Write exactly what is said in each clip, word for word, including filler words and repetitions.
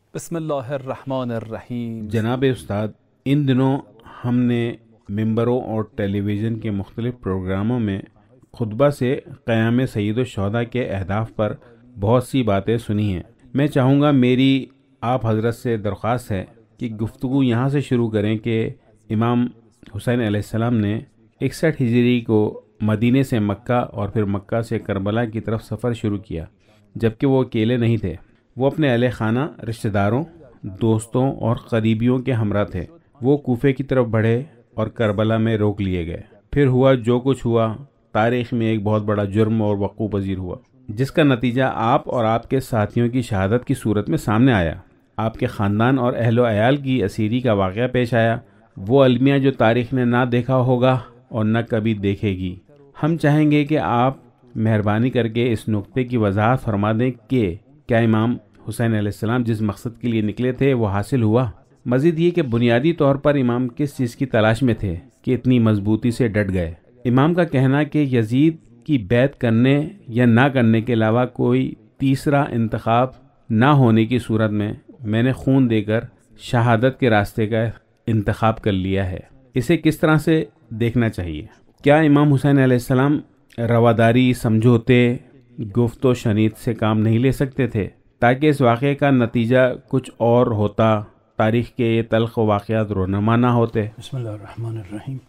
بسم اللہ الرحمن الرحیم۔ جناب استاد، ان دنوں ہم نے ممبروں اور ٹیلی ویژن کے مختلف پروگراموں میں خطبہ سے قیام سید الشہداء کے اہداف پر بہت سی باتیں سنی ہیں۔ میں چاہوں گا میری آپ حضرت سے درخواست ہے کہ گفتگو یہاں سے شروع کریں کہ امام حسین علیہ السلام نے اکسٹھ ہجری کو مدینے سے مکہ اور پھر مکہ سے کربلا کی طرف سفر شروع کیا، جبکہ وہ اکیلے نہیں تھے۔ وہ اپنے اہل خانہ، رشتہ داروں، دوستوں اور قریبیوں کے ہمراہ تھے۔ وہ کوفے کی طرف بڑھے اور کربلا میں روک لیے گئے۔ پھر ہوا جو کچھ ہوا، تاریخ میں ایک بہت بڑا جرم اور وقوع پذیر ہوا، جس کا نتیجہ آپ اور آپ کے ساتھیوں کی شہادت کی صورت میں سامنے آیا۔ آپ کے خاندان اور اہل و عیال کی اسیری کا واقعہ پیش آیا، وہ المیہ جو تاریخ نے نہ دیکھا ہوگا اور نہ کبھی دیکھے گی۔ ہم چاہیں گے کہ آپ مہربانی کر کے اس نقطے کی وضاحت فرما دیں کہ کیا امام حسین علیہ السلام جس مقصد کے لیے نکلے تھے وہ حاصل ہوا؟ مزید یہ کہ بنیادی طور پر امام کس چیز کی تلاش میں تھے کہ اتنی مضبوطی سے ڈٹ گئے؟ امام کا کہنا کہ یزید کی بیعت کرنے یا نہ کرنے کے علاوہ کوئی تیسرا انتخاب نہ ہونے کی صورت میں میں نے خون دے کر شہادت کے راستے کا انتخاب کر لیا ہے، اسے کس طرح سے دیکھنا چاہیے؟ کیا امام حسین علیہ السلام رواداری، سمجھوتے، گفت و شنید سے کام نہیں لے سکتے تھے تاکہ اس واقعے کا نتیجہ کچھ اور ہوتا، تاریخ کے یہ تلخ واقعات رونما نہ ہوتے؟ بسم اللہ الرحمن الرحیم۔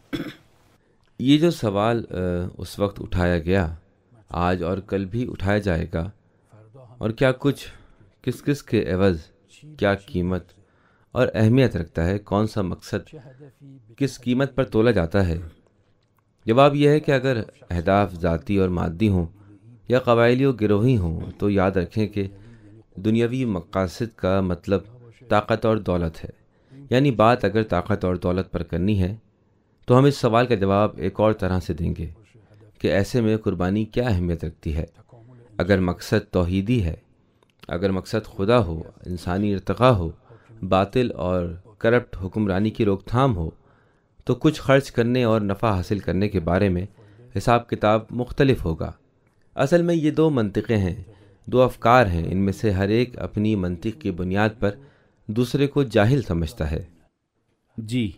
یہ جو سوال اس وقت اٹھایا گیا، آج اور کل بھی اٹھایا جائے گا، اور کیا کچھ کس کس کے عوض کیا قیمت اور اہمیت رکھتا ہے، کون سا مقصد کس قیمت پر تولا جاتا ہے؟ جواب یہ ہے کہ اگر اہداف ذاتی اور مادی ہوں یا قبائلی و گروہی ہوں تو یاد رکھیں کہ دنیاوی مقاصد کا مطلب طاقت اور دولت ہے۔ یعنی بات اگر طاقت اور دولت پر کرنی ہے تو ہم اس سوال کا جواب ایک اور طرح سے دیں گے کہ ایسے میں قربانی کیا اہمیت رکھتی ہے؟ اگر مقصد توحیدی ہے، اگر مقصد خدا ہو، انسانی ارتقاء ہو، باطل اور کرپٹ حکمرانی کی روک تھام ہو، تو کچھ خرچ کرنے اور نفع حاصل کرنے کے بارے میں حساب کتاب مختلف ہوگا۔ اصل میں یہ دو منطقیں ہیں، دو افکار ہیں، ان میں سے ہر ایک اپنی منطق کی بنیاد پر دوسرے کو جاہل سمجھتا ہے۔ جی،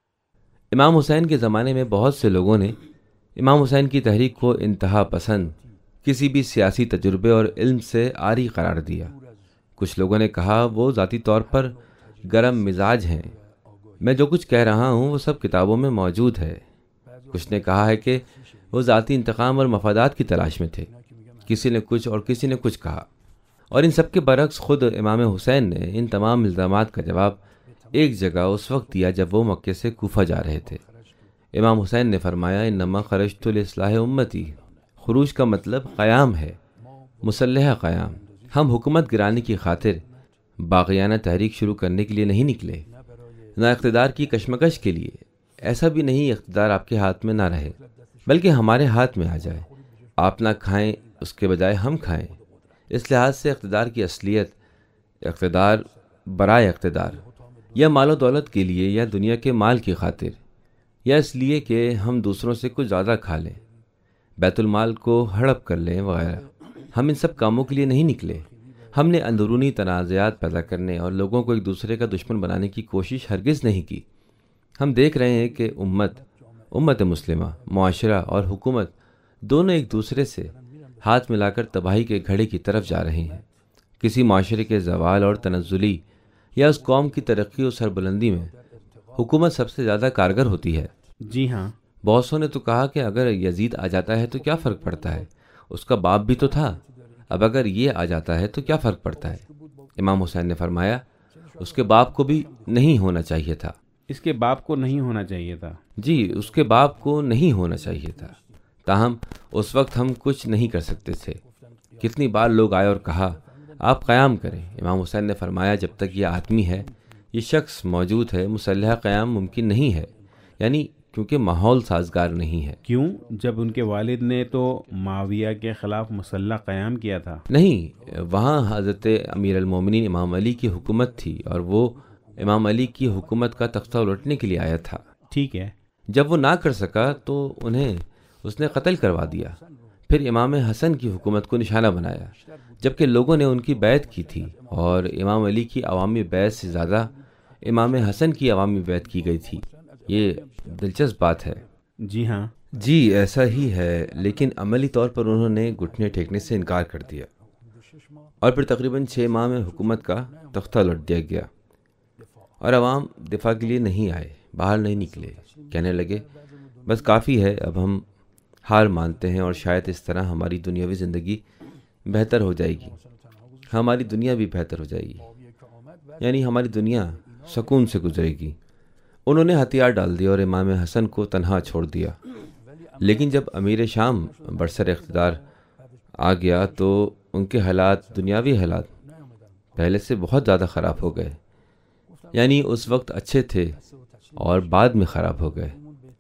امام حسین کے زمانے میں بہت سے لوگوں نے امام حسین کی تحریک کو انتہا پسند، کسی بھی سیاسی تجربے اور علم سے عاری قرار دیا۔ کچھ لوگوں نے کہا وہ ذاتی طور پر گرم مزاج ہیں، میں جو کچھ کہہ رہا ہوں وہ سب کتابوں میں موجود ہے۔ کچھ نے کہا ہے کہ وہ ذاتی انتقام اور مفادات کی تلاش میں تھے۔ کسی نے کچھ اور کسی نے کچھ کہا، اور ان سب کے برعکس خود امام حسین نے ان تمام الزامات کا جواب ایک جگہ اس وقت دیا جب وہ مکے سے کوفہ جا رہے تھے۔ امام حسین نے فرمایا انما خرجت لاصلاح امتی، خروج کا مطلب قیام ہے، مسلح قیام۔ ہم حکومت گرانے کی خاطر باغیانہ تحریک شروع کرنے کے لیے نہیں نکلے، نہ اقتدار کی کشمکش کے لیے۔ ایسا بھی نہیں اقتدار آپ کے ہاتھ میں نہ رہے بلکہ ہمارے ہاتھ میں آ جائے، آپ نہ کھائیں اس کے بجائے ہم کھائیں۔ اس لحاظ سے اقتدار کی اصلیت اقتدار برائے اقتدار، یا مال و دولت کے لیے، یا دنیا کے مال کی خاطر، یا اس لیے کہ ہم دوسروں سے کچھ زیادہ کھا لیں، بیت المال کو ہڑپ کر لیں وغیرہ، ہم ان سب کاموں کے لیے نہیں نکلے۔ ہم نے اندرونی تنازعات پیدا کرنے اور لوگوں کو ایک دوسرے کا دشمن بنانے کی کوشش ہرگز نہیں کی۔ ہم دیکھ رہے ہیں کہ امت امت مسلمہ، معاشرہ اور حکومت دونوں ایک دوسرے سے ہاتھ ملا کر تباہی کے گھڑے کی طرف جا رہے ہیں۔ کسی معاشرے کے زوال اور تنزلی یا اس قوم کی ترقی اور سربلندی میں حکومت سب سے زیادہ کارگر ہوتی ہے۔ جی ہاں، بہت سو نے تو کہا کہ اگر یزید آ جاتا ہے تو کیا فرق پڑتا ہے، اس کا باپ بھی تو تھا، اب اگر یہ آ جاتا ہے تو کیا فرق پڑتا ہے؟ امام حسین نے فرمایا اس کے باپ کو بھی نہیں ہونا چاہیے تھا۔ اس کے باپ کو نہیں ہونا چاہیے تھا؟ جی، اس کے باپ کو نہیں ہونا چاہیے تھا۔ تاہم اس وقت ہم کچھ نہیں کر سکتے تھے۔ کتنی بار لوگ آئے اور کہا آپ قیام کریں۔ امام حسین نے فرمایا جب تک یہ آدمی ہے، یہ شخص موجود ہے، مسلح قیام ممکن نہیں ہے، یعنی کیونکہ ماحول سازگار نہیں ہے۔ کیوں؟ جب ان کے والد نے تو معاویہ کے خلاف مسلح قیام کیا تھا۔ نہیں، وہاں حضرت امیر المومنین امام علی کی حکومت تھی اور وہ امام علی کی حکومت کا تختہ الٹنے کے لیے آیا تھا۔ ٹھیک ہے، جب وہ نہ کر سکا تو انہیں اس نے قتل کروا دیا۔ پھر امام حسن کی حکومت کو نشانہ بنایا، جبکہ لوگوں نے ان کی بیعت کی تھی، اور امام علی کی عوامی بیعت سے زیادہ امام حسن کی عوامی بیعت کی گئی تھی۔ یہ دلچسپ بات ہے۔ جی ہاں جی ایسا ہی ہے، لیکن عملی طور پر انہوں نے گھٹنے ٹیکنے سے انکار کر دیا، اور پھر تقریباً چھ ماہ میں حکومت کا تختہ لوٹ دیا گیا، اور عوام دفاع کے لیے نہیں آئے، باہر نہیں نکلے، کہنے لگے بس کافی ہے، اب ہم ہار مانتے ہیں، اور شاید اس طرح ہماری دنیاوی زندگی بہتر ہو جائے گی، ہماری دنیا بھی بہتر ہو جائے گی، یعنی ہماری دنیا سکون سے گزرے گی۔ انہوں نے ہتھیار ڈال دیا اور امام حسن کو تنہا چھوڑ دیا۔ لیکن جب امیر شام برسر اقتدار آ گیا تو ان کے حالات، دنیاوی حالات پہلے سے بہت زیادہ خراب ہو گئے، یعنی اس وقت اچھے تھے اور بعد میں خراب ہو گئے۔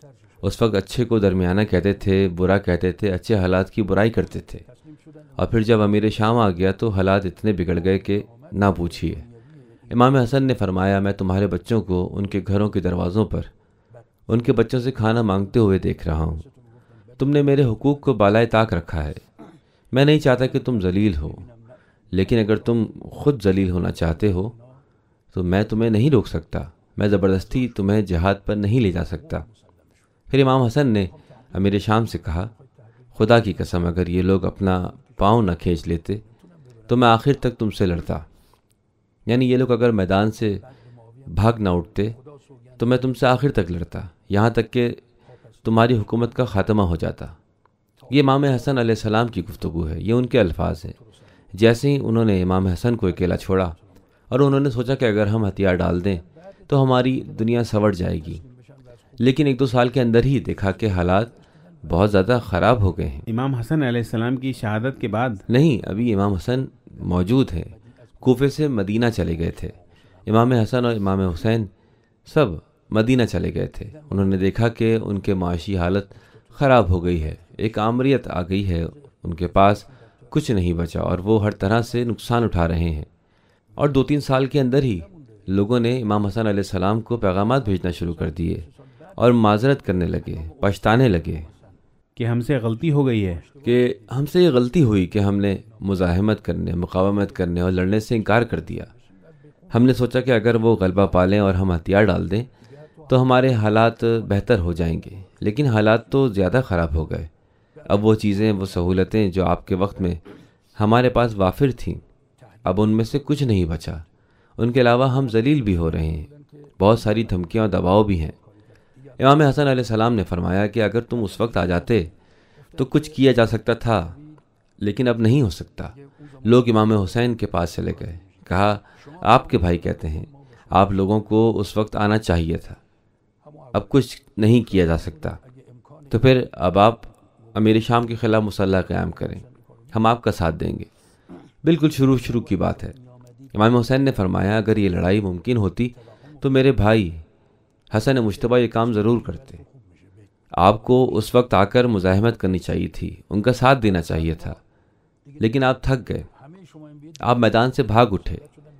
اس وقت اچھے کو درمیانہ کہتے تھے، برا کہتے تھے، اچھے حالات کی برائی کرتے تھے، اور پھر جب امیر شام آ گیا تو حالات اتنے بگڑ گئے کہ نہ پوچھیے۔ امام حسن نے فرمایا، میں تمہارے بچوں کو ان کے گھروں کے دروازوں پر ان کے بچوں سے کھانا مانگتے ہوئے دیکھ رہا ہوں۔ تم نے میرے حقوق کو بالائے طاق رکھا ہے۔ میں نہیں چاہتا کہ تم ذلیل ہو، لیکن اگر تم خود ذلیل ہونا چاہتے ہو تو میں تمہیں نہیں روک سکتا، میں زبردستی تمہیں جہاد پر نہیں لے جا سکتا۔ پھر امام حسن نے امیر شام سے کہا، خدا کی قسم اگر یہ لوگ اپنا پاؤں نہ کھینچ لیتے تو میں آخر تک تم سے لڑتا، یعنی یہ لوگ اگر میدان سے بھاگ نہ اٹھتے تو میں تم سے آخر تک لڑتا، یہاں تک کہ تمہاری حکومت کا خاتمہ ہو جاتا۔ یہ امام حسن علیہ السلام کی گفتگو ہے، یہ ان کے الفاظ ہیں۔ جیسے ہی انہوں نے امام حسن کو اکیلا چھوڑا اور انہوں نے سوچا کہ اگر ہم ہتھیار ڈال دیں تو ہماری دنیا سنور جائے گی، لیکن ایک دو سال کے اندر ہی دیکھا کہ حالات بہت زیادہ خراب ہو گئے ہیں۔ امام حسن علیہ السلام کی شہادت کے بعد نہیں، ابھی امام حسن موجود ہیں، کوفے سے مدینہ چلے گئے تھے۔ امام حسن اور امام حسین سب مدینہ چلے گئے تھے۔ انہوں نے دیکھا کہ ان کے معاشی حالت خراب ہو گئی ہے، ایک آمریت آ گئی ہے، ان کے پاس کچھ نہیں بچا اور وہ ہر طرح سے نقصان اٹھا رہے ہیں۔ اور دو تین سال کے اندر ہی لوگوں نے امام حسن علیہ السلام کو پیغامات بھیجنا شروع کر دیے اور معذرت کرنے لگے، پچھتانے لگے کہ ہم سے غلطی ہو گئی ہے، کہ ہم سے یہ غلطی ہوئی کہ ہم نے مزاحمت کرنے، مقاومت کرنے اور لڑنے سے انکار کر دیا۔ ہم نے سوچا کہ اگر وہ غلبہ پالیں اور ہم ہتھیار ڈال دیں تو ہمارے حالات بہتر ہو جائیں گے، لیکن حالات تو زیادہ خراب ہو گئے۔ اب وہ چیزیں، وہ سہولتیں جو آپ کے وقت میں ہمارے پاس وافر تھیں، اب ان میں سے کچھ نہیں بچا۔ ان کے علاوہ ہم ذلیل بھی ہو رہے ہیں، بہت ساری دھمکیاں اور دباؤ بھی ہیں۔ امام حسن علیہ السلام نے فرمایا کہ اگر تم اس وقت آ جاتے تو کچھ کیا جا سکتا تھا، لیکن اب نہیں ہو سکتا۔ لوگ امام حسین کے پاس چلے گئے، کہا آپ کے بھائی کہتے ہیں، آپ لوگوں کو اس وقت آنا چاہیے تھا، اب کچھ نہیں کیا جا سکتا، تو پھر اب آپ امیر شام کے خلاف مسلح قیام کریں، ہم آپ کا ساتھ دیں گے۔ بالکل شروع شروع کی بات ہے۔ امام حسین نے فرمایا اگر یہ لڑائی ممکن ہوتی تو میرے بھائی حسن مجتبیٰ یہ کام ضرور کرتے، آپ کو اس وقت آ کر مزاحمت کرنی چاہیے تھی، ان کا ساتھ دینا چاہیے تھا، لیکن آپ تھک گئے، آپ میدان سے بھاگ اٹھے،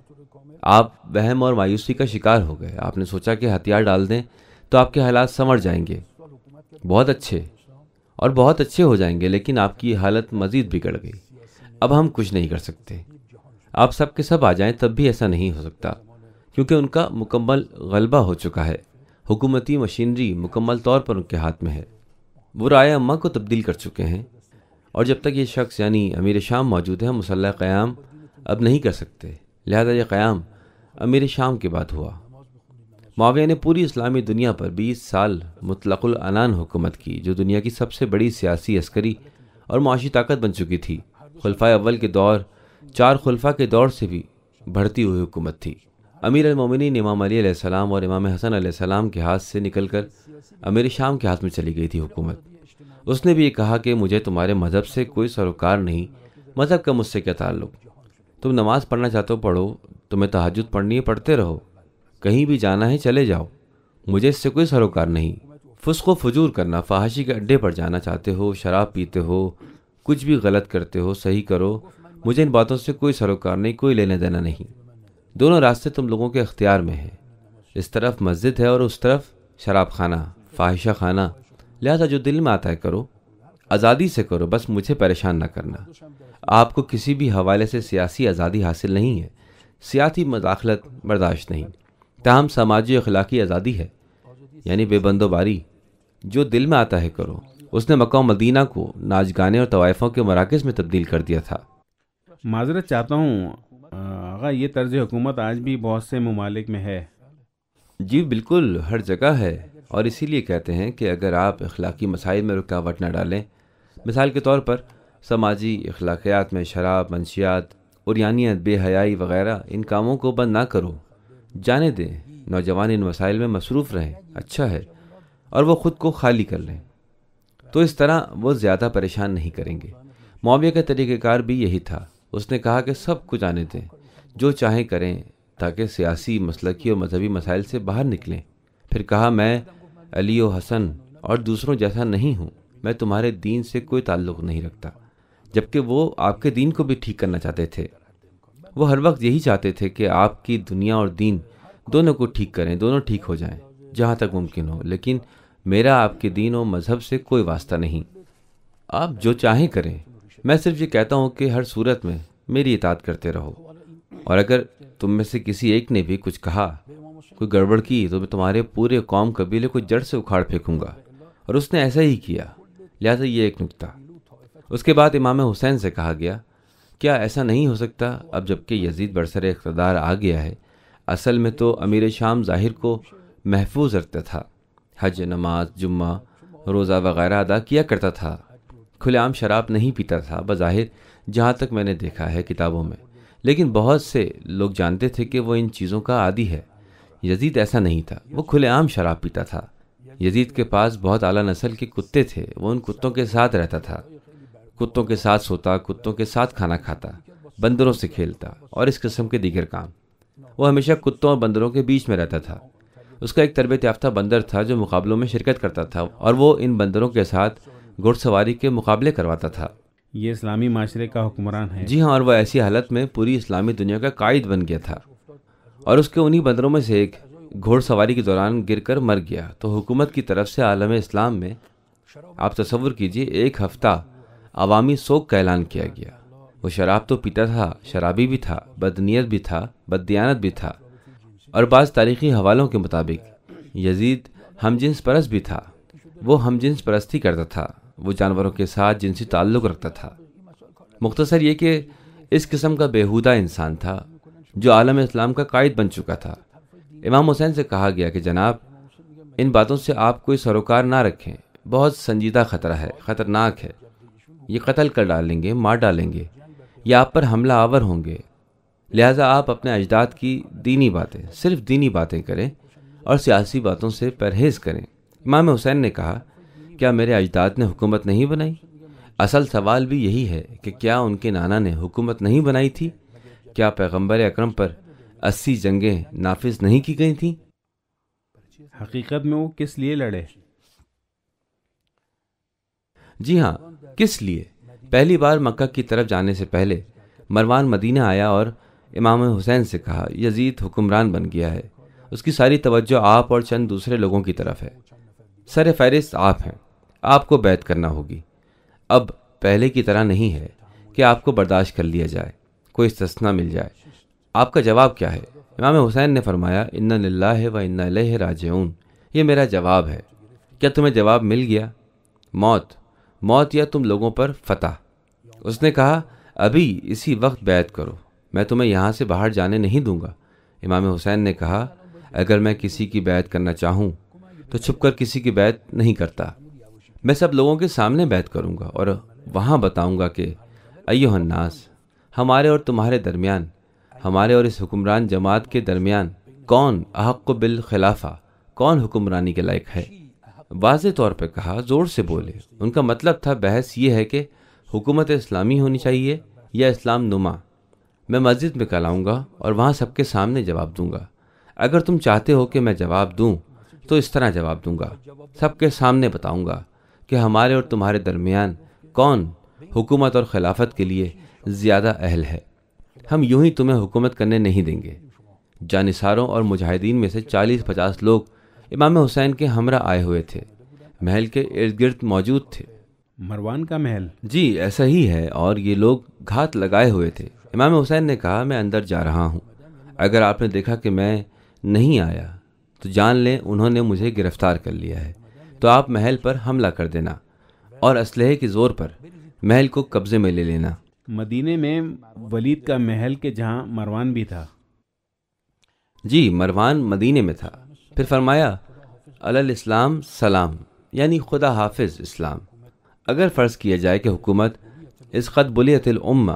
آپ وہم اور مایوسی کا شکار ہو گئے۔ آپ نے سوچا کہ ہتھیار ڈال دیں تو آپ کے حالات سنور جائیں گے، بہت اچھے اور بہت اچھے ہو جائیں گے، لیکن آپ کی حالت مزید بگڑ گئی۔ اب ہم کچھ نہیں کر سکتے، آپ سب کے سب آ جائیں تب بھی ایسا نہیں ہو سکتا، کیونکہ ان کا مکمل غلبہ ہو چکا ہے، حکومتی مشینری مکمل طور پر ان کے ہاتھ میں ہے، وہ رائے عامہ کو تبدیل کر چکے ہیں، اور جب تک یہ شخص یعنی امیر شام موجود ہے ہم مسلح قیام اب نہیں کر سکتے، لہذا یہ قیام امیر شام کے بعد ہوا۔ معاویہ نے پوری اسلامی دنیا پر بیس سال مطلق العنان حکومت کی، جو دنیا کی سب سے بڑی سیاسی، عسکری اور معاشی طاقت بن چکی تھی۔ خلفائے اول کے دور، چار خلفاء کے دور سے بھی بڑھتی ہوئی حکومت تھی۔ امیر المومنین امام علی علیہ السلام اور امام حسن علیہ السلام کے ہاتھ سے نکل کر امیر شام کے ہاتھ میں چلی گئی تھی حکومت۔ اس نے بھی یہ کہا کہ مجھے تمہارے مذہب سے کوئی سروکار نہیں، مذہب کا مجھ سے کیا تعلق، تم نماز پڑھنا چاہتے ہو پڑھو، تمہیں تہجد پڑھنی ہے پڑھتے رہو، کہیں بھی جانا ہے چلے جاؤ، مجھے اس سے کوئی سروکار نہیں۔ فسق و فجور کرنا، فحاشی کے اڈے پر جانا چاہتے ہو، شراب پیتے ہو، کچھ بھی غلط کرتے ہو، صحیح کرو، مجھے ان باتوں سے کوئی سروکار نہیں، کوئی لینا دینا نہیں۔ دونوں راستے تم لوگوں کے اختیار میں ہیں، اس طرف مسجد ہے اور اس طرف شراب خانہ، فاحشہ خانہ، لہذا جو دل میں آتا ہے کرو۔ آزادی سے کرو، بس مجھے پریشان نہ کرنا۔ آپ کو کسی بھی حوالے سے سیاسی آزادی حاصل نہیں ہے، سیاسی مداخلت برداشت نہیں، تاہم سماجی اخلاقی آزادی ہے، یعنی بے بند و باری، جو دل میں آتا ہے کرو۔ اس نے مکہ و مدینہ کو ناچ گانے اور طوائفوں کے مراکز میں تبدیل کر دیا تھا۔ معذرت چاہتا ہوں آغا، یہ طرز حکومت آج بھی بہت سے ممالک میں ہے۔ جی بالکل، ہر جگہ ہے، اور اسی لیے کہتے ہیں کہ اگر آپ اخلاقی مسائل میں رکاوٹ نہ ڈالیں، مثال کے طور پر سماجی اخلاقیات میں شراب، منشیات، عریانیت، بے حیائی وغیرہ، ان کاموں کو بند نہ کرو، جانے دیں، نوجوان ان مسائل میں مصروف رہیں، اچھا ہے، اور وہ خود کو خالی کر لیں، تو اس طرح وہ زیادہ پریشان نہیں کریں گے۔ معاویہ کا طریقہ کار بھی یہی تھا، اس نے کہا کہ سب کو جانے دیں، جو چاہیں کریں، تاکہ سیاسی، مسلکی اور مذہبی مسائل سے باہر نکلیں۔ پھر کہا، میں علی و حسن اور دوسروں جیسا نہیں ہوں، میں تمہارے دین سے کوئی تعلق نہیں رکھتا، جبکہ وہ آپ کے دین کو بھی ٹھیک کرنا چاہتے تھے۔ وہ ہر وقت یہی چاہتے تھے کہ آپ کی دنیا اور دین دونوں کو ٹھیک کریں، دونوں ٹھیک ہو جائیں جہاں تک ممکن ہو، لیکن میرا آپ کے دین و مذہب سے کوئی واسطہ نہیں، آپ جو چاہیں کریں، میں صرف یہ کہتا ہوں کہ ہر صورت میں میری اطاعت کرتے رہو، اور اگر تم میں سے کسی ایک نے بھی کچھ کہا، کوئی گڑبڑ کی، تو میں تمہارے پورے قوم قبیلے کو جڑ سے اکھاڑ پھینکوں گا، اور اس نے ایسا ہی کیا، لہٰذا یہ ایک نکتہ۔ اس کے بعد امام حسین سے کہا گیا، کیا ایسا نہیں ہو سکتا اب جبکہ یزید برسر اقتدار آ گیا ہے؟ اصل میں تو امیر شام ظاہر کو محفوظ رکھتا تھا، حج، نماز، جمعہ، روزہ وغیرہ ادا کیا کرتا تھا، کھلے عام شراب نہیں پیتا تھا بظاہر، جہاں تک میں نے دیکھا ہے کتابوں میں، لیکن بہت سے لوگ جانتے تھے کہ وہ ان چیزوں کا عادی ہے۔ یزید ایسا نہیں تھا، وہ کھلے عام شراب پیتا تھا۔ یزید کے پاس بہت اعلیٰ نسل کے کتے تھے، وہ ان کتوں کے ساتھ رہتا تھا، کتوں کے ساتھ سوتا، کتوں کے ساتھ کھانا کھاتا، بندروں سے کھیلتا، اور اس قسم کے دیگر کام۔ وہ ہمیشہ کتوں اور بندروں کے بیچ میں رہتا تھا۔ اس کا ایک تربیت یافتہ بندر تھا جو مقابلوں میں شرکت کرتا تھا، اور وہ ان بندروں کے ساتھ گھڑ سواری کے مقابلے کرواتا تھا۔ یہ اسلامی معاشرے کا حکمران ہے؟ جی ہاں، اور وہ ایسی حالت میں پوری اسلامی دنیا کا قائد بن گیا تھا، اور اس کے انہی بندروں میں سے ایک گھوڑ سواری کے دوران گر کر مر گیا، تو حکومت کی طرف سے عالم اسلام میں آپ تصور کیجئے ایک ہفتہ عوامی سوگ کا اعلان کیا گیا۔ وہ شراب تو پیتا تھا، شرابی بھی تھا، بدنیت بھی تھا، بددیانت بھی تھا، اور بعض تاریخی حوالوں کے مطابق یزید ہم جنس پرست بھی تھا۔ وہ ہم جنس پرستی کرتا تھا، وہ جانوروں کے ساتھ جنسی تعلق رکھتا تھا۔ مختصر یہ کہ اس قسم کا بیہودہ انسان تھا جو عالم اسلام کا قائد بن چکا تھا۔ امام حسین سے کہا گیا کہ جناب، ان باتوں سے آپ کوئی سروکار نہ رکھیں، بہت سنجیدہ خطرہ ہے، خطرناک ہے، یہ قتل کر ڈالیں گے، مار ڈالیں گے، یا آپ پر حملہ آور ہوں گے، لہٰذا آپ اپنے اجداد کی دینی باتیں، صرف دینی باتیں کریں اور سیاسی باتوں سے پرہیز کریں۔ امام حسین نے کہا، کیا میرے اجداد نے حکومت نہیں بنائی؟ اصل سوال بھی یہی ہے کہ کیا ان کے نانا نے حکومت نہیں بنائی تھی؟ کیا پیغمبر اکرم پر اسی جنگیں نافذ نہیں کی گئی تھیں؟ حقیقت میں وہ کس لیے لڑے؟ جی ہاں، کس لیے؟ پہلی بار مکہ کی طرف جانے سے پہلے مروان مدینہ آیا اور امام حسین سے کہا، یزید حکمران بن گیا ہے، اس کی ساری توجہ آپ اور چند دوسرے لوگوں کی طرف ہے، سر فہرست آپ ہیں، آپ کو بیعت کرنا ہوگی۔ اب پہلے کی طرح نہیں ہے کہ آپ کو برداشت کر لیا جائے، کوئی استثناء مل جائے۔ آپ کا جواب کیا ہے؟ امام حسین نے فرمایا، انا للہ و انا الیہ راجعون، یہ میرا جواب ہے۔ کیا تمہیں جواب مل گیا؟ موت، موت یا تم لوگوں پر فتح۔ اس نے کہا، ابھی اسی وقت بیعت کرو، میں تمہیں یہاں سے باہر جانے نہیں دوں گا۔ امام حسین نے کہا، اگر میں کسی کی بیعت کرنا چاہوں تو چھپ کر کسی کی بیعت نہیں کرتا، میں سب لوگوں کے سامنے بیعت کروں گا اور وہاں بتاؤں گا کہ ایھا الناس، ہمارے اور تمہارے درمیان، ہمارے اور اس حکمران جماعت کے درمیان کون احق بالخلافہ، کون حکمرانی کے لائق ہے؟ واضح طور پہ کہا، زور سے بولے۔ ان کا مطلب تھا بحث یہ ہے کہ حکومت اسلامی ہونی چاہیے یا اسلام نما۔ میں مسجد میں کل آؤں گا اور وہاں سب کے سامنے جواب دوں گا۔ اگر تم چاہتے ہو کہ میں جواب دوں تو اس طرح جواب دوں گا، سب کے سامنے بتاؤں گا کہ ہمارے اور تمہارے درمیان کون حکومت اور خلافت کے لیے زیادہ اہل ہے۔ ہم یوں ہی تمہیں حکومت کرنے نہیں دیں گے۔ جانثاروں اور مجاہدین میں سے چالیس پچاس لوگ امام حسین کے ہمراہ آئے ہوئے تھے، محل کے ارد گرد موجود تھے۔ مروان کا محل؟ جی ایسا ہی ہے، اور یہ لوگ گھات لگائے ہوئے تھے۔ امام حسین نے کہا میں اندر جا رہا ہوں، اگر آپ نے دیکھا کہ میں نہیں آیا تو جان لیں انہوں نے مجھے گرفتار کر لیا ہے، تو آپ محل پر حملہ کر دینا اور اسلحے کے زور پر محل کو قبضے میں لے لینا۔ مدینے میں ولید کا محل کے جہاں مروان بھی تھا؟ جی مروان مدینے میں تھا۔ پھر فرمایا علی الاسلام سلام، یعنی خدا حافظ اسلام۔ اگر فرض کیا جائے کہ حکومت اس قد بلیت الامہ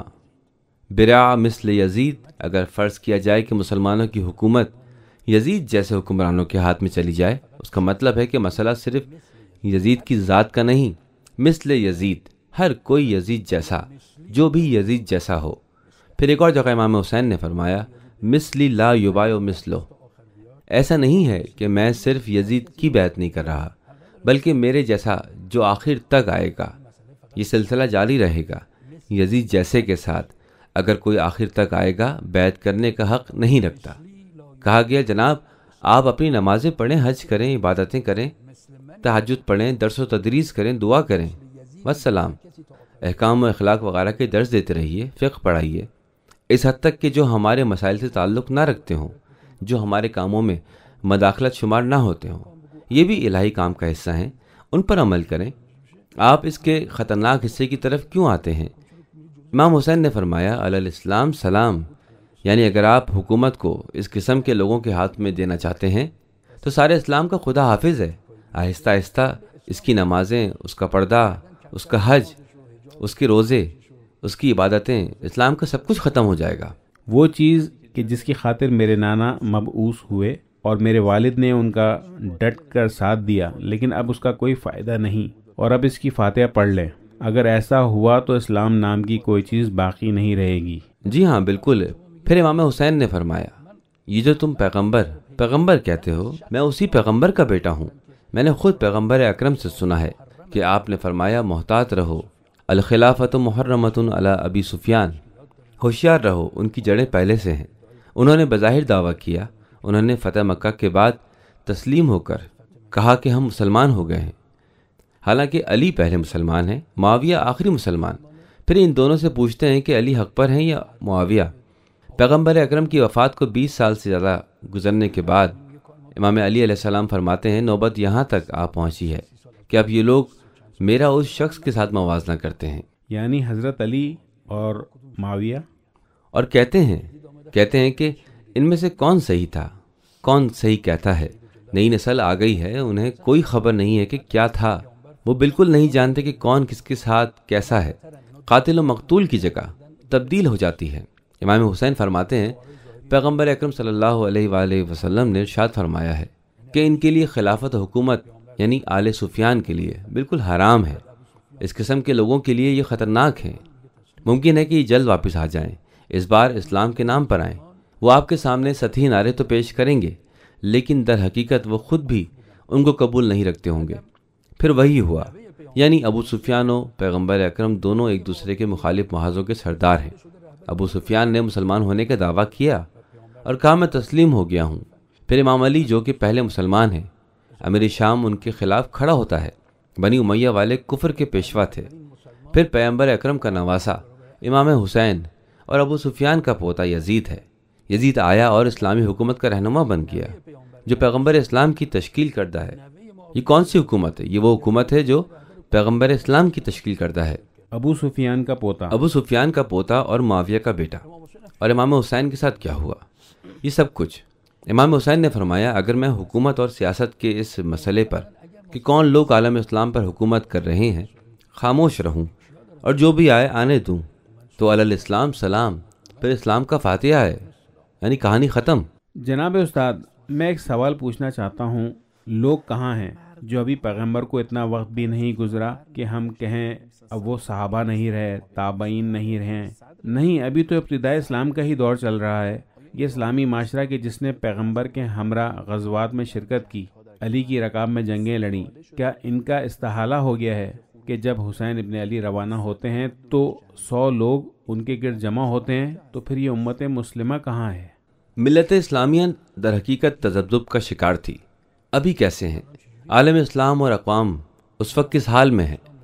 برع مثل یزید، اگر فرض کیا جائے کہ مسلمانوں کی حکومت یزید جیسے حکمرانوں کے ہاتھ میں چلی جائے، اس کا مطلب ہے کہ مسئلہ صرف یزید کی ذات کا نہیں، مثل یزید، ہر کوئی یزید جیسا، جو بھی یزید جیسا ہو۔ پھر ایک اور جگہ امام حسین نے فرمایا مثلی لا یبایع مثلہ، ایسا نہیں ہے کہ میں صرف یزید کی بیعت نہیں کر رہا، بلکہ میرے جیسا جو آخر تک آئے گا، یہ سلسلہ جاری رہے گا یزید جیسے کے ساتھ، اگر کوئی آخر تک آئے گا بیعت کرنے کا حق نہیں رکھتا۔ کہا گیا جناب آپ اپنی نمازیں پڑھیں، حج کریں، عبادتیں کریں، تہجد پڑھیں، درس و تدریس کریں، دعا کریں، والسلام، احکام و اخلاق وغیرہ کے درس دیتے رہیے، فقہ پڑھائیے، اس حد تک کہ جو ہمارے مسائل سے تعلق نہ رکھتے ہوں، جو ہمارے کاموں میں مداخلت شمار نہ ہوتے ہوں، یہ بھی الہی کام کا حصہ ہیں، ان پر عمل کریں۔ آپ اس کے خطرناک حصے کی طرف کیوں آتے ہیں؟ امام حسین نے فرمایا علی الاسلام سلام، یعنی اگر آپ حکومت کو اس قسم کے لوگوں کے ہاتھ میں دینا چاہتے ہیں تو سارے اسلام کا خدا حافظ ہے، آہستہ آہستہ اس کی نمازیں، اس کا پردہ، اس کا حج، اس کے روزے، اس کی عبادتیں، اسلام کا سب کچھ ختم ہو جائے گا۔ وہ چیز کہ جس کی خاطر میرے نانا مبعوث ہوئے اور میرے والد نے ان کا ڈٹ کر ساتھ دیا، لیکن اب اس کا کوئی فائدہ نہیں، اور اب اس کی فاتحہ پڑھ لیں۔ اگر ایسا ہوا تو اسلام نام کی کوئی چیز باقی نہیں رہے گی۔ جی ہاں بالکل۔ پھر امام حسین نے فرمایا یہ جو تم پیغمبر پیغمبر کہتے ہو، میں اسی پیغمبر کا بیٹا ہوں۔ میں نے خود پیغمبر اکرم سے سنا ہے کہ آپ نے فرمایا محتاط رہو، الخلافۃ محرمۃ علی ابی سفیان، ہوشیار رہو، ان کی جڑیں پہلے سے ہیں۔ انہوں نے بظاہر دعویٰ کیا، انہوں نے فتح مکہ کے بعد تسلیم ہو کر کہا کہ ہم مسلمان ہو گئے ہیں، حالانکہ علی پہلے مسلمان ہیں، معاویہ آخری مسلمان۔ پھر ان دونوں سے پوچھتے ہیں کہ علی حق پر ہیں یا معاویہ؟ پیغمبر اکرم کی وفات کو بیس سال سے زیادہ گزرنے کے بعد امام علی علیہ السلام فرماتے ہیں نوبت یہاں تک آ پہنچی ہے کہ اب یہ لوگ میرا اس شخص کے ساتھ موازنہ کرتے ہیں، یعنی حضرت علی اور معاویہ، اور کہتے ہیں کہتے ہیں کہ ان میں سے کون صحیح تھا، کون صحیح کہتا ہے۔ نئی نسل آ گئی ہے، انہیں کوئی خبر نہیں ہے کہ کیا تھا، وہ بالکل نہیں جانتے کہ کون کس کے ساتھ کیسا ہے۔ قاتل و مقتول کی جگہ تبدیل ہو جاتی ہے۔ امام حسین فرماتے ہیں پیغمبر اکرم صلی اللہ علیہ وآلہ وسلم نے ارشاد فرمایا ہے کہ ان کے لیے خلافت و حکومت یعنی آل سفیان کے لیے بالکل حرام ہے۔ اس قسم کے لوگوں کے لیے یہ خطرناک ہے۔ ممکن ہے کہ یہ جلد واپس آ جائیں، اس بار اسلام کے نام پر آئیں۔ وہ آپ کے سامنے سطحی نعرے تو پیش کریں گے، لیکن در حقیقت وہ خود بھی ان کو قبول نہیں رکھتے ہوں گے۔ پھر وہی ہوا، یعنی ابو سفیان و پیغمبر اکرم دونوں ایک دوسرے کے مخالف محاذوں کے سردار ہیں۔ ابو سفیان نے مسلمان ہونے کا دعویٰ کیا اور کہا میں تسلیم ہو گیا ہوں۔ پھر امام علی جو کہ پہلے مسلمان ہیں، امیر شام ان کے خلاف کھڑا ہوتا ہے۔ بنی امیہ والے کفر کے پیشوا تھے۔ پھر پیغمبر اکرم کا نواسا امام حسین اور ابو سفیان کا پوتا یزید ہے۔ یزید آیا اور اسلامی حکومت کا رہنما بن گیا جو پیغمبر اسلام کی تشکیل کردہ ہے۔ یہ کون سی حکومت ہے؟ یہ وہ حکومت ہے جو پیغمبر اسلام کی تشکیل کردہ ہے۔ ابو سفیان کا پوتا ابو سفیان کا پوتا اور معاویہ کا بیٹا۔ اور امام حسین کے ساتھ کیا ہوا؟ یہ سب کچھ امام حسین نے فرمایا اگر میں حکومت اور سیاست کے اس مسئلے پر کہ کون لوگ عالم اسلام پر حکومت کر رہے ہیں خاموش رہوں اور جو بھی آئے آنے دوں تو علی الاسلام سلام، پھر اسلام کا فاتحہ ہے، یعنی کہانی ختم۔ جناب استاد، میں ایک سوال پوچھنا چاہتا ہوں، لوگ کہاں ہیں جو ابھی پیغمبر کو اتنا وقت بھی نہیں گزرا کہ ہم کہیں اب وہ صحابہ نہیں رہے، تابعین نہیں رہے؟ نہیں، ابھی تو ابتدائی اسلام کا ہی دور چل رہا ہے۔ یہ اسلامی معاشرہ کہ جس نے پیغمبر کے ہمراہ غزوات میں شرکت کی، علی کی رکاب میں جنگیں لڑیں، کیا ان کا استحالہ ہو گیا ہے کہ جب حسین ابن علی روانہ ہوتے ہیں تو سو لوگ ان کے گرد جمع ہوتے ہیں؟ تو پھر یہ امت مسلمہ کہاں ہے؟ ملت اسلامیہ در حقیقت تذبذب کا شکار تھی۔ ابھی کیسے ہیں؟ عالم اسلام اور اقوام اس وقت کس حال میں ہیں؟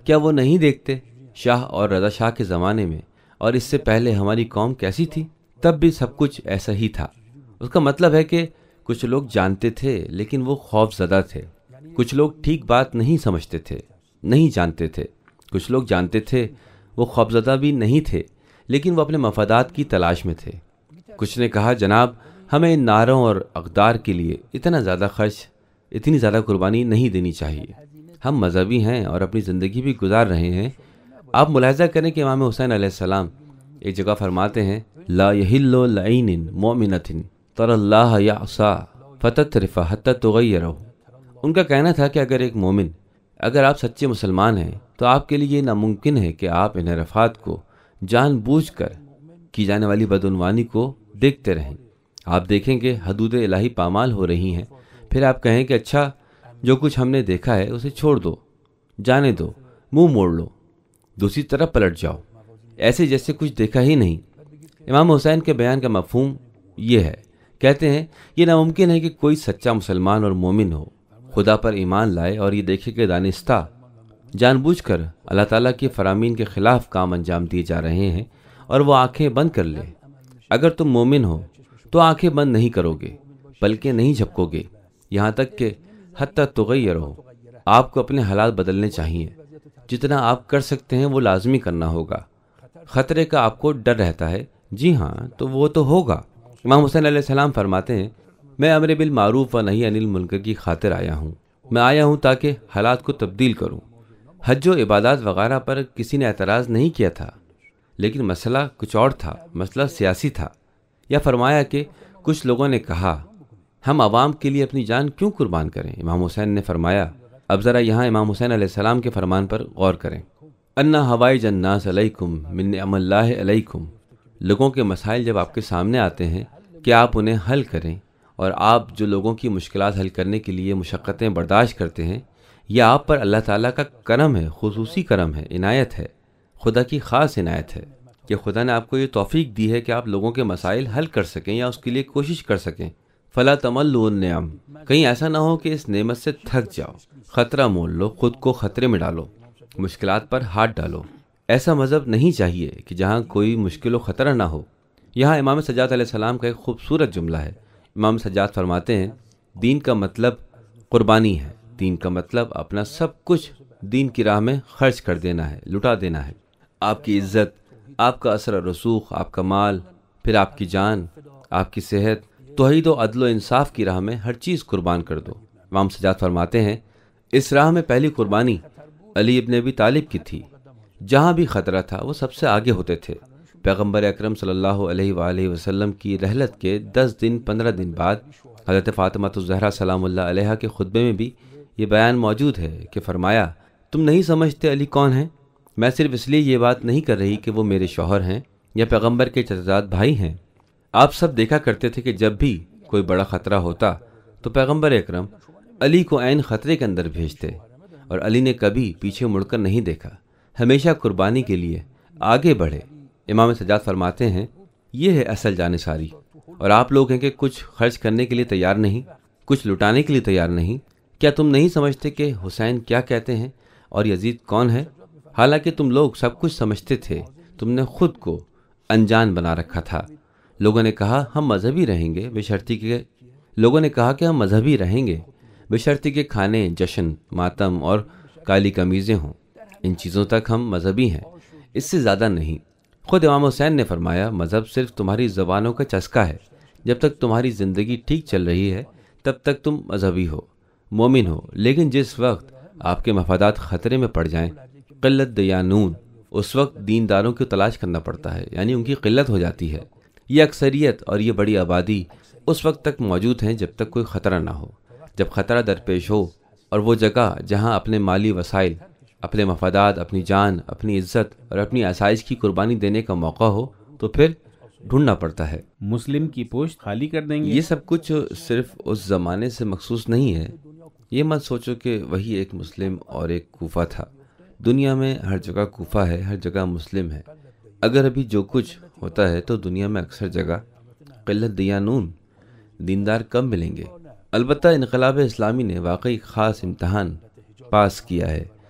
کیا وہ نہیں دیکھتے شاہ اور رضا شاہ کے زمانے میں اور اس سے پہلے ہماری قوم کیسی تھی؟ تب بھی سب کچھ ایسا ہی تھا۔ اس کا مطلب ہے کہ کچھ لوگ جانتے تھے لیکن وہ خوف زدہ تھے، کچھ لوگ ٹھیک بات نہیں سمجھتے تھے، نہیں جانتے تھے، کچھ لوگ جانتے تھے، وہ خوف زدہ بھی نہیں تھے لیکن وہ اپنے مفادات کی تلاش میں تھے۔ کچھ نے کہا جناب ہمیں ان نعروں اور اقدار کے لیے اتنا زیادہ خرچ، اتنی زیادہ قربانی نہیں دینی چاہیے، ہم مذہبی ہیں اور اپنی زندگی بھی گزار رہے ہیں۔ آپ ملاحظہ کریں کہ امام حسین علیہ السلام ایک جگہ فرماتے ہیں لا یحل لعین مؤمنۃ تر اللہ یعصا فتترف حتی تغیرہ۔ ان کا کہنا تھا کہ اگر ایک مومن، اگر آپ سچے مسلمان ہیں تو آپ کے لیے یہ ناممکن ہے کہ آپ انحرافات کو جان بوجھ کر کی جانے والی بدعنوانی کو دیکھتے رہیں۔ آپ دیکھیں کہ حدود الہی پامال ہو رہی ہیں، پھر آپ کہیں کہ اچھا جو کچھ ہم نے دیکھا ہے اسے چھوڑ دو، جانے دو، منہ موڑ لو، دوسری طرف پلٹ جاؤ، ایسے جیسے کچھ دیکھا ہی نہیں۔ امام حسین کے بیان کا مفہوم یہ ہے، کہتے ہیں یہ ناممکن ہے کہ کوئی سچا مسلمان اور مومن ہو، خدا پر ایمان لائے اور یہ دیکھے کہ دانستہ جان بوجھ کر اللہ تعالیٰ کی فرامین کے خلاف کام انجام دیے جا رہے ہیں اور وہ آنکھیں بند کر لے۔ اگر تم مومن ہو تو آنکھیں بند نہیں کرو گے، بلکہ نہیں جھپکو گے، یہاں تک کہ حتی تغیرہ، آپ کو اپنے حالات بدلنے چاہیے، جتنا آپ کر سکتے ہیں وہ لازمی کرنا ہوگا۔ خطرے کا آپ کو ڈر رہتا ہے، جی ہاں تو وہ تو ہوگا۔ امام حسین علیہ السلام فرماتے ہیں میں امر بالمعروف و نہی عن المنکر کی خاطر آیا ہوں، میں آیا ہوں تاکہ حالات کو تبدیل کروں۔ حج و عبادات وغیرہ پر کسی نے اعتراض نہیں کیا تھا، لیکن مسئلہ کچھ اور تھا، مسئلہ سیاسی تھا۔ یا فرمایا کہ کچھ لوگوں نے کہا ہم عوام کے لیے اپنی جان کیوں قربان کریں؟ امام حسین نے فرمایا، اب ذرا یہاں امام حسین علیہ السلام کے فرمان پر غور کریں، انا حوائج الناس علیکم من نعم اللہ علیکم، لوگوں کے مسائل جب آپ کے سامنے آتے ہیں کہ آپ انہیں حل کریں، اور آپ جو لوگوں کی مشکلات حل کرنے کے لیے مشقتیں برداشت کرتے ہیں، یہ آپ پر اللہ تعالیٰ کا کرم ہے، خصوصی کرم ہے، عنایت ہے، خدا کی خاص عنایت ہے کہ خدا نے آپ کو یہ توفیق دی ہے کہ آپ لوگوں کے مسائل حل کر سکیں یا اس کے لیے کوشش کر سکیں۔ فلا تملوا النعم، کہیں ایسا نہ ہو کہ اس نعمت سے تھک جاؤ، خطرہ مول لو، خود کو خطرے میں ڈالو، مشکلات پر ہاتھ ڈالو۔ ایسا مذہب نہیں چاہیے کہ جہاں کوئی مشکل و خطرہ نہ ہو۔ یہاں امام سجاد علیہ السلام کا ایک خوبصورت جملہ ہے۔ امام سجاد فرماتے ہیں دین کا مطلب قربانی ہے، دین کا مطلب اپنا سب کچھ دین کی راہ میں خرچ کر دینا ہے، لٹا دینا ہے۔ آپ کی عزت، آپ کا اثر و رسوخ، آپ کا مال، پھر آپ کی جان، آپ کی صحت، توحید و عدل و انصاف کی راہ میں ہر چیز قربان کر دو۔ امام سجاد فرماتے ہیں اس راہ میں پہلی قربانی علی ابن ابی طالب کی تھی، جہاں بھی خطرہ تھا وہ سب سے آگے ہوتے تھے۔ پیغمبر اکرم صلی اللہ علیہ وآلہ وسلم کی رحلت کے دس دن پندرہ دن بعد حضرت فاطمہ الزہرا سلام اللہ علیہا کے خطبے میں بھی یہ بیان موجود ہے کہ فرمایا تم نہیں سمجھتے علی کون ہیں؟ میں صرف اس لیے یہ بات نہیں کر رہی کہ وہ میرے شوہر ہیں یا پیغمبر کے چچزاد بھائی ہیں۔ آپ سب دیکھا کرتے تھے کہ جب بھی کوئی بڑا خطرہ ہوتا تو پیغمبر اکرم علی کو عین خطرے کے اندر بھیجتے، اور علی نے کبھی پیچھے مڑ کر نہیں دیکھا، ہمیشہ قربانی کے لیے آگے بڑھے۔ امام سجاد فرماتے ہیں یہ ہے اصل جانثاری، اور آپ لوگ ہیں کہ کچھ خرچ کرنے کے لیے تیار نہیں، کچھ لٹانے کے لیے تیار نہیں۔ کیا تم نہیں سمجھتے کہ حسین کیا کہتے ہیں اور یزید کون ہے؟ حالانکہ تم لوگ سب کچھ سمجھتے تھے، تم نے خود کو انجان بنا رکھا تھا۔ لوگوں نے کہا ہم مذہبی رہیں گے بشرطی کہ لوگوں نے کہا کہ ہم مذہبی رہیں گے بشرطی کہ کھانے، جشن، ماتم اور کالی قمیضیں ہوں، ان چیزوں تک ہم مذہبی ہیں، اس سے زیادہ نہیں۔ خود امام حسین نے فرمایا مذہب صرف تمہاری زبانوں کا چسکا ہے، جب تک تمہاری زندگی ٹھیک چل رہی ہے تب تک تم مذہبی ہو، مومن ہو، لیکن جس وقت آپ کے مفادات خطرے میں پڑ جائیں، قلت دیانون، اس وقت دینداروں کی تلاش کرنا پڑتا ہے، یعنی ان کی قلت ہو جاتی ہے۔ یہ اکثریت اور یہ بڑی آبادی اس وقت تک موجود ہیں جب تک کوئی خطرہ نہ ہو۔ جب خطرہ درپیش ہو اور وہ جگہ جہاں اپنے مالی وسائل، اپنے مفادات، اپنی جان، اپنی عزت اور اپنی آسائش کی قربانی دینے کا موقع ہو تو پھر ڈھونڈنا پڑتا ہے۔ مسلم کی پوشت خالی کر دیں گے۔ یہ سب کچھ صرف اس زمانے سے مخصوص نہیں ہے۔ یہ مت سوچو کہ وہی ایک مسلم اور ایک کوفہ تھا۔ دنیا میں ہر جگہ کوفہ ہے، ہر جگہ مسلم ہے۔ اگر ابھی جو کچھ ہوتا ہے تو دنیا میں اکثر جگہ قلت دیانون، دیندار کم ملیں گے۔ البتہ انقلاب اسلامی نے واقعی خاص امتحان پاس کیا ہے۔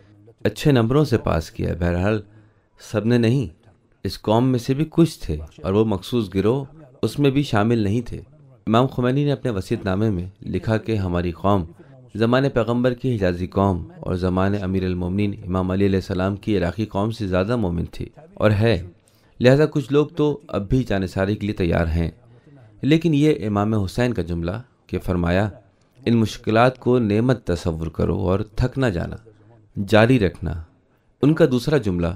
اچھے نمبروں سے پاس کیا. بہرحال سب نے نہیں، اس قوم میں سے بھی کچھ تھے اور وہ مخصوص گروہ اس میں بھی شامل نہیں تھے. امام خمینی نے اپنے وصیت نامے میں لکھا کہ ہماری قوم زمانے پیغمبر کی حجازی قوم اور زمانے امیر المومنین امام علی علیہ السلام کی عراقی قوم سے زیادہ مومن تھی اور ہے. لہذا کچھ لوگ تو اب بھی جانثاری کے لیے تیار ہیں. لیکن یہ امام حسین کا جملہ کہ فرمایا ان مشکلات کو نعمت تصور کرو اور تھک نہ جانا، جاری رکھنا. ان کا دوسرا جملہ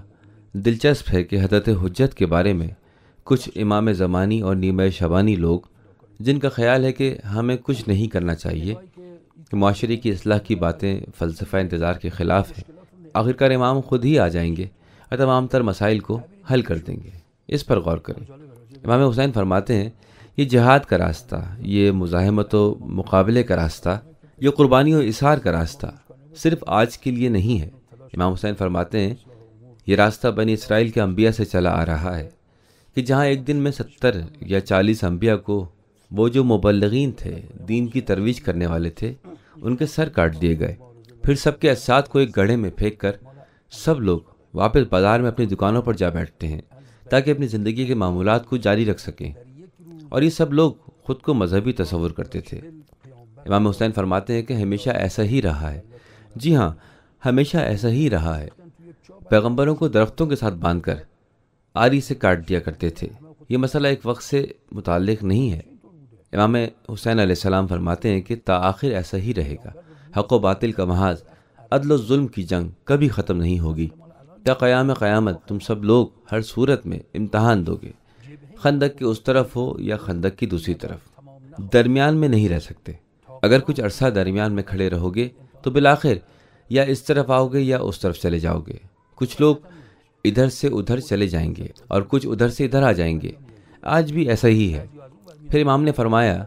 دلچسپ ہے کہ حضرت حجت کے بارے میں کچھ امام زمانی اور نیمہ شبانی لوگ جن کا خیال ہے کہ ہمیں کچھ نہیں کرنا چاہیے، کہ معاشرے کی اصلاح کی باتیں فلسفہ انتظار کے خلاف ہیں. آخرکار امام خود ہی آ جائیں گے اور تمام تر مسائل کو حل کر دیں گے. اس پر غور کریں. امام حسین فرماتے ہیں یہ جہاد کا راستہ، یہ مزاحمت و مقابلے کا راستہ، یہ قربانی و اثار کا راستہ صرف آج کے لیے نہیں ہے. امام حسین فرماتے ہیں یہ راستہ بنی اسرائیل کے انبیاء سے چلا آ رہا ہے کہ جہاں ایک دن میں ستر یا چالیس انبیاء کو وہ جو مبلغین تھے، دین کی ترویج کرنے والے تھے، ان کے سر کاٹ دیے گئے. پھر سب کے اجساد کو ایک گڑھے میں پھینک کر سب لوگ واپس بازار میں اپنی دکانوں پر جا بیٹھتے ہیں تاکہ اپنی زندگی کے معمولات کو جاری رکھ سکیں. اور یہ سب لوگ خود کو مذہبی تصور کرتے تھے. امام حسین فرماتے ہیں کہ ہمیشہ ایسا ہی رہا ہے. جی ہاں، ہمیشہ ایسا ہی رہا ہے. پیغمبروں کو درختوں کے ساتھ باندھ کر آری سے کاٹ دیا کرتے تھے. یہ مسئلہ ایک وقت سے متعلق نہیں ہے. امام حسین علیہ السلام فرماتے ہیں کہ تاخیر ایسا ہی رہے گا. حق و باطل کا محاذ، عدل و ظلم کی جنگ کبھی ختم نہیں ہوگی. تا قیام قیامت تم سب لوگ ہر صورت میں امتحان دو گے. خندق کے اس طرف ہو یا خندق کی دوسری طرف، درمیان میں نہیں رہ سکتے. اگر کچھ عرصہ درمیان میں کھڑے رہو گے تو بالآخر یا اس طرف آؤ گے یا اس طرف چلے جاؤ گے. کچھ لوگ ادھر سے ادھر چلے جائیں گے اور کچھ ادھر سے ادھر آ جائیں گے. آج بھی ایسا ہی ہے. پھر امام نے فرمایا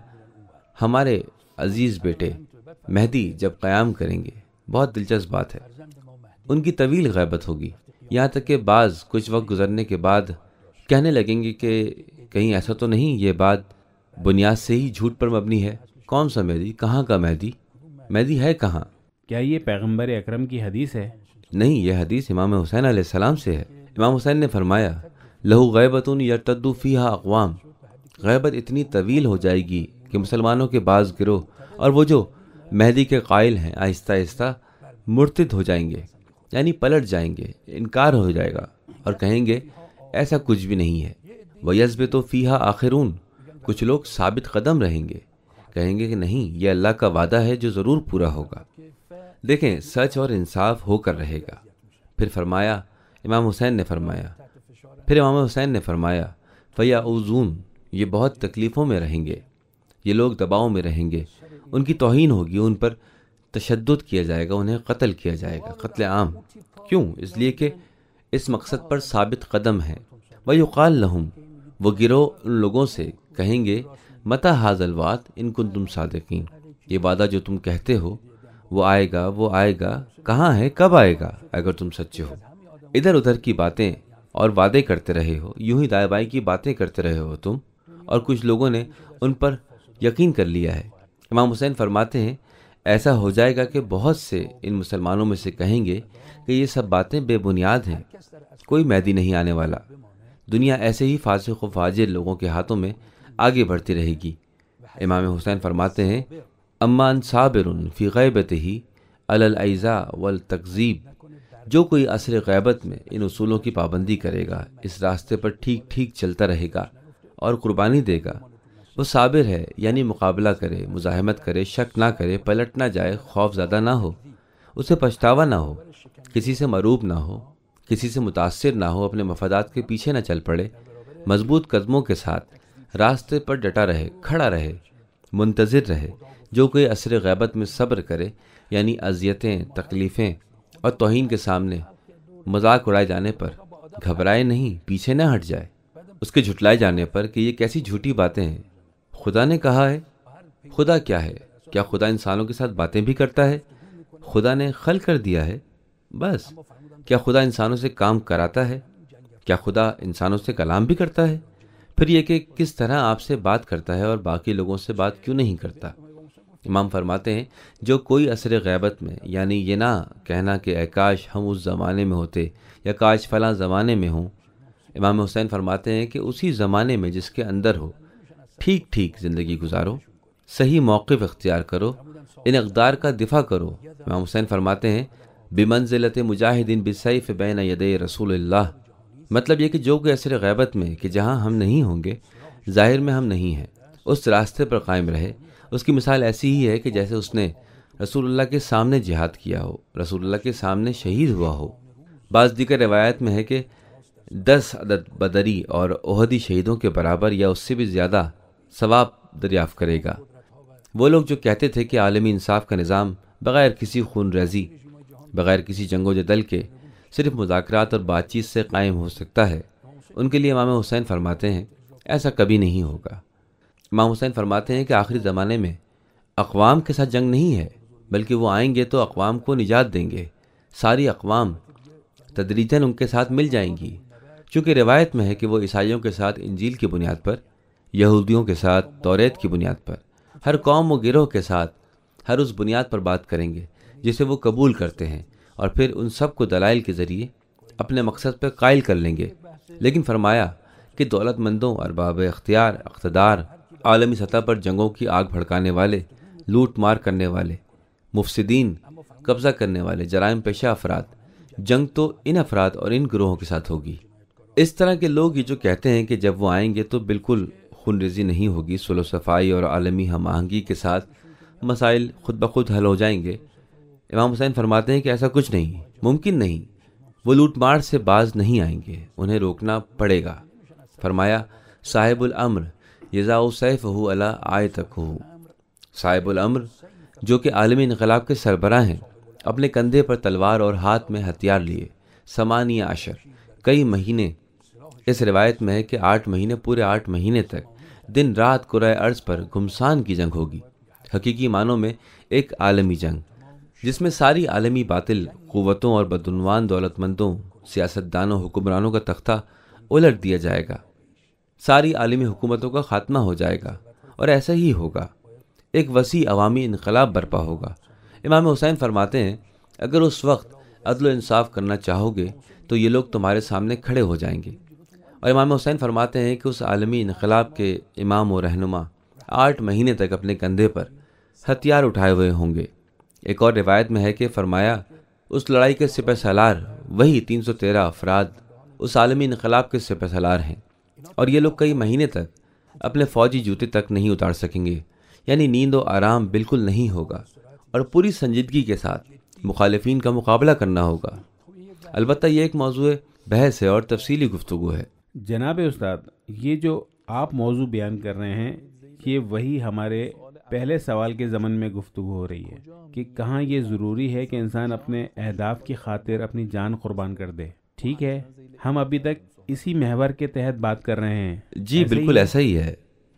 ہمارے عزیز بیٹے مہدی جب قیام کریں گے، بہت دلچسپ بات ہے، ان کی طویل غیبت ہوگی، یہاں تک کہ بعض کچھ وقت گزرنے کے بعد کہنے لگیں گے کہ کہیں ایسا تو نہیں یہ بات بنیاد سے ہی جھوٹ پر مبنی ہے. کون سا مہدی؟ کہاں کا مہدی؟ مہدی ہے کہاں؟ کیا یہ پیغمبر اکرم کی حدیث ہے؟ نہیں، یہ حدیث امام حسین علیہ السلام سے ہے. امام حسین نے فرمایا لہو غیبتون یرتد فیہا اقوام، غیبت اتنی طویل ہو جائے گی کہ مسلمانوں کے بعض گروہ اور وہ جو مہدی کے قائل ہیں آہستہ آہستہ مرتد ہو جائیں گے، یعنی پلٹ جائیں گے، انکار ہو جائے گا اور کہیں گے ایسا کچھ بھی نہیں ہے. وَيَثْبِتُ فِيهَا آخرون، کچھ لوگ ثابت قدم رہیں گے، کہیں گے کہ نہیں یہ اللہ کا وعدہ ہے جو ضرور پورا ہوگا. دیکھیں سچ اور انصاف ہو کر رہے گا. پھر فرمایا امام حسین نے فرمایا پھر امام حسین نے فرمایا فَيَعُوذُونَ، یہ بہت تکلیفوں میں رہیں گے، یہ لوگ دباؤ میں رہیں گے، ان کی توہین ہوگی، ان پر تشدد کیا جائے گا، انہیں قتل کیا جائے گا، قتل عام. کیوں؟ اس لیے کہ اس مقصد پر ثابت قدم ہیں. وَيُقَالُ لَهُمْ، وہ گروہ ان لوگوں سے کہیں گے مَتَى هَذَا الْوَعْدُ إِن كُنتُمْ صَادِقِينَ، یہ وعدہ جو تم کہتے ہو وہ آئے گا، وہ آئے گا، کہاں ہے، کب آئے گا اگر تم سچے ہو. ادھر ادھر کی باتیں اور وعدے کرتے رہے ہو، یوں ہی دائیں بائیں کی باتیں کرتے رہے ہو تم، اور کچھ لوگوں نے ان پر یقین کر لیا ہے. امام حسین فرماتے ہیں ایسا ہو جائے گا کہ بہت سے ان مسلمانوں میں سے کہیں گے کہ یہ سب باتیں بے بنیاد ہیں، کوئی مہدی نہیں آنے والا. دنیا ایسے ہی فاسق و فاجر لوگوں کے ہاتھوں میں آگے بڑھتی رہے گی. امام حسین فرماتے ہیں امان صابر فی غیبتہ علی الایذاء والتکذیب، جو کوئی عصر غیبت میں ان اصولوں کی پابندی کرے گا، اس راستے پر ٹھیک ٹھیک چلتا رہے گا اور قربانی دے گا، وہ صابر ہے، یعنی مقابلہ کرے، مزاحمت کرے، شک نہ کرے، پلٹ نہ جائے، خوف زدہ نہ ہو، اسے پچھتاوا نہ ہو، کسی سے مروب نہ ہو، کسی سے متاثر نہ ہو، اپنے مفادات کے پیچھے نہ چل پڑے، مضبوط قدموں کے ساتھ راستے پر ڈٹا رہے، کھڑا رہے، منتظر رہے. جو کوئی عصر غیبت میں صبر کرے، یعنی اذیتیں، تکلیفیں اور توہین کے سامنے مذاق اڑائے جانے پر گھبرائے نہیں، پیچھے نہ ہٹ جائے، اس کے جھٹلائے جانے پر کہ یہ کیسی جھوٹی باتیں ہیں، خدا نے کہا ہے. خدا کیا ہے؟ کیا خدا انسانوں کے ساتھ باتیں بھی کرتا ہے؟ خدا نے خلق کر دیا ہے بس. کیا خدا انسانوں سے کام کراتا ہے؟ کیا خدا انسانوں سے کلام بھی کرتا ہے؟ پھر یہ کہ کس طرح آپ سے بات کرتا ہے اور باقی لوگوں سے بات کیوں نہیں کرتا؟ امام فرماتے ہیں جو کوئی اثر غیبت میں، یعنی یہ نہ کہنا کہ اے کاش ہم اس زمانے میں ہوتے یا کاش فلاں زمانے میں ہوں، امام حسین فرماتے ہیں کہ اسی زمانے میں جس کے اندر ہو ٹھیک ٹھیک زندگی گزارو، صحیح موقف اختیار کرو، ان اقدار کا دفاع کرو۔ امام حسین فرماتے ہیں بمنزلت مجاہدین بالسیف بین یدی رسول اللہ، مطلب یہ کہ جو کوئی اثر غیبت میں کہ جہاں ہم نہیں ہوں گے، ظاہر میں ہم نہیں ہیں، اس راستے پر قائم رہے، اس کی مثال ایسی ہی ہے کہ جیسے اس نے رسول اللہ کے سامنے جہاد کیا ہو، رسول اللہ کے سامنے شہید ہوا ہو۔ بعض دیگر روایت میں ہے کہ دس عدد بدری اور احدی شہیدوں کے برابر یا اس سے بھی زیادہ ثواب دریافت کرے گا۔ وہ لوگ جو کہتے تھے کہ عالمی انصاف کا نظام بغیر کسی خون ریزی، بغیر کسی جنگ و جدل کے صرف مذاکرات اور بات چیت سے قائم ہو سکتا ہے، ان کے لیے امام حسین فرماتے ہیں ایسا کبھی نہیں ہوگا۔ امام حسین فرماتے ہیں کہ آخری زمانے میں اقوام کے ساتھ جنگ نہیں ہے، بلکہ وہ آئیں گے تو اقوام کو نجات دیں گے، ساری اقوام تدریجاً ان کے ساتھ مل جائیں گی، چونکہ روایت میں ہے کہ وہ عیسائیوں کے ساتھ انجیل کی بنیاد پر، یہودیوں کے ساتھ توریت کی بنیاد پر، ہر قوم و گروہ کے ساتھ ہر اس بنیاد پر بات کریں گے جسے وہ قبول کرتے ہیں، اور پھر ان سب کو دلائل کے ذریعے اپنے مقصد پر قائل کر لیں گے۔ لیکن فرمایا کہ دولت مندوں، ارباب اختیار، اقتدار، عالمی سطح پر جنگوں کی آگ بھڑکانے والے، لوٹ مار کرنے والے، مفسدین، قبضہ کرنے والے، جرائم پیشہ افراد، جنگ تو ان افراد اور ان گروہوں کے ساتھ ہوگی۔ اس طرح کے لوگ یہ جو کہتے ہیں کہ جب وہ آئیں گے تو بالکل خون ریزی نہیں ہوگی، صلح و صفائی اور عالمی ہم آہنگی کے ساتھ مسائل خود بخود حل ہو جائیں گے، امام حسین فرماتے ہیں کہ ایسا کچھ نہیں، ممکن نہیں، وہ لوٹ مار سے باز نہیں آئیں گے، انہیں روکنا پڑے گا۔ فرمایا صاحب الامر یضع سیفہ علی عاتقہ، صاحب الامر جو کہ عالمی انقلاب کے سربراہ ہیں، اپنے کندھے پر تلوار اور ہاتھ میں ہتھیار لیے، ثمانیہ عشر، کئی مہینے، اس روایت میں ہے کہ آٹھ مہینے، پورے آٹھ مہینے تک دن رات کرۂ ارض پر گھمسان کی جنگ ہوگی، حقیقی معنوں میں ایک عالمی جنگ جس میں ساری عالمی باطل قوتوں اور بدعنوان دولت مندوں، سیاستدانوں، حکمرانوں کا تختہ الٹ دیا جائے گا، ساری عالمی حکومتوں کا خاتمہ ہو جائے گا، اور ایسا ہی ہوگا، ایک وسیع عوامی انقلاب برپا ہوگا۔ امام حسین فرماتے ہیں اگر اس وقت عدل و انصاف کرنا چاہو گے تو یہ لوگ تمہارے سامنے کھڑے ہو جائیں گے۔ اور امام حسین فرماتے ہیں کہ اس عالمی انقلاب کے امام و رہنما آٹھ مہینے تک اپنے کندھے پر ہتھیار اٹھائے ہوئے ہوں گے۔ ایک اور روایت میں ہے کہ فرمایا اس لڑائی کے سپہ سالار وہی تین سو تیرہ افراد اس عالمی انقلاب کے سپہ سالار ہیں، اور یہ لوگ کئی مہینے تک اپنے فوجی جوتے تک نہیں اتار سکیں گے، یعنی نیند و آرام بالکل نہیں ہوگا، اور پوری سنجیدگی کے ساتھ مخالفین کا مقابلہ کرنا ہوگا۔ البتہ یہ ایک موضوع بحث ہے اور تفصیلی گفتگو ہے۔ جناب استاد، یہ جو آپ موضوع بیان کر رہے ہیں یہ وہی ہمارے پہلے سوال کے ضمن میں گفتگو ہو رہی ہے کہ کہاں یہ ضروری ہے کہ انسان اپنے اہداف کی خاطر اپنی جان قربان کر دے۔ ٹھیک ہے، ہم ابھی تک اسی محور کے تحت بات کر رہے ہیں۔ جی بالکل ایسا ہی ہے۔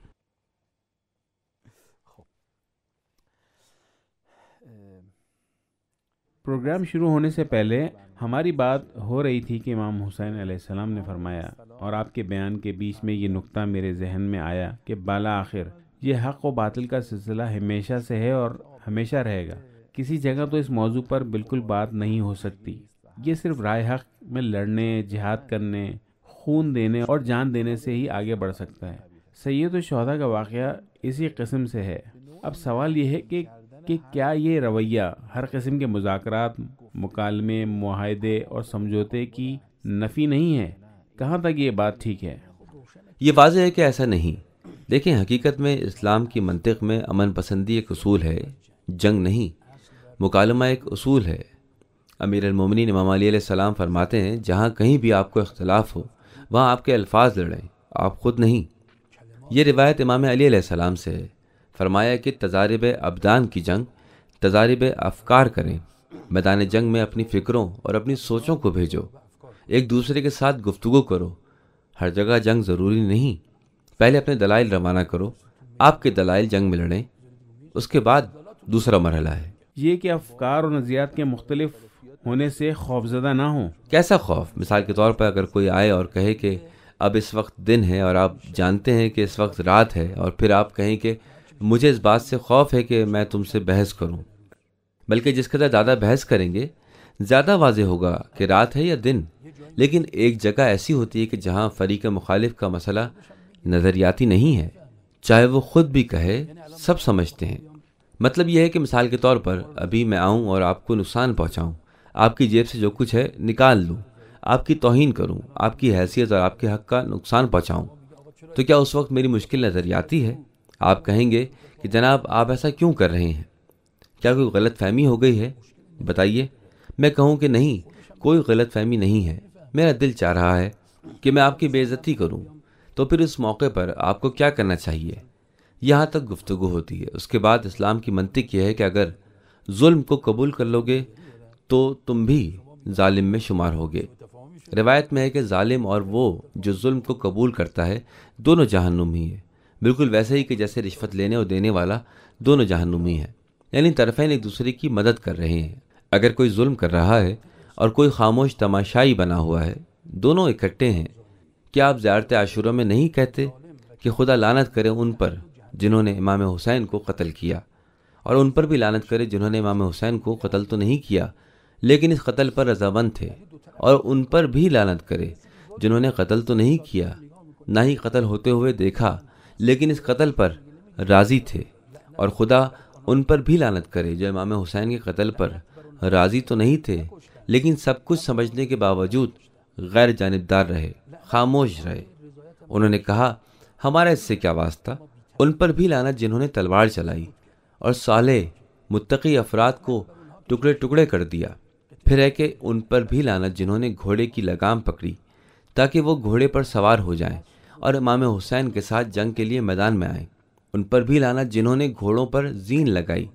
پروگرام شروع ہونے سے پہلے ہماری بات ہو رہی تھی کہ امام حسین علیہ السلام نے فرمایا، اور آپ کے بیان کے بیچ میں یہ نقطہ میرے ذہن میں آیا کہ بالا آخر یہ حق و باطل کا سلسلہ ہمیشہ سے ہے اور ہمیشہ رہے گا۔ کسی جگہ تو اس موضوع پر بالکل بات نہیں ہو سکتی، یہ صرف رائے حق میں لڑنے، جہاد کرنے، خون دینے اور جان دینے سے ہی آگے بڑھ سکتا ہے۔ سید الشہداء کا واقعہ اسی قسم سے ہے۔ اب سوال یہ ہے کہ کہ کیا یہ رویہ ہر قسم کے مذاکرات، مکالمے، معاہدے اور سمجھوتے کی نفی نہیں ہے؟ کہاں تک یہ بات ٹھیک ہے؟ یہ واضح ہے کہ ایسا نہیں۔ دیکھیں، حقیقت میں اسلام کی منطق میں امن پسندی ایک اصول ہے، جنگ نہیں۔ مکالمہ ایک اصول ہے۔ امیر المومنین امام علی علیہ السلام فرماتے ہیں جہاں کہیں بھی آپ کو اختلاف ہو وہاں آپ کے الفاظ لڑیں، آپ خود نہیں۔ یہ روایت امام علی علیہ السلام سے ہے۔ فرمایا کہ تضارب ابدان کی جنگ تضارب افکار کریں، میدان جنگ میں اپنی فکروں اور اپنی سوچوں کو بھیجو، ایک دوسرے کے ساتھ گفتگو کرو، ہر جگہ جنگ ضروری نہیں، پہلے اپنے دلائل روانہ کرو، آپ کے دلائل جنگ میں لڑیں، اس کے بعد دوسرا مرحلہ ہے یہ کہ افکار اور نظریات کے مختلف ہونے سے خوفزدہ نہ ہوں۔ کیسا خوف؟ مثال کے طور پر اگر کوئی آئے اور کہے کہ اب اس وقت دن ہے اور آپ جانتے ہیں کہ اس وقت رات ہے، اور پھر آپ کہیں کہ مجھے اس بات سے خوف ہے کہ میں تم سے بحث کروں، بلکہ جس قدر زیادہ بحث کریں گے زیادہ واضح ہوگا کہ رات ہے یا دن۔ لیکن ایک جگہ ایسی ہوتی ہے کہ جہاں فریق مخالف کا مسئلہ نظریاتی نہیں ہے، چاہے وہ خود بھی کہے، سب سمجھتے ہیں۔ مطلب یہ ہے کہ مثال کے طور پر ابھی میں آؤں اور آپ کو نقصان پہنچاؤں، آپ کی جیب سے جو کچھ ہے نکال لوں، آپ کی توہین کروں، آپ کی حیثیت اور آپ کے حق کا نقصان پہنچاؤں، تو کیا اس وقت میری مشکل نظریاتی ہے؟ آپ کہیں گے کہ جناب آپ ایسا کیوں کر رہے ہیں؟ کیا کوئی غلط فہمی ہو گئی ہے؟ بتائیے۔ میں کہوں کہ نہیں، کوئی غلط فہمی نہیں ہے، میرا دل چاہ رہا ہے کہ میں آپ کی بے عزتی کروں، تو پھر اس موقع پر آپ کو کیا کرنا چاہیے؟ یہاں تک گفتگو ہوتی ہے۔ اس کے بعد اسلام کی منطق یہ ہے کہ اگر ظلم کو قبول کر لو گے تو تم بھی ظالم میں شمار ہوگے۔ روایت میں ہے کہ ظالم اور وہ جو ظلم کو قبول کرتا ہے دونوں جہنمی ہیں، بالکل ویسے ہی کہ جیسے رشوت لینے اور دینے والا دونوں جہنمی ہیں، یعنی طرفین ایک دوسرے کی مدد کر رہے ہیں۔ اگر کوئی ظلم کر رہا ہے اور کوئی خاموش تماشائی بنا ہوا ہے، دونوں اکٹھے ہیں۔ کیا آپ زیارت عاشورہ میں نہیں کہتے کہ خدا لعنت کرے ان پر جنہوں نے امام حسین کو قتل کیا، اور ان پر بھی لعنت کرے جنہوں نے امام حسین کو قتل تو نہیں کیا لیکن اس قتل پر رضامند تھے، اور ان پر بھی لعنت کرے جنہوں نے قتل تو نہیں کیا، نہ ہی قتل ہوتے ہوئے دیکھا لیکن اس قتل پر راضی تھے، اور خدا ان پر بھی لعنت کرے جو امام حسین کے قتل پر راضی تو نہیں تھے لیکن سب کچھ سمجھنے کے باوجود غیر جانبدار رہے، خاموش رہے۔ انہوں نے کہا ہمارا اس سے کیا واسطہ؟ ان پر بھی لعنت جنہوں نے تلوار چلائی اور صالح متقی افراد کو ٹکڑے ٹکڑے کر دیا۔ پھر ہے کہ ان پر بھی لعنت جنہوں نے گھوڑے کی لگام پکڑی تاکہ وہ گھوڑے پر سوار ہو جائیں اور امام حسین کے ساتھ جنگ کے لیے میدان میں آئیں۔ ان پر بھی لعنت جنہوں نے گھوڑوں پر زین لگائی۔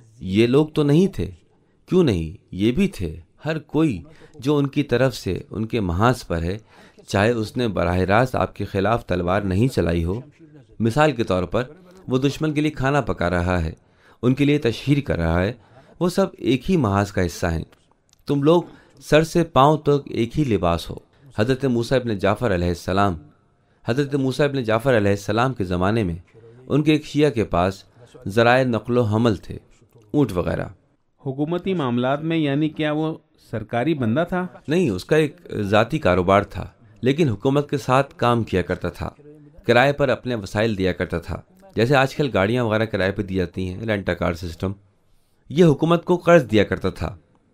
یہ لوگ تو نہیں تھے؟ کیوں نہیں، یہ بھی تھے۔ ہر کوئی جو ان کی طرف سے ان کے محاذ پر ہے، چاہے اس نے براہ راست آپ کے خلاف تلوار نہیں چلائی ہو، مثال کے طور پر وہ دشمن کے لیے کھانا پکا رہا ہے، ان کے لیے تشہیر کر رہا ہے، وہ سب ایک ہی محاذ کا حصہ ہیں۔ تم لوگ سر سے پاؤں تک ایک ہی لباس ہو۔ حضرت موسیٰ ابن جعفر علیہ السلام حضرت موسیٰ ابن جعفر علیہ السلام کے زمانے میں ان کے ایک شیعہ کے پاس ذرائع نقل و حمل تھے، اونٹ وغیرہ۔ حکومتی معاملات میں یعنی کیا وہ سرکاری بندہ تھا؟ نہیں، اس کا ایک ذاتی کاروبار تھا، لیکن حکومت کے ساتھ کام کیا کرتا تھا، کرائے پر اپنے وسائل دیا کرتا تھا، جیسے آج کل گاڑیاں وغیرہ کرائے پہ دی جاتی ہیں، رینٹا کار سسٹم۔ یہ حکومت کو قرض دیا کرتا تھا،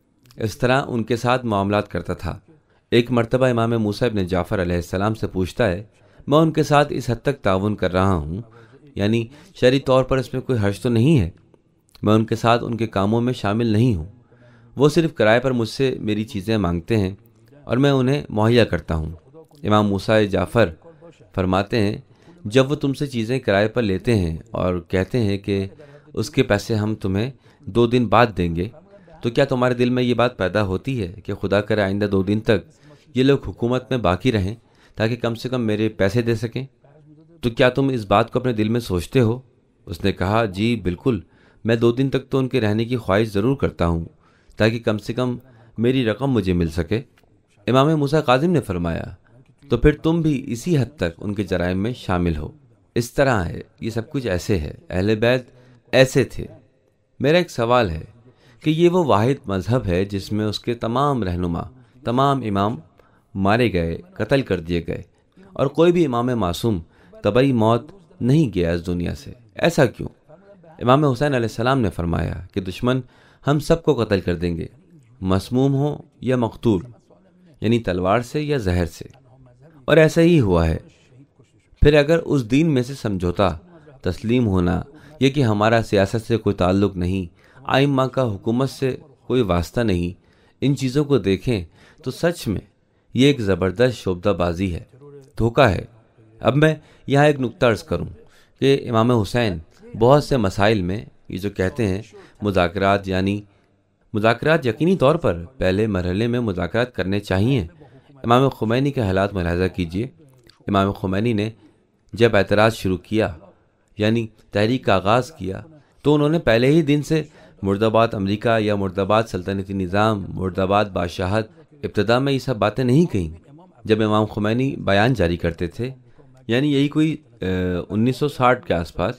اس طرح ان کے ساتھ معاملات کرتا تھا۔ ایک مرتبہ امام موسیٰ ابن جعفر علیہ السلام سے پوچھتا ہے، میں ان کے ساتھ اس حد تک تعاون کر رہا ہوں، یعنی شرعی طور پر اس میں کوئی حرج تو نہیں ہے، میں ان کے ساتھ ان کے کاموں میں شامل نہیں ہوں، وہ صرف کرائے پر مجھ سے میری چیزیں مانگتے ہیں اور میں انہیں مہیا کرتا ہوں۔ امام موسیٰ جعفر فرماتے ہیں، جب وہ تم سے چیزیں کرائے پر لیتے ہیں اور کہتے ہیں کہ اس کے پیسے ہم تمہیں دو دن بعد دیں گے، تو کیا تمہارے دل میں یہ بات پیدا ہوتی ہے کہ خدا کرے آئندہ دو دن تک یہ لوگ حکومت میں باقی رہیں تاکہ کم سے کم میرے پیسے دے سکیں؟ تو کیا تم اس بات کو اپنے دل میں سوچتے ہو؟ اس نے کہا، جی بالکل، میں دو دن تک تو ان کے رہنے کی خواہش ضرور کرتا ہوں تاکہ کم سے کم میری رقم مجھے مل سکے۔ امام موسیٰ کاظم نے فرمایا، تو پھر تم بھی اسی حد تک ان کے جرائم میں شامل ہو۔ اس طرح ہے، یہ سب کچھ ایسے ہے، اہل بیت ایسے تھے۔ میرا ایک سوال ہے کہ یہ وہ واحد مذہب ہے جس میں اس کے تمام رہنما، تمام امام مارے گئے، قتل کر دیے گئے، اور کوئی بھی امام معصوم طبعی موت نہیں گیا اس دنیا سے، ایسا کیوں؟ امام حسین علیہ السلام نے فرمایا کہ دشمن ہم سب کو قتل کر دیں گے، مسموم ہو یا مقتول، یعنی تلوار سے یا زہر سے، اور ایسا ہی ہوا ہے۔ پھر اگر اس دین میں سے سمجھوتا، تسلیم ہونا، یہ کہ ہمارا سیاست سے کوئی تعلق نہیں، آئمہ کا حکومت سے کوئی واسطہ نہیں، ان چیزوں کو دیکھیں تو سچ میں یہ ایک زبردست شعبدہ بازی ہے، دھوکہ ہے۔ اب میں یہاں ایک نکتہ عرض کروں کہ امام حسین بہت سے مسائل میں یہ جو کہتے ہیں مذاکرات، یعنی مذاکرات یقینی طور پر پہلے مرحلے میں مذاکرات کرنے چاہیے۔ امام خمینی کے حالات ملاحظہ کیجیے۔ امام خمینی نے جب اعتراض شروع کیا، یعنی تحریک کا آغاز کیا، تو انہوں نے پہلے ہی دن سے مرد آباد امریکہ یا مرد آباد سلطنتی نظام، مرد آباد بادشاہت، ابتدا میں یہ سب باتیں نہیں کہیں۔ جب امام خمینی بیان جاری کرتے تھے، یعنی یہی کوئی انیس سو ساٹھ کے آس پاس،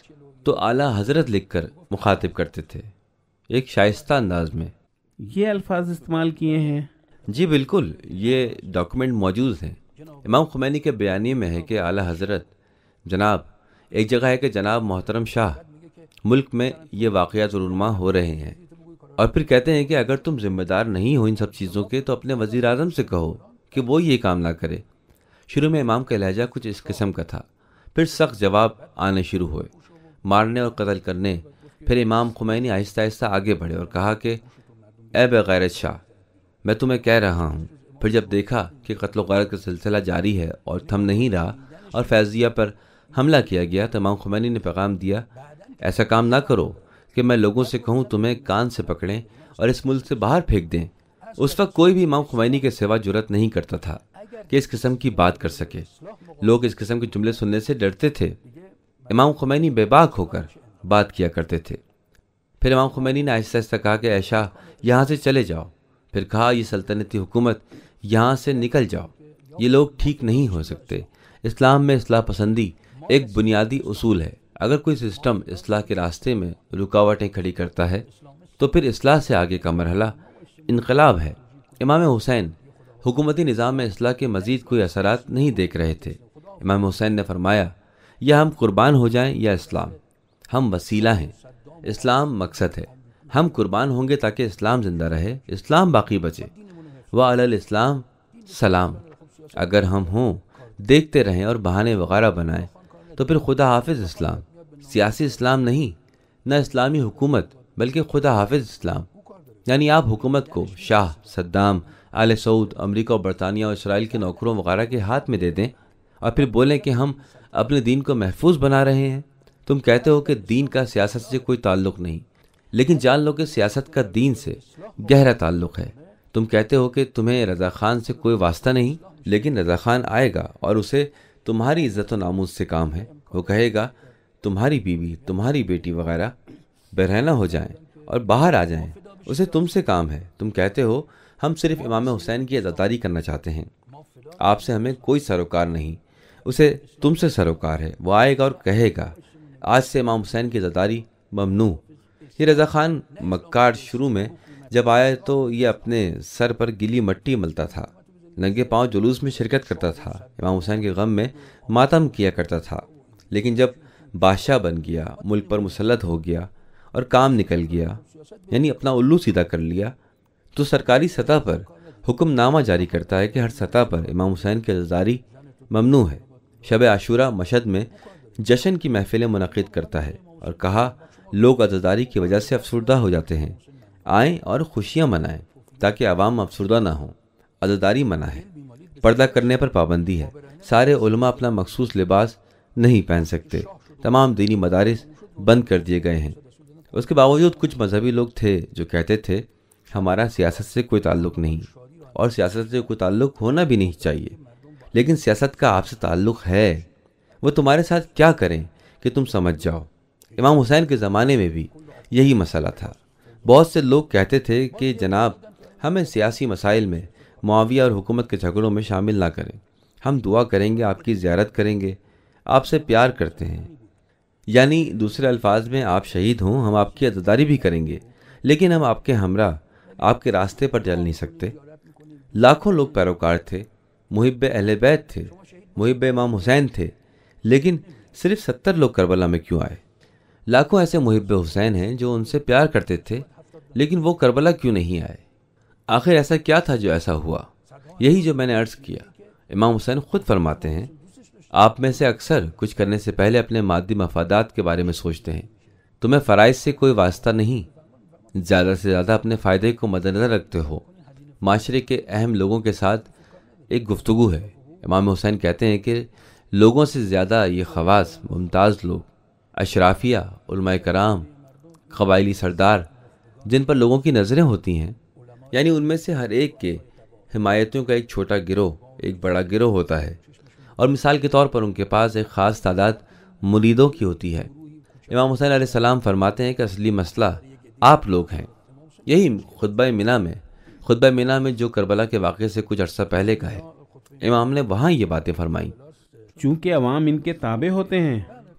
تو اعلیٰ حضرت لکھ کر مخاطب کرتے تھے، ایک شائستہ انداز میں۔ یہ الفاظ استعمال کیے ہیں؟ جی بالکل، یہ ڈاکومنٹ موجود ہیں۔ امام خمینی کے بیانیے میں ہے کہ اعلیٰ حضرت جناب، ایک جگہ ہے کہ جناب محترم شاہ، ملک میں یہ واقعات رونما ہو رہے ہیں، اور پھر کہتے ہیں کہ اگر تم ذمہ دار نہیں ہو ان سب چیزوں کے تو اپنے وزیر اعظم سے کہو کہ وہ یہ کام نہ کرے۔ شروع میں امام کا لہجہ کچھ اس قسم کا تھا، پھر سخت جواب آنے شروع ہوئے، مارنے اور قتل کرنے۔ پھر امام خمینی آہستہ آہستہ آگے بڑھے اور کہا کہ اے بغیرت شاہ، میں تمہیں کہہ رہا ہوں۔ پھر جب دیکھا کہ قتل و غارت کا سلسلہ جاری ہے اور تھم نہیں رہا اور فیضیہ پر حملہ کیا گیا، تو امام خمینی نے پیغام دیا، ایسا کام نہ کرو کہ میں لوگوں سے کہوں تمہیں کان سے پکڑیں اور اس ملک سے باہر پھینک دیں۔ اس وقت کوئی بھی امام خمینی کے سوا جرأت نہیں کرتا تھا کہ اس قسم کی بات کر سکے۔ لوگ اس قسم کے جملے سننے سے ڈرتے تھے۔ امام خمینی بے باک ہو کر بات کیا کرتے تھے۔ پھر امام خمینی نے آہستہ آہستہ کہا کہ اے شاہ، یہاں سے چلے جاؤ۔ پھر کہا، یہ سلطنتی حکومت، یہاں سے نکل جاؤ، یہ لوگ ٹھیک نہیں ہو سکتے۔ اسلام میں اصلاح پسندی ایک بنیادی اصول ہے۔ اگر کوئی سسٹم اصلاح کے راستے میں رکاوٹیں کھڑی کرتا ہے تو پھر اصلاح سے آگے کا مرحلہ انقلاب ہے۔ امام حسین حکومتی نظام میں اصلاح کے مزید کوئی اثرات نہیں دیکھ رہے تھے۔ امام حسین نے فرمایا، یا ہم قربان ہو جائیں یا اسلام، ہم وسیلہ ہیں، اسلام مقصد ہے۔ ہم قربان ہوں گے تاکہ اسلام زندہ رہے، اسلام باقی بچے۔ وعلی الاسلام سلام۔ اگر ہم ہوں، دیکھتے رہیں اور بہانے وغیرہ بنائیں تو پھر خدا حافظ اسلام، سیاسی اسلام نہیں، نہ اسلامی حکومت بلکہ خدا حافظ اسلام۔ یعنی آپ حکومت کو شاہ، صدام، آل سعود، امریکہ اور برطانیہ اور اسرائیل کے نوکروں وغیرہ کے ہاتھ میں دے دیں اور پھر بولیں کہ ہم اپنے دین کو محفوظ بنا رہے ہیں۔ تم کہتے ہو کہ دین کا سیاست سے کوئی تعلق نہیں، لیکن جان لو کہ سیاست کا دین سے گہرا تعلق ہے۔ تم کہتے ہو کہ تمہیں رضا خان سے کوئی واسطہ نہیں، لیکن رضا خان آئے گا اور اسے تمہاری عزت و ناموس سے کام ہے۔ وہ کہے گا تمہاری بیوی، تمہاری بیٹی وغیرہ برہنہ ہو جائیں اور باہر آ جائیں، اسے تم سے کام ہے۔ تم کہتے ہو ہم صرف امام حسین کی عزاداری کرنا چاہتے ہیں، آپ سے ہمیں کوئی سروکار نہیں، اسے تم سے سروکار ہے۔ وہ آئے گا اور کہے گا آج سے امام حسین کی عزاداری ممنوع۔ یہ رضا خان مکار شروع میں جب آیا تو یہ اپنے سر پر گلی مٹی ملتا تھا، ننگے پاؤں جلوس میں شرکت کرتا تھا، امام حسین کے غم میں ماتم کیا کرتا تھا۔ لیکن جب بادشاہ بن گیا، ملک پر مسلط ہو گیا اور کام نکل گیا، یعنی اپنا الو سیدھا کر لیا، تو سرکاری سطح پر حکم نامہ جاری کرتا ہے کہ ہر سطح پر امام حسین کی عزاداری ممنوع ہے۔ شب عاشورہ مشہد میں جشن کی محفلیں منعقد کرتا ہے اور کہا لوگ عزاداری کی وجہ سے افسردہ ہو جاتے ہیں، آئیں اور خوشیاں منائیں تاکہ عوام افسردہ نہ ہوں۔ عزاداری منع ہے، پردہ کرنے پر پابندی ہے، سارے علماء اپنا مخصوص لباس نہیں پہن سکتے، تمام دینی مدارس بند کر دیے گئے ہیں۔ اس کے باوجود کچھ مذہبی لوگ تھے جو کہتے تھے ہمارا سیاست سے کوئی تعلق نہیں اور سیاست سے کوئی تعلق ہونا بھی نہیں چاہیے، لیکن سیاست کا آپ سے تعلق ہے، وہ تمہارے ساتھ کیا کریں کہ تم سمجھ جاؤ۔ امام حسین کے زمانے میں بھی یہی مسئلہ تھا۔ بہت سے لوگ کہتے تھے کہ جناب ہمیں سیاسی مسائل میں معاویہ اور حکومت کے جھگڑوں میں شامل نہ کریں، ہم دعا کریں گے، آپ کی زیارت کریں گے، آپ سے پیار کرتے ہیں، یعنی دوسرے الفاظ میں آپ شہید ہوں ہم آپ کی عزاداری بھی کریں گے، لیکن ہم آپ کے ہمراہ آپ کے راستے پر چل نہیں سکتے۔ لاکھوں لوگ پیروکار تھے، محب اہل بیت تھے، محب امام حسین تھے، لیکن صرف ستر لوگ کربلا میں کیوں آئے؟ لاکھوں ایسے محب حسین ہیں جو ان سے پیار کرتے تھے، لیکن وہ کربلا کیوں نہیں آئے؟ آخر ایسا کیا تھا جو ایسا ہوا؟ یہی جو میں نے عرض کیا۔ امام حسین خود فرماتے ہیں آپ میں سے اکثر کچھ کرنے سے پہلے اپنے مادی مفادات کے بارے میں سوچتے ہیں، تمہیں فرائض سے کوئی واسطہ نہیں، زیادہ سے زیادہ اپنے فائدے کو مد نظر رکھتے ہو۔ معاشرے کے اہم لوگوں کے ساتھ ایک گفتگو ہے۔ امام حسین کہتے ہیں کہ لوگوں سے زیادہ یہ خواص، ممتاز لوگ، اشرافیہ، علماء کرام، قبائلی سردار، جن پر لوگوں کی نظریں ہوتی ہیں، یعنی ان میں سے ہر ایک کے حمایتیوں کا ایک چھوٹا گروہ ایک بڑا گروہ ہوتا ہے، اور مثال کے طور پر ان کے پاس ایک خاص تعداد مریدوں کی ہوتی ہے۔ امام حسین علیہ السلام فرماتے ہیں کہ اصلی مسئلہ آپ لوگ ہیں۔ یہی خطبہ منا میں خطبہ منا میں جو کربلا کے واقعے سے کچھ عرصہ پہلے کا ہے، امام نے وہاں یہ باتیں فرمائیں۔ چونکہ عوام ان کے تابع ہوتے ہیں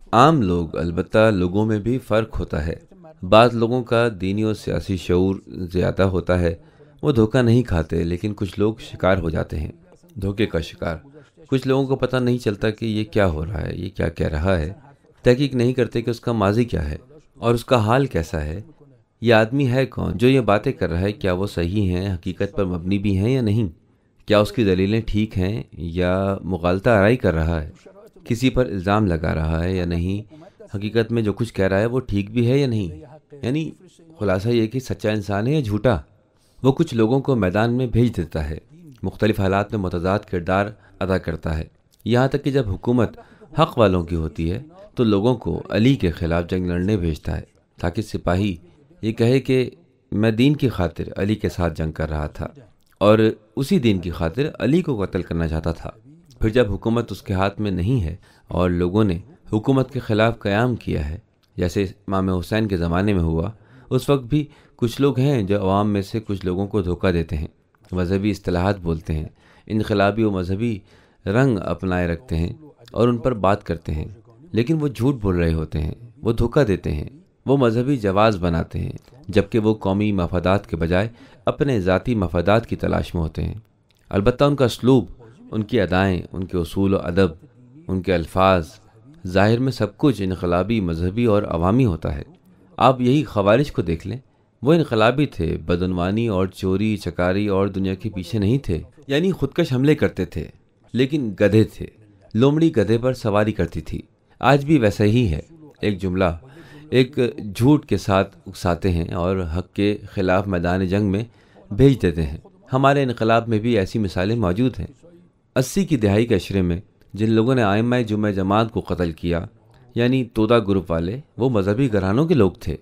عام لوگ، البتہ لوگوں میں بھی فرق ہوتا ہے۔ بعض لوگوں کا دینی اور سیاسی شعور زیادہ ہوتا ہے، وہ دھوکہ نہیں کھاتے، لیکن کچھ لوگ شکار ہو جاتے ہیں، دھوکے کا شکار۔ کچھ لوگوں کو پتہ نہیں چلتا کہ یہ کیا ہو رہا ہے، یہ کیا کہہ رہا ہے، تحقیق نہیں کرتے کہ اس کا ماضی کیا ہے اور اس کا حال کیسا ہے، یہ آدمی ہے کون جو یہ باتیں کر رہا ہے، کیا وہ صحیح ہیں، حقیقت پر مبنی بھی ہیں یا نہیں، کیا اس کی دلیلیں ٹھیک ہیں یا مغالطہ آرائی کر رہا ہے، کسی پر الزام لگا رہا ہے یا نہیں، حقیقت میں جو کچھ کہہ رہا ہے وہ ٹھیک بھی ہے یا نہیں۔ یعنی خلاصہ یہ کہ سچا انسان ہے یا جھوٹا۔ وہ کچھ لوگوں کو میدان میں بھیج دیتا ہے، مختلف حالات میں متضاد کردار ادا کرتا ہے، یہاں تک کہ جب حکومت حق والوں کی ہوتی ہے تو لوگوں کو علی کے خلاف جنگ لڑنے بھیجتا ہے، تاکہ سپاہی یہ کہے کہ میں دین کی خاطر علی کے ساتھ جنگ کر رہا تھا اور اسی دین کی خاطر علی کو قتل کرنا چاہتا تھا۔ پھر جب حکومت اس کے ہاتھ میں نہیں ہے اور لوگوں نے حکومت کے خلاف قیام کیا ہے، جیسے امام حسین کے زمانے میں ہوا، اس وقت بھی کچھ لوگ ہیں جو عوام میں سے کچھ لوگوں کو دھوکہ دیتے ہیں، مذہبی اصطلاحات بولتے ہیں، انقلابی و مذہبی رنگ اپنائے رکھتے ہیں اور ان پر بات کرتے ہیں، لیکن وہ جھوٹ بول رہے ہوتے ہیں، وہ دھوکہ دیتے ہیں، وہ مذہبی جواز بناتے ہیں، جبکہ وہ قومی مفادات کے بجائے اپنے ذاتی مفادات کی تلاش میں ہوتے ہیں۔ البتہ ان کا اسلوب، ان کی ادائیں، ان کے اصول و ادب، ان کے الفاظ، ظاہر میں سب کچھ انقلابی، مذہبی اور عوامی ہوتا ہے۔ آپ یہی خوارج کو دیکھ لیں، وہ انقلابی تھے، بدعنوانی اور چوری چکاری اور دنیا کے پیچھے نہیں تھے، یعنی خودکش حملے کرتے تھے، لیکن گدھے تھے، لومڑی گدھے پر سواری کرتی تھی۔ آج بھی ویسا ہی ہے، ایک جملہ ایک جھوٹ کے ساتھ اکساتے ہیں اور حق کے خلاف میدان جنگ میں بھیج دیتے ہیں۔ ہمارے انقلاب میں بھی ایسی مثالیں موجود ہیں۔ اسی کی دہائی کے عشرے میں جن لوگوں نے ائمہ جمعہ جماعت کو قتل کیا، یعنی تودا گروپ والے، وہ مذہبی گھرانوں کے لوگ تھے۔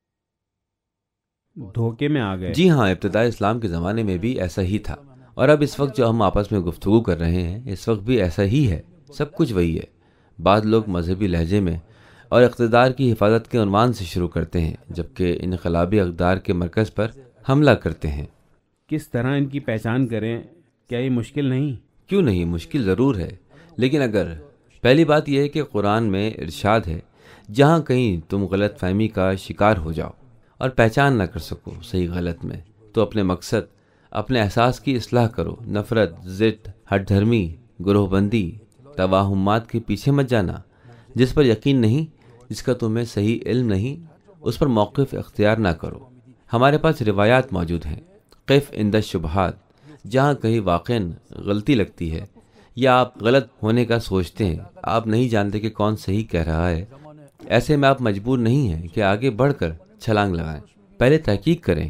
دھوکے میں آ گئے۔ جی ہاں، ابتدائی اسلام کے زمانے میں بھی ایسا ہی تھا، اور اب اس وقت جو ہم آپس میں گفتگو کر رہے ہیں، اس وقت بھی ایسا ہی ہے، سب کچھ وہی ہے۔ بعض لوگ مذہبی لہجے میں اور اقتدار کی حفاظت کے عنوان سے شروع کرتے ہیں، جبکہ انقلابی اقدار کے مرکز پر حملہ کرتے ہیں۔ کس طرح ان کی پہچان کریں؟ کیا یہ مشکل نہیں؟ کیوں نہیں، مشکل ضرور ہے، لیکن اگر پہلی بات یہ ہے کہ قرآن میں ارشاد ہے، جہاں کہیں تم غلط فہمی کا شکار ہو جاؤ اور پہچان نہ کر سکو صحیح غلط میں، تو اپنے مقصد، اپنے احساس کی اصلاح کرو۔ نفرت، ضد، ہٹ دھرمی، گروہ بندی، توہمات کے پیچھے مت جانا۔ جس پر یقین نہیں، جس کا تمہیں صحیح علم نہیں، اس پر موقف اختیار نہ کرو۔ ہمارے پاس روایات موجود ہیں، قف عند الشبہات، جہاں کہیں واقعاً غلطی لگتی ہے یا آپ غلط ہونے کا سوچتے ہیں، آپ نہیں جانتے کہ کون صحیح کہہ رہا ہے، ایسے میں آپ مجبور نہیں ہیں کہ آگے بڑھ کر چھلانگ لگائیں، پہلے تحقیق کریں۔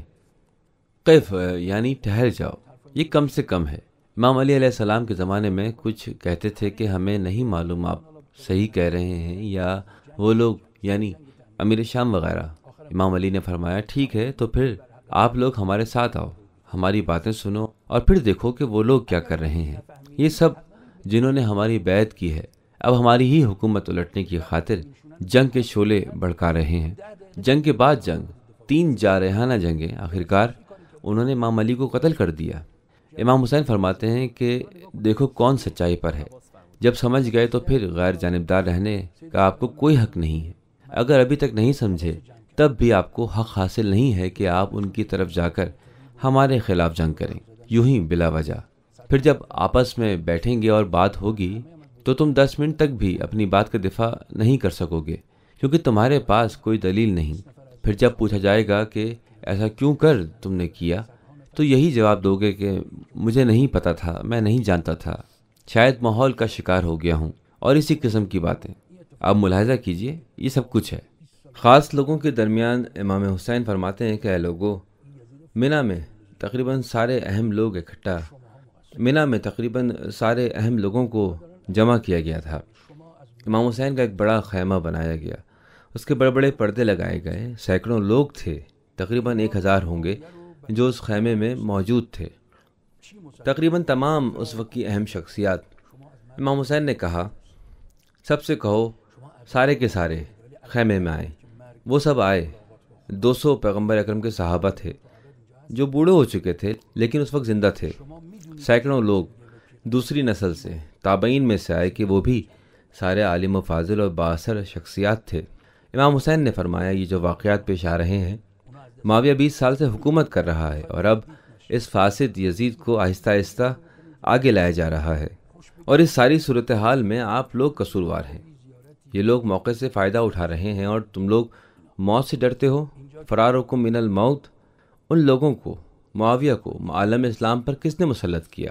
قف یعنی ٹھہر جاؤ، یہ کم سے کم ہے۔ امام علی علیہ السلام کے زمانے میں کچھ کہتے تھے کہ ہمیں نہیں معلوم آپ صحیح کہہ رہے ہیں یا وہ لوگ، یعنی امیر شام وغیرہ۔ امام علی نے فرمایا، ٹھیک ہے، تو پھر آپ لوگ ہمارے ساتھ آؤ، ہماری باتیں سنو اور پھر دیکھو کہ وہ لوگ کیا کر رہے ہیں۔ یہ سب جنہوں نے ہماری بیعت کی ہے، اب ہماری ہی حکومت الٹنے کی خاطر جنگ کے شعلے بھڑکا رہے ہیں۔ جنگ کے بعد جنگ، تین جارحانہ جنگیں، آخرکار انہوں نے امام علی کو قتل کر دیا۔ امام حسین فرماتے ہیں کہ دیکھو کون سچائی پر ہے، جب سمجھ گئے تو پھر غیر جانبدار رہنے کا آپ کو کوئی حق نہیں ہے۔ اگر ابھی تک نہیں سمجھے، تب بھی آپ کو حق حاصل نہیں ہے کہ آپ ان کی طرف جا کر ہمارے خلاف جنگ کریں، یوں ہی بلا وجہ۔ پھر جب آپس میں بیٹھیں گے اور بات ہوگی تو تم دس منٹ تک بھی اپنی بات کا دفاع نہیں کر سکو گے، کیونکہ تمہارے پاس کوئی دلیل نہیں۔ پھر جب پوچھا جائے گا کہ ایسا کیوں کر تم نے کیا، تو یہی جواب دو گے کہ مجھے نہیں پتا تھا، میں نہیں جانتا تھا، شاید ماحول کا شکار ہو گیا ہوں، اور اسی قسم کی باتیں۔ آپ ملاحظہ کیجئے، یہ سب کچھ ہے۔ خاص لوگوں کے درمیان امام حسین فرماتے ہیں کہ اے لوگو، مینا میں تقریباً سارے اہم لوگ اکٹھا مینا میں تقریباً سارے اہم لوگوں کو جمع کیا گیا تھا۔ امام حسین کا ایک بڑا خیمہ بنایا گیا، اس کے بڑے بڑے پردے لگائے گئے، سینکڑوں لوگ تھے، تقریباً ایک ہزار ہوں گے جو اس خیمے میں موجود تھے، تقریباً تمام اس وقت کی اہم شخصیات۔ امام حسین نے کہا، سب سے کہو سارے کے سارے خیمے میں آئیں۔ وہ سب آئے۔ دو سو پیغمبر اکرم کے صحابہ تھے جو بوڑھے ہو چکے تھے لیکن اس وقت زندہ تھے، سینکڑوں لوگ دوسری نسل سے، تابعین میں سے آئے کہ وہ بھی سارے عالم و فاضل اور بااثر شخصیات تھے۔ امام حسین نے فرمایا یہ جو واقعات پیش آ رہے ہیں، معاویہ بیس سال سے حکومت کر رہا ہے اور اب اس فاسد یزید کو آہستہ آہستہ آگے لایا جا رہا ہے، اور اس ساری صورتحال میں آپ لوگ قصوروار ہیں۔ یہ لوگ موقع سے فائدہ اٹھا رہے ہیں اور تم لوگ موت سے ڈرتے ہو۔ فرارکم من الموت، ان لوگوں کو، معاویہ کو عالم اسلام پر کس نے مسلط کیا؟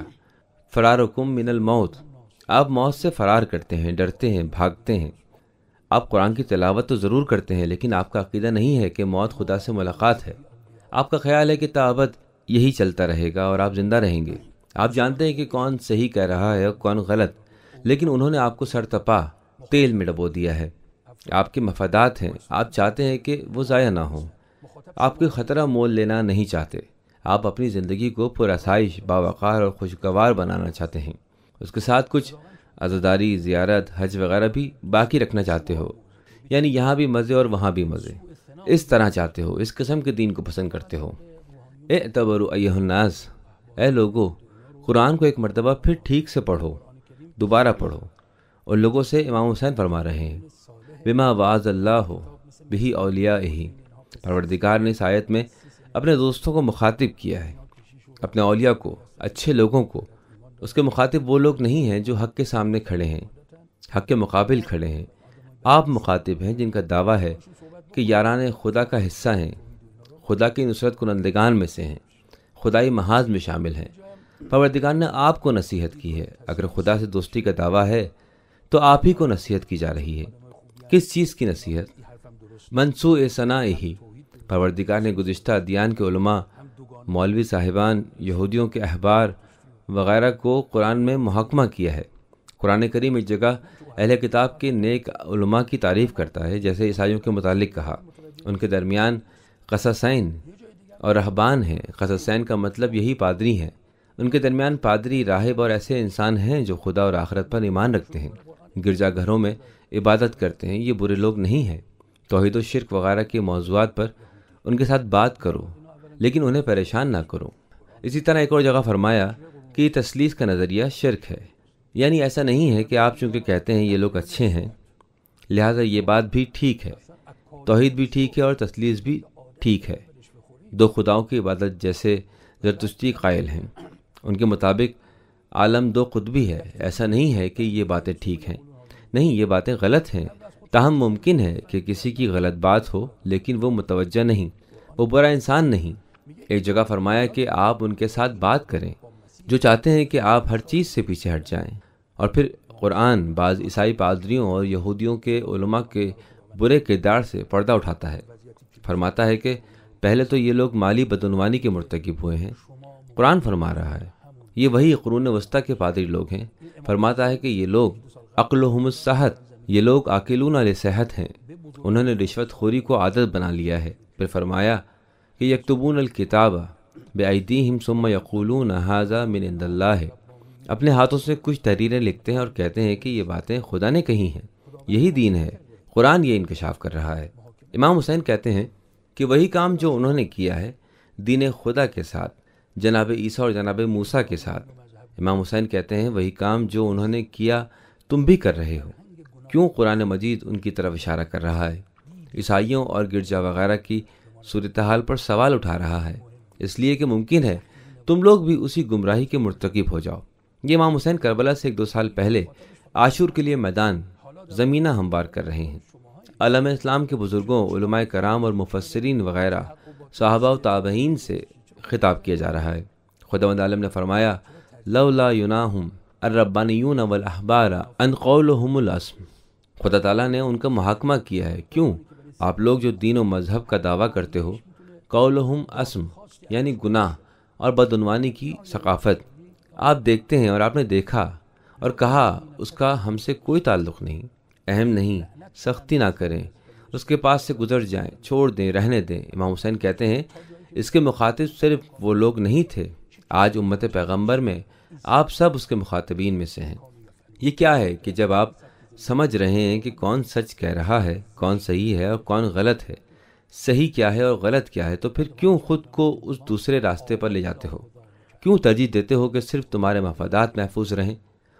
فرارکم من الموت، آپ موت سے فرار کرتے ہیں، ڈرتے ہیں، بھاگتے ہیں۔ آپ قرآن کی تلاوت تو ضرور کرتے ہیں، لیکن آپ کا عقیدہ نہیں ہے کہ موت خدا سے ملاقات ہے۔ آپ کا خیال ہے کہ تا ابد یہی چلتا رہے گا اور آپ زندہ رہیں گے۔ آپ جانتے ہیں کہ کون صحیح کہہ رہا ہے اور کون غلط، لیکن انہوں نے آپ کو سرتپا تیل میں ڈبو دیا ہے۔ آپ کے مفادات ہیں، آپ چاہتے ہیں کہ وہ ضائع نہ ہوں۔ آپ کوئی خطرہ مول لینا نہیں چاہتے۔ آپ اپنی زندگی کو پرآسائش، باوقار اور خوشگوار بنانا چاہتے ہیں۔ اس کے ساتھ کچھ عزاداری، زیارت، حج وغیرہ بھی باقی رکھنا چاہتے ہو، یعنی یہاں بھی مزے اور وہاں بھی مزے۔ اس طرح چاہتے ہو، اس قسم کے دین کو پسند کرتے ہو۔ اعتبروا ایھا الناس، اے لوگو، قرآن کو ایک مرتبہ پھر ٹھیک سے پڑھو، دوبارہ پڑھو۔ ان لوگوں سے امام حسین فرما رہے ہیں، بما وعظ اللہ بہ اولیاءہ، پروردگار نے اس آیت میں اپنے دوستوں کو مخاطب کیا ہے، اپنے اولیاء کو، اچھے لوگوں کو۔ اس کے مخاطب وہ لوگ نہیں ہیں جو حق کے سامنے کھڑے ہیں، حق کے مقابل کھڑے ہیں۔ آپ مخاطب ہیں جن کا دعویٰ ہے کہ یاران خدا کا حصہ ہیں، خدا کی نصرت کنندگان میں سے ہیں، خدائی محاذ میں شامل ہیں۔ پروردگار نے آپ کو نصیحت کی ہے۔ اگر خدا سے دوستی کا دعویٰ ہے تو آپ ہی کو نصیحت کی جا رہی ہے۔ کس چیز کی نصیحت؟ منسوء ثنائہ، پروردگار نے گزشتہ ادیان کے علماء، مولوی صاحبان، یہودیوں کے احبار وغیرہ کو قرآن میں محاکمہ کیا ہے۔ قرآن کریم ایک جگہ اہل کتاب کے نیک علماء کی تعریف کرتا ہے، جیسے عیسائیوں کے متعلق کہا، ان کے درمیان قسسین اور رہبان ہیں۔ قسسین کا مطلب یہی پادری ہیں۔ ان کے درمیان پادری، راہب اور ایسے انسان ہیں جو خدا اور آخرت پر ایمان رکھتے ہیں، گرجا گھروں میں عبادت کرتے ہیں۔ یہ برے لوگ نہیں ہیں۔ توحید و شرک وغیرہ کے موضوعات پر ان کے ساتھ بات کرو، لیکن انہیں پریشان نہ کرو۔ اسی طرح ایک اور جگہ فرمایا کہ یہ تثلیث کا نظریہ شرک ہے، یعنی ایسا نہیں ہے کہ آپ چونکہ کہتے ہیں یہ لوگ اچھے ہیں لہٰذا یہ بات بھی ٹھیک ہے، توحید بھی ٹھیک ہے اور تثلیث بھی ٹھیک ہے۔ دو خداؤں کی عبادت جیسے زرتشتی قائل ہیں، ان کے مطابق عالم دو قطبی ہے۔ ایسا نہیں ہے کہ یہ باتیں ٹھیک ہیں، نہیں، یہ باتیں غلط ہیں۔ تاہم ممکن ہے کہ کسی کی غلط بات ہو، لیکن وہ متوجہ نہیں، وہ برا انسان نہیں۔ ایک جگہ فرمایا کہ آپ ان کے ساتھ بات کریں جو چاہتے ہیں کہ آپ ہر چیز سے پیچھے ہٹ جائیں۔ اور پھر قرآن بعض عیسائی پادریوں اور یہودیوں کے علماء کے برے کردار سے پردہ اٹھاتا ہے، فرماتا ہے کہ پہلے تو یہ لوگ مالی بدعنوانی کے مرتکب ہوئے ہیں۔ قرآن فرما رہا ہے یہ وہی قرون وسطیٰ کے پادری لوگ ہیں۔ فرماتا ہے کہ یہ لوگ عقلہم الصحت، یہ لوگ عاقلون علی صحت ہیں، انہوں نے رشوت خوری کو عادت بنا لیا ہے۔ پھر فرمایا کہ یکتبون الکتاب بایدیہم ثم یقولون ھذا من عند اللہ، اپنے ہاتھوں سے کچھ تحریریں لکھتے ہیں اور کہتے ہیں کہ یہ باتیں خدا نے کہی ہیں۔ یہی دین ہے، قرآن یہ انکشاف کر رہا ہے۔ امام حسین کہتے ہیں کہ وہی کام جو انہوں نے کیا ہے دین خدا کے ساتھ، جناب عیسیٰ اور جناب موسیٰ کے ساتھ۔ امام حسین کہتے ہیں وہی کام جو انہوں نے کیا تم بھی کر رہے ہو۔ کیوں قرآن مجید ان کی طرف اشارہ کر رہا ہے؟ عیسائیوں اور گرجا وغیرہ کی صورتحال پر سوال اٹھا رہا ہے، اس لیے کہ ممکن ہے تم لوگ بھی اسی گمراہی کے مرتکب ہو جاؤ۔ یہ امام حسین کربلا سے ایک دو سال پہلے عاشور کے لیے میدان زمینہ ہموار کر رہے ہیں۔ عالم اسلام کے بزرگوں، علماء کرام اور مفسرین وغیرہ، صحابہ و تابعین سے خطاب کیا جا رہا ہے۔ خداوند عالم نے فرمایا لولا یناہم الربانیون والاحبار ان قولہم الاسم، خدا تعالیٰ نے ان کا محاکمہ کیا ہے۔ کیوں؟ آپ لوگ جو دین و مذہب کا دعویٰ کرتے ہو، قولہم اسم یعنی گناہ اور بدعنوانی کی ثقافت آپ دیکھتے ہیں اور آپ نے دیکھا اور کہا اس کا ہم سے کوئی تعلق نہیں، اہم نہیں، سختی نہ کریں، اس کے پاس سے گزر جائیں، چھوڑ دیں، رہنے دیں۔ امام حسین کہتے ہیں اس کے مخاطب صرف وہ لوگ نہیں تھے، آج امت پیغمبر میں آپ سب اس کے مخاطبین میں سے ہیں۔ یہ کیا ہے کہ جب آپ سمجھ رہے ہیں کہ کون سچ کہہ رہا ہے، کون صحیح ہے اور کون غلط ہے، صحیح کیا ہے اور غلط کیا ہے، تو پھر کیوں خود کو اس دوسرے راستے پر لے جاتے ہو؟ کیوں ترجیح دیتے ہو کہ صرف تمہارے مفادات محفوظ رہیں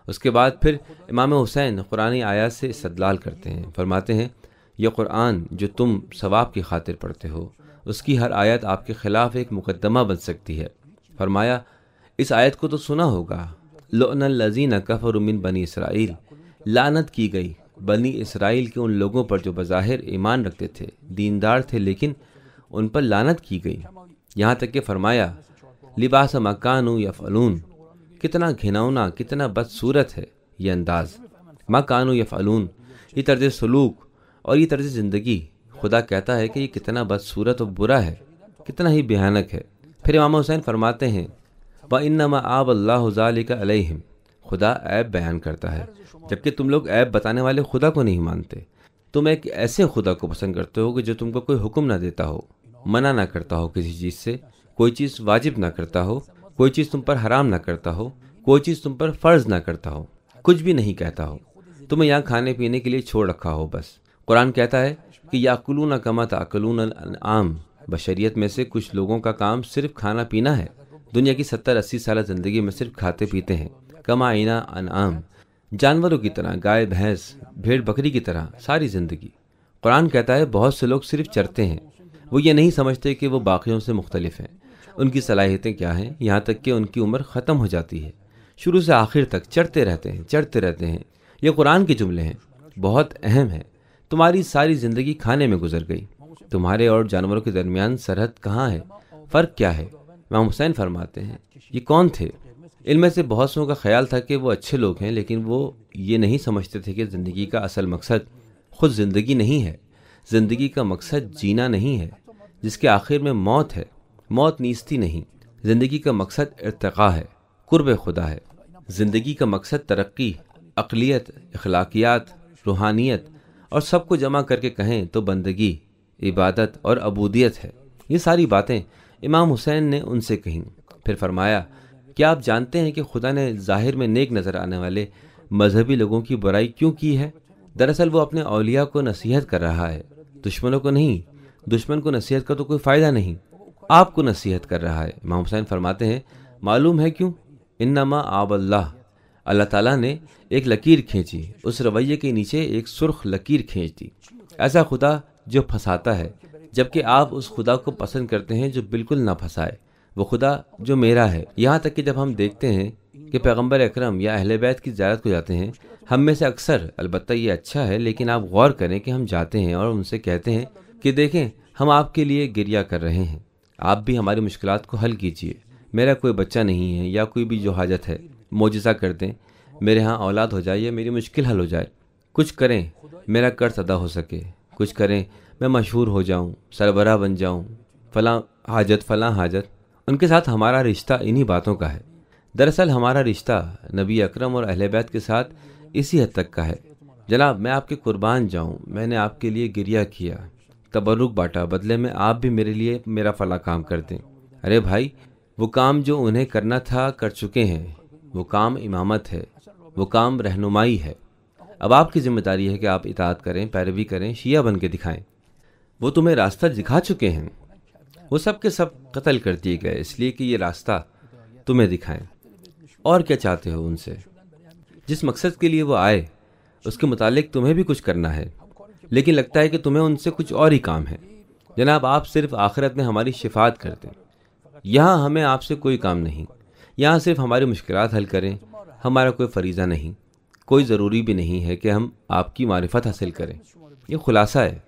اس کے بعد پھر امام حسین قرآنی آیات سے استدلال کرتے ہیں، فرماتے ہیں یہ قرآن جو تم ثواب کی خاطر پڑھتے ہو اس کی ہر آیت آپ کے خلاف ایک مقدمہ بن سکتی ہے۔ فرمایا اس آیت کو تو سنا ہوگا، لعن الذین کفروا من بنی اسرائیل، لعنت کی گئی بنی اسرائیل کے ان لوگوں پر جو بظاہر ایمان رکھتے تھے، دیندار تھے، لیکن ان پر لعنت کی گئی۔ یہاں تک کہ فرمایا لباس ما کانوا یفعلون، کتنا گھناؤنا، کتنا بدصورت ہے یہ انداز، ما کانوا یفعلون، یہ طرز سلوک اور یہ طرز زندگی۔ خدا کہتا ہے کہ یہ کتنا بدصورت اور برا ہے، کتنا ہی بھیانک ہے۔ پھر امام حسین فرماتے ہیں وَإِنَّمَا آبَ اللَّهُ ذَلِكَ عَلَيْهِمْ، خدا عیب بیان کرتا ہے، جبکہ تم لوگ عیب بتانے والے خدا کو نہیں مانتے۔ تم ایک ایسے خدا کو پسند کرتے ہو کہ جو تم کو کوئی حکم نہ دیتا ہو، منع نہ کرتا ہو کسی چیز سے، کوئی چیز واجب نہ کرتا ہو، کوئی چیز تم پر حرام نہ کرتا ہو، کوئی چیز تم پر فرض نہ کرتا ہو، کچھ بھی نہیں کہتا ہو، تمہیں یہاں کھانے پینے کے لیے چھوڑ رکھا ہو بس۔ قرآن کہتا ہے کہ یاکلون کما تاکلون الانعام، بشریت میں سے کچھ لوگوں کا کام صرف کھانا پینا ہے، دنیا کی ستر اسی سالہ زندگی میں صرف کھاتے پیتے ہیں، کما عینا انعام، جانوروں کی طرح، گائے بھینس بھیڑ بکری کی طرح ساری زندگی۔ قرآن کہتا ہے بہت سے لوگ صرف چرتے ہیں، وہ یہ نہیں سمجھتے کہ وہ باقیوں سے مختلف ہیں، ان کی صلاحیتیں کیا ہیں، یہاں تک کہ ان کی عمر ختم ہو جاتی ہے، شروع سے آخر تک چرتے رہتے ہیں چرتے رہتے ہیں۔ یہ قرآن کے جملے ہیں، بہت اہم ہیں۔ تمہاری ساری زندگی کھانے میں گزر گئی، تمہارے اور جانوروں کے درمیان سرحد کہاں ہے، فرق کیا ہے؟ امام حسین فرماتے ہیں یہ کون تھے؟ ان میں سے بہت سو کا خیال تھا کہ وہ اچھے لوگ ہیں، لیکن وہ یہ نہیں سمجھتے تھے کہ زندگی کا اصل مقصد خود زندگی نہیں ہے، زندگی کا مقصد جینا نہیں ہے، جس کے آخر میں موت ہے، موت نیستی نہیں۔ زندگی کا مقصد ارتقاء ہے، قرب خدا ہے۔ زندگی کا مقصد ترقی، عقلیت، اخلاقیات، روحانیت اور سب کو جمع کر کے کہیں تو بندگی، عبادت اور عبودیت ہے۔ یہ ساری باتیں امام حسین نے ان سے کہیں۔ پھر فرمایا کیا آپ جانتے ہیں کہ خدا نے ظاہر میں نیک نظر آنے والے مذہبی لوگوں کی برائی کیوں کی ہے؟ دراصل وہ اپنے اولیاء کو نصیحت کر رہا ہے، دشمنوں کو نہیں۔ دشمن کو نصیحت کا تو کوئی فائدہ نہیں، آپ کو نصیحت کر رہا ہے۔ امام حسین فرماتے ہیں معلوم ہے کیوں؟ انما آب اللہ، اللہ تعالیٰ نے ایک لکیر کھینچی، اس رویے کے نیچے ایک سرخ لکیر کھینچ دی۔ ایسا خدا جو پھنساتا ہے، جبکہ آپ اس خدا کو پسند کرتے ہیں جو بالکل نہ پھنسائے، وہ خدا جو میرا ہے۔ یہاں تک کہ جب ہم دیکھتے ہیں کہ پیغمبر اکرم یا اہل بیت کی زیارت کو جاتے ہیں، ہم میں سے اکثر، البتہ یہ اچھا ہے، لیکن آپ غور کریں کہ ہم جاتے ہیں اور ان سے کہتے ہیں کہ دیکھیں ہم آپ کے لیے گریہ کر رہے ہیں، آپ بھی ہماری مشکلات کو حل کیجیے، میرا کوئی بچہ نہیں ہے یا کوئی بھی جو حاجت ہے معجزہ کر دیں، میرے ہاں اولاد ہو جائے یا میری مشکل حل ہو جائے، کچھ کریں میرا قرض ادا ہو سکے، کچھ کریں میں مشہور ہو جاؤں، سربراہ بن جاؤں، فلاں حاجت فلاں حاجت۔ ان کے ساتھ ہمارا رشتہ انہی باتوں کا ہے۔ دراصل ہمارا رشتہ نبی اکرم اور اہل بیت کے ساتھ اسی حد تک کا ہے۔ جناب میں آپ کے قربان جاؤں، میں نے آپ کے لیے گریہ کیا، تبرک بانٹا، بدلے میں آپ بھی میرے لیے میرا فلاں کام کر دیں۔ ارے بھائی، وہ کام جو انہیں کرنا تھا کر چکے ہیں، وہ کام امامت ہے، وہ کام رہنمائی ہے۔ اب آپ کی ذمہ داری ہے کہ آپ اطاعت کریں، پیروی کریں، شیعہ بن کے دکھائیں۔ وہ تمہیں راستہ دکھا چکے ہیں، وہ سب کے سب قتل کر دیے گئے اس لیے کہ یہ راستہ تمہیں دکھائیں۔ اور کیا چاہتے ہو ان سے؟ جس مقصد کے لیے وہ آئے اس کے متعلق تمہیں بھی کچھ کرنا ہے، لیکن لگتا ہے کہ تمہیں ان سے کچھ اور ہی کام ہے۔ جناب آپ صرف آخرت میں ہماری شفاعت کر دیں، یہاں ہمیں آپ سے کوئی کام نہیں، یہاں صرف ہماری مشکلات حل کریں، ہمارا کوئی فریضہ نہیں، کوئی ضروری بھی نہیں ہے کہ ہم آپ کی معرفت حاصل کریں۔ یہ خلاصہ ہے۔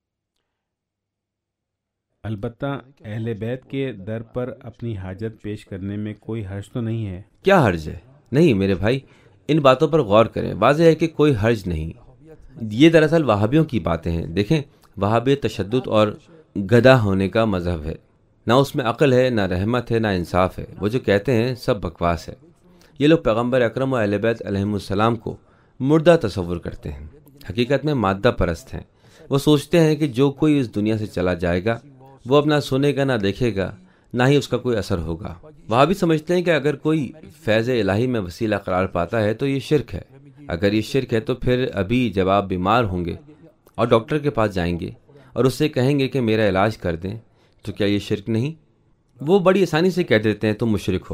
البتہ اہل بیت کے در پر اپنی حاجت پیش کرنے میں کوئی حرج تو نہیں ہے؟ کیا حرج ہے؟ نہیں میرے بھائی، ان باتوں پر غور کریں، واضح ہے کہ کوئی حرج نہیں۔ یہ دراصل وہابیوں کی باتیں ہیں۔ دیکھیں، وہابی تشدد اور گدھا ہونے کا مذہب ہے، نہ اس میں عقل ہے، نہ رحمت ہے، نہ انصاف ہے۔ وہ جو کہتے ہیں سب بکواس ہے۔ یہ لوگ پیغمبر اکرم و اہل بیت علیہم السلام کو مردہ تصور کرتے ہیں، حقیقت میں مادہ پرست ہیں۔ وہ سوچتے ہیں کہ جو کوئی اس دنیا سے چلا جائے گا وہ اپنا سنے گا، نہ دیکھے گا، نہ ہی اس کا کوئی اثر ہوگا۔ وہاں بھی سمجھتے ہیں کہ اگر کوئی فیض الہی میں وسیلہ قرار پاتا ہے تو یہ شرک ہے۔ اگر یہ شرک ہے تو پھر ابھی جب آپ بیمار ہوں گے اور ڈاکٹر کے پاس جائیں گے اور اس سے کہیں گے کہ میرا علاج کر دیں، تو کیا یہ شرک نہیں؟ وہ بڑی آسانی سے کہہ دیتے ہیں تم مشرک ہو۔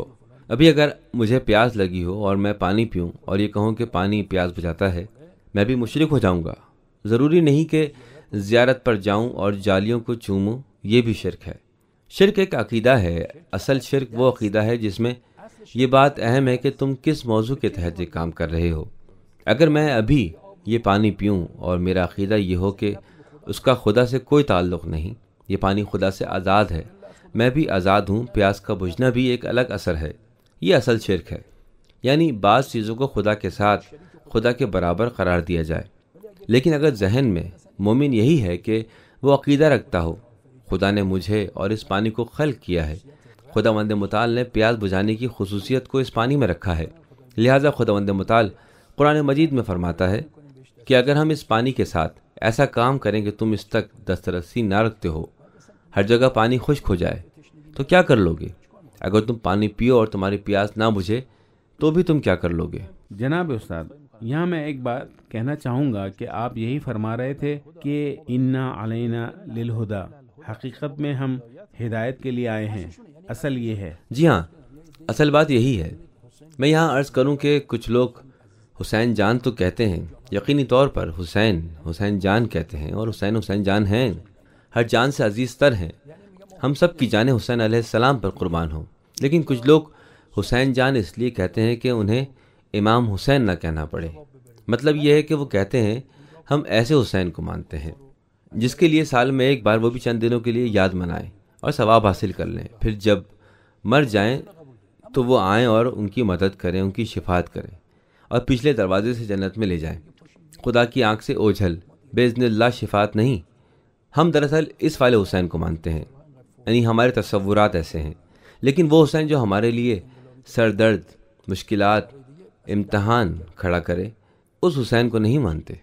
ابھی اگر مجھے پیاس لگی ہو اور میں پانی پیوں اور یہ کہوں کہ پانی پیاس بجھاتا ہے، میں بھی مشرک ہو جاؤں گا۔ ضروری نہیں کہ زیارت پر جاؤں اور جالیوں کو چوموں، یہ بھی شرک ہے۔ شرک ایک عقیدہ ہے۔ اصل شرک وہ عقیدہ ہے جس میں یہ بات اہم ہے کہ تم کس موضوع کے تحت یہ کام کر رہے ہو۔ اگر میں ابھی یہ پانی پیوں اور میرا عقیدہ یہ ہو کہ اس کا خدا سے کوئی تعلق نہیں، یہ پانی خدا سے آزاد ہے، میں بھی آزاد ہوں، پیاس کا بجھنا بھی ایک الگ اثر ہے، یہ اصل شرک ہے۔ یعنی بعض چیزوں کو خدا کے ساتھ خدا کے برابر قرار دیا جائے۔ لیکن اگر ذہن میں مومن یہی ہے کہ وہ عقیدہ رکھتا ہو خدا نے مجھے اور اس پانی کو خلق کیا ہے، خدا وند متعال نے پیاس بجھانے کی خصوصیت کو اس پانی میں رکھا ہے، لہٰذا خدا وند متعال قرآن مجید میں فرماتا ہے کہ اگر ہم اس پانی کے ساتھ ایسا کام کریں کہ تم اس تک دسترسی نہ رکھتے ہو، ہر جگہ پانی خشک ہو جائے، تو کیا کر لو گے؟ اگر تم پانی پیو اور تمہاری پیاس نہ بجھے تو بھی تم کیا کر لو گے؟ جناب استاد، یہاں میں ایک بات کہنا چاہوں گا کہ آپ یہی فرما رہے تھے کہ انا علینا للہدا، حقیقت میں ہم ہدایت کے لیے آئے ہیں، اصل یہ ہے۔ جی ہاں، اصل بات یہی ہے۔ میں یہاں عرض کروں کہ کچھ لوگ حسین جان تو کہتے ہیں، یقینی طور پر حسین حسین جان کہتے ہیں، اور حسین حسین جان ہیں، ہر جان سے عزیز تر ہیں، ہم سب کی جانیں حسین علیہ السلام پر قربان ہوں۔ لیکن کچھ لوگ حسین جان اس لیے کہتے ہیں کہ انہیں امام حسین نہ کہنا پڑے۔ مطلب یہ ہے کہ وہ کہتے ہیں ہم ایسے حسین کو مانتے ہیں جس کے لیے سال میں ایک بار وہ بھی چند دنوں کے لیے یاد منائیں اور ثواب حاصل کر لیں، پھر جب مر جائیں تو وہ آئیں اور ان کی مدد کریں، ان کی شفاعت کریں اور پچھلے دروازے سے جنت میں لے جائیں۔ خدا کی آنکھ سے اوجھل باذن اللہ شفاعت نہیں۔ ہم دراصل اس والے حسین کو مانتے ہیں، یعنی ہمارے تصورات ایسے ہیں، لیکن وہ حسین جو ہمارے لیے سر درد، مشکلات، امتحان کھڑا کرے، اس حسین کو نہیں مانتے۔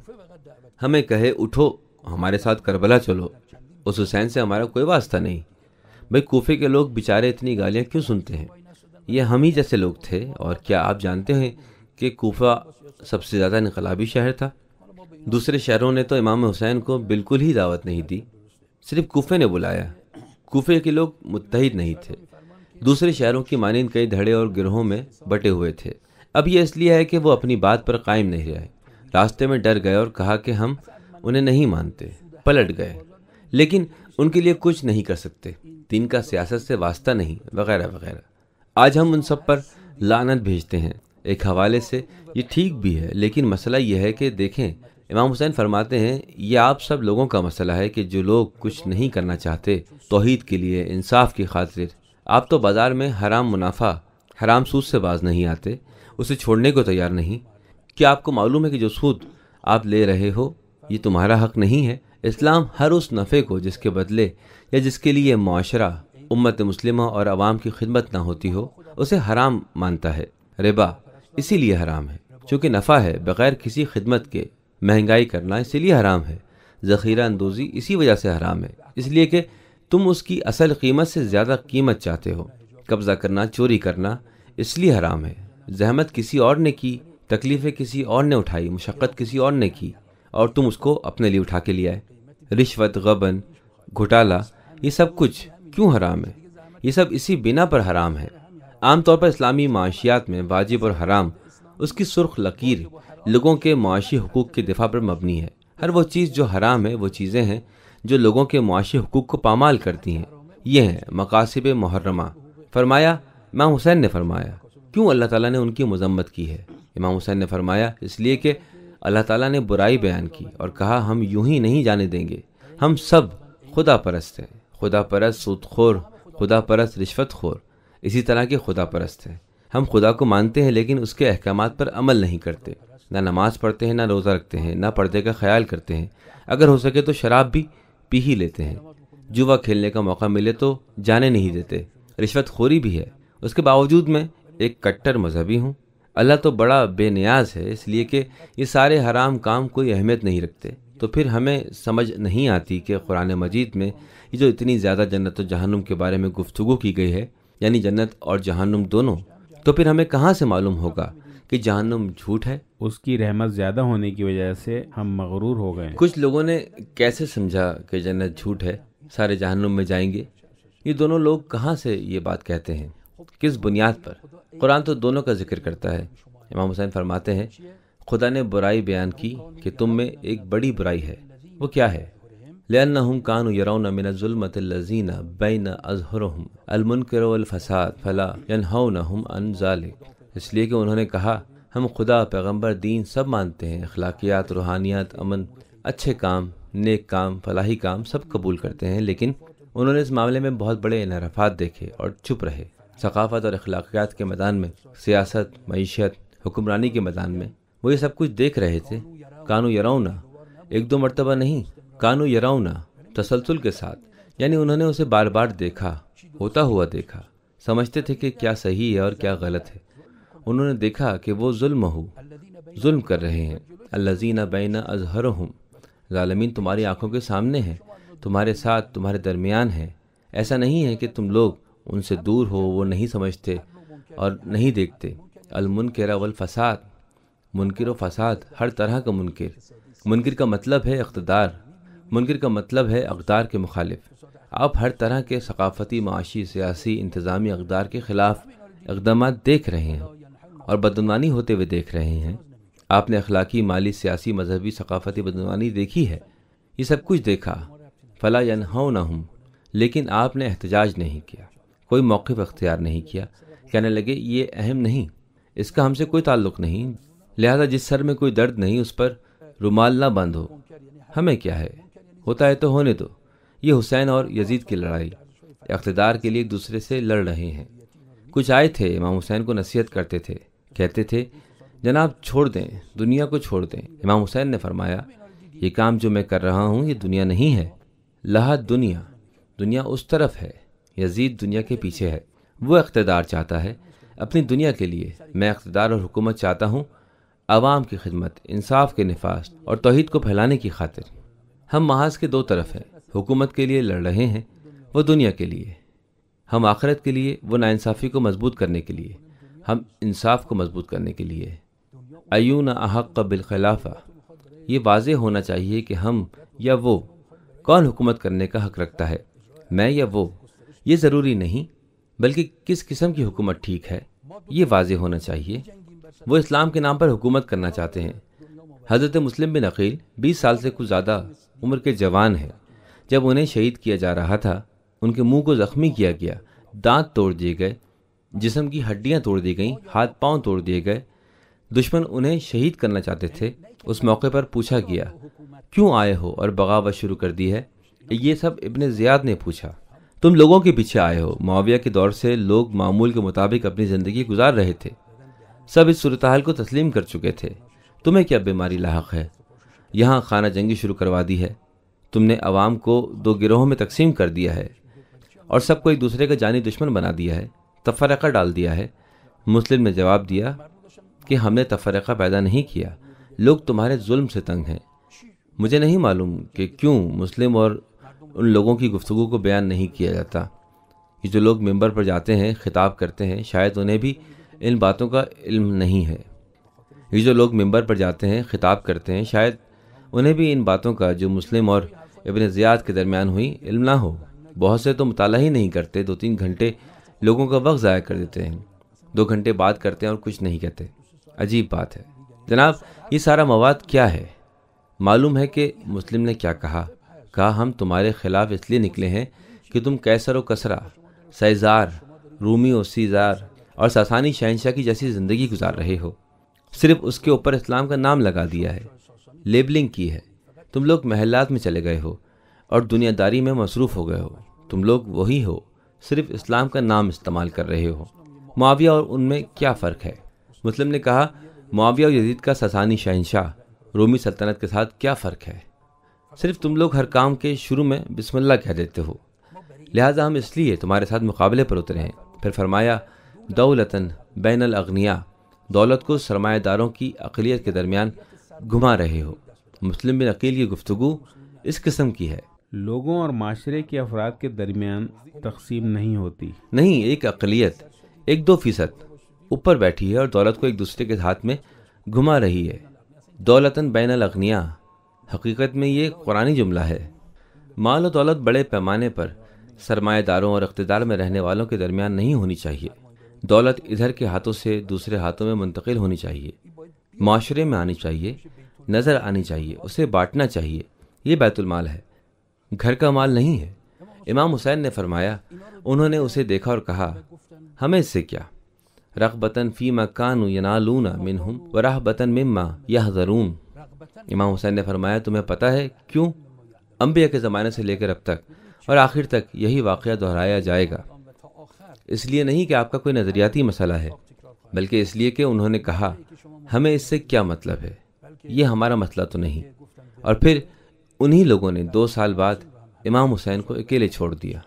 ہمیں کہے اٹھو ہمارے ساتھ کربلا چلو، اس حسین سے ہمارا کوئی واسطہ نہیں۔ بھئی کوفے کے لوگ بیچارے اتنی گالیاں کیوں سنتے ہیں؟ یہ ہم ہی جیسے لوگ تھے۔ اور کیا آپ جانتے ہیں کہ کوفہ سب سے زیادہ انقلابی شہر تھا؟ دوسرے شہروں نے تو امام حسین کو بالکل ہی دعوت نہیں دی، صرف کوفے نے بلایا۔ کوفے کے لوگ متحد نہیں تھے، دوسرے شہروں کی مانند کئی دھڑے اور گروہوں میں بٹے ہوئے تھے۔ اب یہ اس لیے ہے کہ وہ اپنی بات پر قائم نہیں رہے، راستے میں ڈر گئے اور کہا کہ ہم انہیں نہیں مانتے، پلٹ گئے، لیکن ان کے لیے کچھ نہیں کر سکتے، دین کا سیاست سے واسطہ نہیں، وغیرہ وغیرہ۔ آج ہم ان سب پر لعنت بھیجتے ہیں۔ ایک حوالے سے یہ ٹھیک بھی ہے، لیکن مسئلہ یہ ہے کہ دیکھیں، امام حسین فرماتے ہیں یہ آپ سب لوگوں کا مسئلہ ہے کہ جو لوگ کچھ نہیں کرنا چاہتے توحید کے لیے، انصاف کی خاطر، آپ تو بازار میں حرام منافع، حرام سود سے باز نہیں آتے، اسے چھوڑنے کو تیار نہیں۔ کیا آپ کو معلوم ہے کہ جو سود آپ لے رہے ہو یہ تمہارا حق نہیں ہے؟ اسلام ہر اس نفع کو جس کے بدلے یا جس کے لیے معاشرہ، امت مسلمہ اور عوام کی خدمت نہ ہوتی ہو، اسے حرام مانتا ہے۔ ربا اسی لیے حرام ہے چونکہ نفع ہے، بغیر کسی خدمت کے مہنگائی کرنا اسی لیے حرام ہے۔ ذخیرہ اندوزی اسی وجہ سے حرام ہے، اس لیے کہ تم اس کی اصل قیمت سے زیادہ قیمت چاہتے ہو۔ قبضہ کرنا، چوری کرنا اس لیے حرام ہے۔ زحمت کسی اور نے کی، تکلیفیں کسی اور نے اٹھائی، مشقت کسی اور نے کی اور تم اس کو اپنے لیے اٹھا کے لے آئے۔ رشوت، غبن، گھوٹالہ، یہ سب کچھ کیوں حرام ہے؟ یہ سب اسی بنا پر حرام ہے۔ عام طور پر اسلامی معاشیات میں واجب اور حرام اس کی سرخ لکیر لوگوں کے معاشی حقوق کے دفاع پر مبنی ہے۔ ہر وہ چیز جو حرام ہے وہ چیزیں ہیں جو لوگوں کے معاشی حقوق کو پامال کرتی ہیں، یہ ہیں مقاصد محرمہ۔ فرمایا امام حسین نے فرمایا، کیوں اللہ تعالیٰ نے ان کی مذمت کی ہے؟ امام حسین نے فرمایا اس لیے کہ اللہ تعالیٰ نے برائی بیان کی اور کہا ہم یوں ہی نہیں جانے دیں گے، ہم سب خدا پرست ہیں، خدا پرست سود خور، خدا پرست رشوت خور، اسی طرح کے خدا پرست ہیں۔ ہم خدا کو مانتے ہیں لیکن اس کے احکامات پر عمل نہیں کرتے، نہ نماز پڑھتے ہیں، نہ روزہ رکھتے ہیں، نہ پردے کا خیال کرتے ہیں، اگر ہو سکے تو شراب بھی پی ہی لیتے ہیں، جوا کھیلنے کا موقع ملے تو جانے نہیں دیتے، رشوت خوری بھی ہے۔ اس کے باوجود میں ایک کٹر مذہبی ہوں۔ اللہ تو بڑا بے نیاز ہے، اس لیے کہ یہ سارے حرام کام کوئی اہمیت نہیں رکھتے۔ تو پھر ہمیں سمجھ نہیں آتی کہ قرآن مجید میں یہ جو اتنی زیادہ جنت و جہنم کے بارے میں گفتگو کی گئی ہے، یعنی جنت اور جہنم دونوں، تو پھر ہمیں کہاں سے معلوم ہوگا کہ جہنم جھوٹ ہے؟ اس کی رحمت زیادہ ہونے کی وجہ سے ہم مغرور ہو گئے۔ کچھ لوگوں نے کیسے سمجھا کہ جنت جھوٹ ہے، سارے جہنم میں جائیں گے؟ یہ دونوں لوگ کہاں سے یہ بات کہتے ہیں؟ کس بنیاد پر؟ قرآن تو دونوں کا ذکر کرتا ہے۔ امام حسین فرماتے ہیں خدا نے برائی بیان کی کہ تم میں ایک بڑی برائی ہے، وہ کیا ہے؟ لأنهم كانوا يرون من الظلمة الذين بين أظهرهم المنكر والفساد فلا ينهونهم عن ذلك، اس لیے کہ انہوں نے کہا ہم خدا، پیغمبر، دین سب مانتے ہیں، اخلاقیات، روحانیات، امن، اچھے کام، نیک کام، فلاحی کام سب قبول کرتے ہیں، لیکن انہوں نے اس معاملے میں بہت بڑے انحرافات دیکھے اور چپ رہے۔ ثقافت اور اخلاقیات کے میدان میں، سیاست، معیشت، حکمرانی کے میدان میں وہ یہ سب کچھ دیکھ رہے تھے۔ کانو یرونا، ایک دو مرتبہ نہیں، کانو یرونا، تسلسل کے ساتھ، یعنی انہوں نے اسے بار بار دیکھا، ہوتا ہوا دیکھا، سمجھتے تھے کہ کیا صحیح ہے اور کیا غلط ہے۔ انہوں نے دیکھا کہ وہ ظلم ہو ظلم کر رہے ہیں۔ الذین بین اظہرہم، ظالمین تمہاری آنکھوں کے سامنے ہیں، تمہارے ساتھ، تمہارے درمیان ہیں۔ ایسا نہیں ہے کہ تم لوگ ان سے دور ہو، وہ نہیں سمجھتے اور نہیں دیکھتے۔ المنکر والفساد، منکر و فساد، ہر طرح کا منکر۔ منکر کا مطلب ہے اقتدار، منکر کا مطلب ہے اقدار کے مخالف۔ آپ ہر طرح کے ثقافتی، معاشی، سیاسی، انتظامی اقدار کے خلاف اقدامات دیکھ رہے ہیں اور بدعنوانی ہوتے ہوئے دیکھ رہے ہیں۔ آپ نے اخلاقی، مالی، سیاسی، مذہبی، ثقافتی بدعنوانی دیکھی ہے، یہ سب کچھ دیکھا۔ فلا ینہونہم، لیکن آپ نے احتجاج نہیں کیا، کوئی موقف اختیار نہیں کیا، کہنے لگے یہ اہم نہیں، اس کا ہم سے کوئی تعلق نہیں، لہذا جس سر میں کوئی درد نہیں اس پر رومال نہ باندھو، ہمیں کیا ہے، ہوتا ہے تو ہونے دو۔ یہ حسین اور یزید کی لڑائی، اقتدار کے لیے ایک دوسرے سے لڑ رہے ہیں۔ کچھ آئے تھے امام حسین کو نصیحت کرتے تھے، کہتے تھے جناب چھوڑ دیں، دنیا کو چھوڑ دیں۔ امام حسین نے فرمایا یہ کام جو میں کر رہا ہوں یہ دنیا نہیں ہے، لہا دنیا، دنیا اس طرف ہے، یزید دنیا کے پیچھے ہے۔ وہ اقتدار چاہتا ہے اپنی دنیا کے لیے، میں اقتدار اور حکومت چاہتا ہوں عوام کی خدمت، انصاف کے نفاذ اور توحید کو پھیلانے کی خاطر۔ ہم محاذ کے دو طرف ہیں، حکومت کے لیے لڑ رہے ہیں، وہ دنیا کے لیے، ہم آخرت کے لیے، وہ ناانصافی کو مضبوط کرنے کے لیے، ہم انصاف کو مضبوط کرنے کے لیے۔ ایون احق بالخلافہ، یہ واضح ہونا چاہیے کہ ہم یا وہ، کون حکومت کرنے کا حق رکھتا ہے، میں یا وہ، یہ ضروری نہیں، بلکہ کس قسم کی حکومت ٹھیک ہے یہ واضح ہونا چاہیے۔ وہ اسلام کے نام پر حکومت کرنا چاہتے ہیں۔ حضرت مسلم بن عقیل بیس سال سے کچھ زیادہ عمر کے جوان ہیں، جب انہیں شہید کیا جا رہا تھا ان کے منہ کو زخمی کیا گیا، دانت توڑ دیے گئے، جسم کی ہڈیاں توڑ دی گئیں، ہاتھ پاؤں توڑ دیے گئے، دشمن انہیں شہید کرنا چاہتے تھے۔ اس موقع پر پوچھا گیا کیوں آئے ہو اور بغاوت شروع کر دی ہے؟ یہ سب ابن زیاد نے پوچھا۔ تم لوگوں کے پیچھے آئے ہو، معاویہ کے دور سے لوگ معمول کے مطابق اپنی زندگی گزار رہے تھے، سب اس صورتحال کو تسلیم کر چکے تھے، تمہیں کیا بیماری لاحق ہے؟ یہاں خانہ جنگی شروع کروا دی ہے، تم نے عوام کو دو گروہوں میں تقسیم کر دیا ہے اور سب کو ایک دوسرے کا جانی دشمن بنا دیا ہے، تفرقہ ڈال دیا ہے۔ مسلم نے جواب دیا کہ ہم نے تفرقہ پیدا نہیں کیا، لوگ تمہارے ظلم سے تنگ ہیں۔ مجھے نہیں معلوم کہ کیوں مسلم اور ان لوگوں کی گفتگو کو بیان نہیں کیا جاتا۔ یہ جو لوگ ممبر پر جاتے ہیں، خطاب کرتے ہیں، شاید انہیں بھی ان باتوں کا علم نہیں ہے۔ یہ جو لوگ ممبر پر جاتے ہیں، خطاب کرتے ہیں، شاید انہیں بھی ان باتوں کا جو مسلم اور ابن زیاد کے درمیان ہوئی علم نہ ہو۔ بہت سے تو مطالعہ ہی نہیں کرتے، دو تین گھنٹے لوگوں کا وقت ضائع کر دیتے ہیں، دو گھنٹے بات کرتے ہیں اور کچھ نہیں کہتے۔ عجیب بات ہے جناب، یہ سارا مواد کیا ہے؟ معلوم ہے کہ مسلم نے کیا کہا؟ کہا ہم تمہارے خلاف اس لیے نکلے ہیں کہ تم کیسر و کسرا، سیزار، رومی و سیزار اور ساسانی شہنشاہ کی جیسی زندگی گزار رہے ہو، صرف اس کے اوپر اسلام کا نام لگا دیا ہے، لیبلنگ کی ہے۔ تم لوگ محلات میں چلے گئے ہو اور دنیا داری میں مصروف ہو گئے ہو، تم لوگ وہی ہو، صرف اسلام کا نام استعمال کر رہے ہو۔ معاویہ اور ان میں کیا فرق ہے؟ مسلم نے کہا معاویہ اور یزید کا ساسانی شہنشاہ رومی سلطنت کے ساتھ کیا فرق ہے؟ صرف تم لوگ ہر کام کے شروع میں بسم اللہ کہہ دیتے ہو، لہٰذا ہم اس لیے تمہارے ساتھ مقابلے پر اترے ہیں۔ پھر فرمایا دولتاً بین الاغنیاء، دولت کو سرمایہ داروں کی اقلیت کے درمیان گھما رہے ہو۔ مسلم بن عقیل کی گفتگو اس قسم کی ہے۔ لوگوں اور معاشرے کے افراد کے درمیان تقسیم نہیں ہوتی، نہیں، ایک اقلیت ایک دو فیصد اوپر بیٹھی ہے اور دولت کو ایک دوسرے کے ہاتھ میں گھما رہی ہے۔ دولتاً بین الاغنیاء، حقیقت میں یہ قرآنی جملہ ہے۔ مال و دولت بڑے پیمانے پر سرمایہ داروں اور اقتدار میں رہنے والوں کے درمیان نہیں ہونی چاہیے۔ دولت ادھر کے ہاتھوں سے دوسرے ہاتھوں میں منتقل ہونی چاہیے، معاشرے میں آنی چاہیے، نظر آنی چاہیے، اسے بانٹنا چاہیے۔ یہ بیت المال ہے، گھر کا مال نہیں ہے۔ امام حسین نے فرمایا، انہوں نے اسے دیکھا اور کہا، ہمیں اس سے کیا؟ رغبتاً فیما کانوا ینالون منہم ورہبتاً مما یحذرون۔ امام حسین نے فرمایا، تمہیں پتہ ہے کیوں؟ انبیاء کے زمانے سے لے کر اب تک اور آخر تک یہی واقعہ دہرایا جائے گا۔ اس لیے نہیں کہ آپ کا کوئی نظریاتی مسئلہ ہے، بلکہ اس لیے کہ انہوں نے کہا، ہمیں اس سے کیا مطلب ہے، یہ ہمارا مسئلہ تو نہیں۔ اور پھر انہی لوگوں نے دو سال بعد امام حسین کو اکیلے چھوڑ دیا۔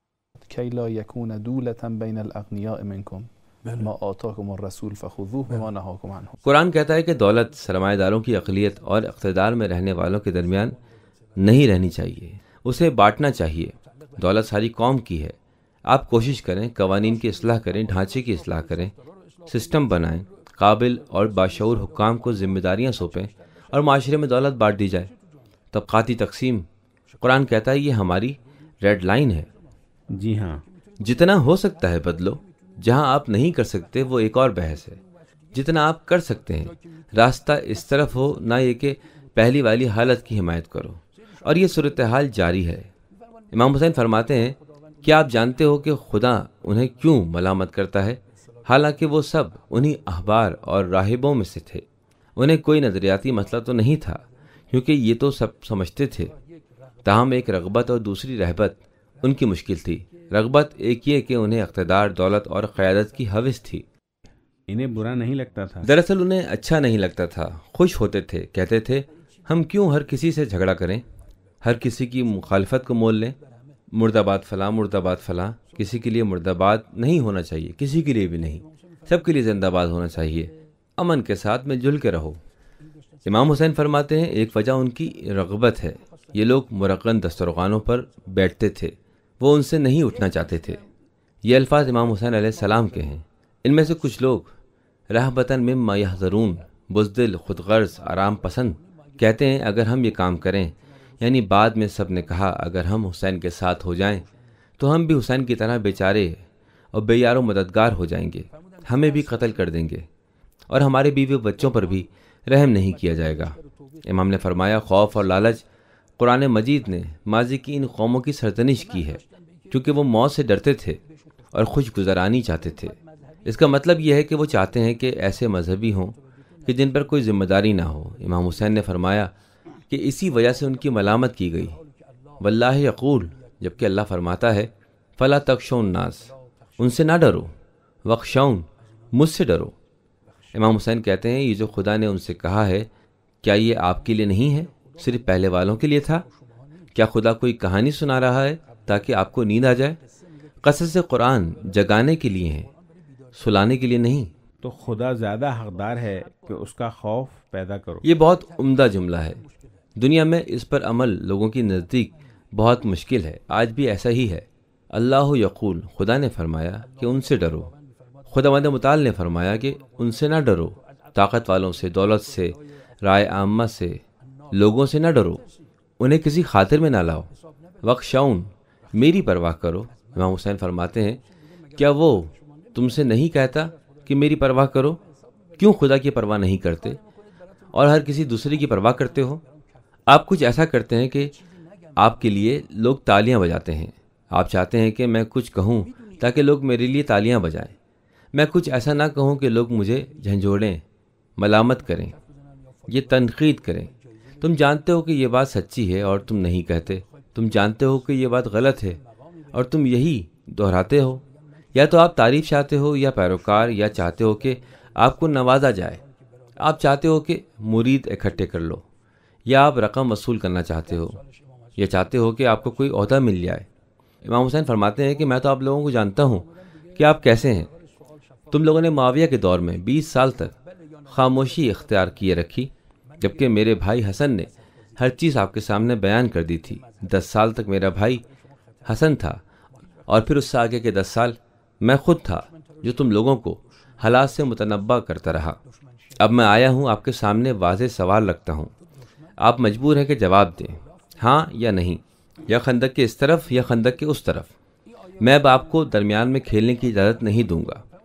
كي لا يكون دولة بين الأغنياء منكم ما آتاكم الرسول فخذوه وما نهاكم عنه۔ قرآن کہتا ہے کہ دولت سرمایہ داروں کی اقلیت اور اقتدار میں رہنے والوں کے درمیان نہیں رہنی چاہیے، اسے بانٹنا چاہیے۔ دولت ساری قوم کی ہے۔ آپ کوشش کریں، قوانین کی اصلاح کریں، ڈھانچے کی اصلاح کریں، سسٹم بنائیں، قابل اور باشعور حکام کو ذمہ داریاں سونپیں اور معاشرے میں دولت بانٹ دی جائے۔ طبقاتی تقسیم، قرآن کہتا ہے یہ ہماری ریڈ لائن ہے۔ جی ہاں، جتنا ہو سکتا ہے بدلو، جہاں آپ نہیں کر سکتے وہ ایک اور بحث ہے۔ جتنا آپ کر سکتے ہیں، راستہ اس طرف ہو، نہ یہ کہ پہلی والی حالت کی حمایت کرو۔ اور یہ صورتحال جاری ہے۔ امام حسین فرماتے ہیں، کیا آپ جانتے ہو کہ خدا انہیں کیوں ملامت کرتا ہے؟ حالانکہ وہ سب انہی احبار اور راہبوں میں سے تھے۔ انہیں کوئی نظریاتی مسئلہ تو نہیں تھا، کیونکہ یہ تو سب سمجھتے تھے۔ تاہم ایک رغبت اور دوسری رہبت ان کی مشکل تھی۔ رغبت ایک یہ کہ انہیں اقتدار، دولت اور قیادت کی ہوس تھی۔ انہیں برا نہیں لگتا تھا، دراصل انہیں اچھا نہیں لگتا تھا، خوش ہوتے تھے، کہتے تھے ہم کیوں ہر کسی سے جھگڑا کریں، ہر کسی کی مخالفت کو مول لیں۔ مرد آباد فلاں، مرد آباد فلاں، کسی کے لیے مرد آباد نہیں ہونا چاہیے، کسی کے لیے بھی نہیں، سب کے لیے زندہ آباد ہونا چاہیے۔ امن کے ساتھ مل جل کے رہو۔ امام حسین فرماتے ہیں، ایک وجہ ان کی رغبت ہے۔ یہ لوگ مرقن دسترخوانوں پر بیٹھتے تھے، وہ ان سے نہیں اٹھنا چاہتے تھے۔ یہ الفاظ امام حسین علیہ السلام کے ہیں۔ ان میں سے کچھ لوگ رہبتاً مما یحذرون، بزدل، خود غرض، آرام پسند، کہتے ہیں اگر ہم یہ کام کریں، یعنی بعد میں سب نے کہا اگر ہم حسین کے ساتھ ہو جائیں تو ہم بھی حسین کی طرح بیچارے اور بے یار و مددگار ہو جائیں گے، ہمیں بھی قتل کر دیں گے اور ہمارے بیوی بچوں پر بھی رحم نہیں کیا جائے گا۔ امام نے فرمایا، خوف اور لالچ قرآن مجید نے ماضی کی ان قوموں کی سرزنش کی ہے، کیونکہ وہ موت سے ڈرتے تھے اور خوش گزرانی چاہتے تھے۔ اس کا مطلب یہ ہے کہ وہ چاہتے ہیں کہ ایسے مذہبی ہوں کہ جن پر کوئی ذمہ داری نہ ہو۔ امام حسین نے فرمایا کہ اسی وجہ سے ان کی ملامت کی گئی۔ واللہ یقول، جبکہ اللہ فرماتا ہے، فلا تخشوا الناس، ان سے نہ ڈرو، واخشون، مجھ سے ڈرو۔ امام حسین کہتے ہیں، یہ جو خدا نے ان سے کہا ہے، کیا یہ آپ کے لیے نہیں ہے، صرف پہلے والوں کے لیے تھا؟ کیا خدا کوئی کہانی سنا رہا ہے تاکہ آپ کو نیند آ جائے؟ قصص قرآن جگانے کے لیے ہیں، سلانے کے لیے نہیں۔ تو خدا زیادہ حقدار ہے کہ اس کا خوف پیدا کرو۔ یہ بہت عمدہ جملہ ہے۔ دنیا میں اس پر عمل لوگوں کی نزدیک بہت مشکل ہے، آج بھی ایسا ہی ہے۔ اللہ یقول، خدا نے فرمایا کہ ان سے ڈرو۔ خداوند متعال نے فرمایا کہ ان سے نہ ڈرو، طاقت والوں سے، دولت سے، رائے عامہ سے، لوگوں سے نہ ڈرو، انہیں کسی خاطر میں نہ لاؤ۔ وخشون، میری پرواہ کرو۔ امام حسین فرماتے ہیں، کیا وہ تم سے نہیں کہتا کہ میری پرواہ کرو؟ کیوں خدا کی پرواہ نہیں کرتے اور ہر کسی دوسرے کی پرواہ کرتے ہو؟ آپ کچھ ایسا کرتے ہیں کہ آپ کے لیے لوگ تالیاں بجاتے ہیں۔ آپ چاہتے ہیں کہ میں کچھ کہوں تاکہ لوگ میرے لیے تالیاں بجائیں۔ میں کچھ ایسا نہ کہوں کہ لوگ مجھے جھنجھوڑیں، ملامت کریں، یہ تنقید کریں۔ تم جانتے ہو کہ یہ بات سچی ہے اور تم نہیں کہتے۔ تم جانتے ہو کہ یہ بات غلط ہے اور تم یہی دہراتے ہو۔ یا تو آپ تعریف چاہتے ہو یا پیروکار، یا چاہتے ہو کہ آپ کو نوازا جائے۔ آپ چاہتے ہو کہ مرید اکٹھے کر لو، یا آپ رقم وصول کرنا چاہتے ہو، یا چاہتے ہو کہ آپ کو کوئی عہدہ مل جائے۔ امام حسین فرماتے ہیں کہ میں تو آپ لوگوں کو جانتا ہوں کہ آپ کیسے ہیں۔ تم لوگوں نے معاویہ کے دور میں بیس سال تک خاموشی اختیار کیے رکھی، جبکہ میرے بھائی حسن نے ہر چیز آپ کے سامنے بیان کر دی تھی۔ دس سال تک میرا بھائی حسن تھا، اور پھر اس سے آگے کے دس سال میں خود تھا جو تم لوگوں کو حالات سے متنبع کرتا رہا۔ اب میں آیا ہوں، آپ کے سامنے واضح سوال رکھتا ہوں، آپ مجبور ہیں کہ جواب دیں، ہاں یا نہیں، یا خندق کے اس طرف یا خندق کے اس طرف۔ میں اب آپ کو درمیان میں کھیلنے کی اجازت نہیں دوں گا۔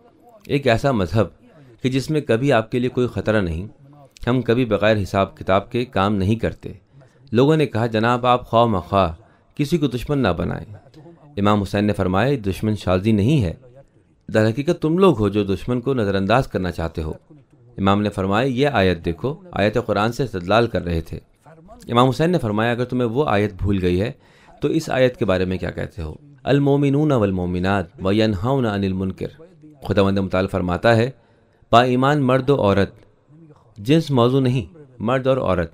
ایک ایسا مذہب کہ جس میں کبھی آپ کے لیے کوئی خطرہ نہیں. ہم کبھی بغیر حساب کتاب کے کام نہیں کرتے. لوگوں نے کہا جناب آپ خواہ مخواہ کسی کو دشمن نہ بنائیں. امام حسین نے فرمایا یہ دشمن سازی نہیں ہے، در حقیقت تم لوگ ہو جو دشمن کو نظر انداز کرنا چاہتے ہو. امام نے فرمایا یہ آیت دیکھو، آیت قرآن سے استدلال کر رہے تھے. امام حسین نے فرمایا اگر تمہیں وہ آیت بھول گئی ہے تو اس آیت کے بارے میں کیا کہتے ہو؟ المومنون والمومنات وینہون عن المنکر. خداوند متعال فرماتا ہے با ایمان مرد و عورت، جنس موضوع نہیں، مرد اور عورت،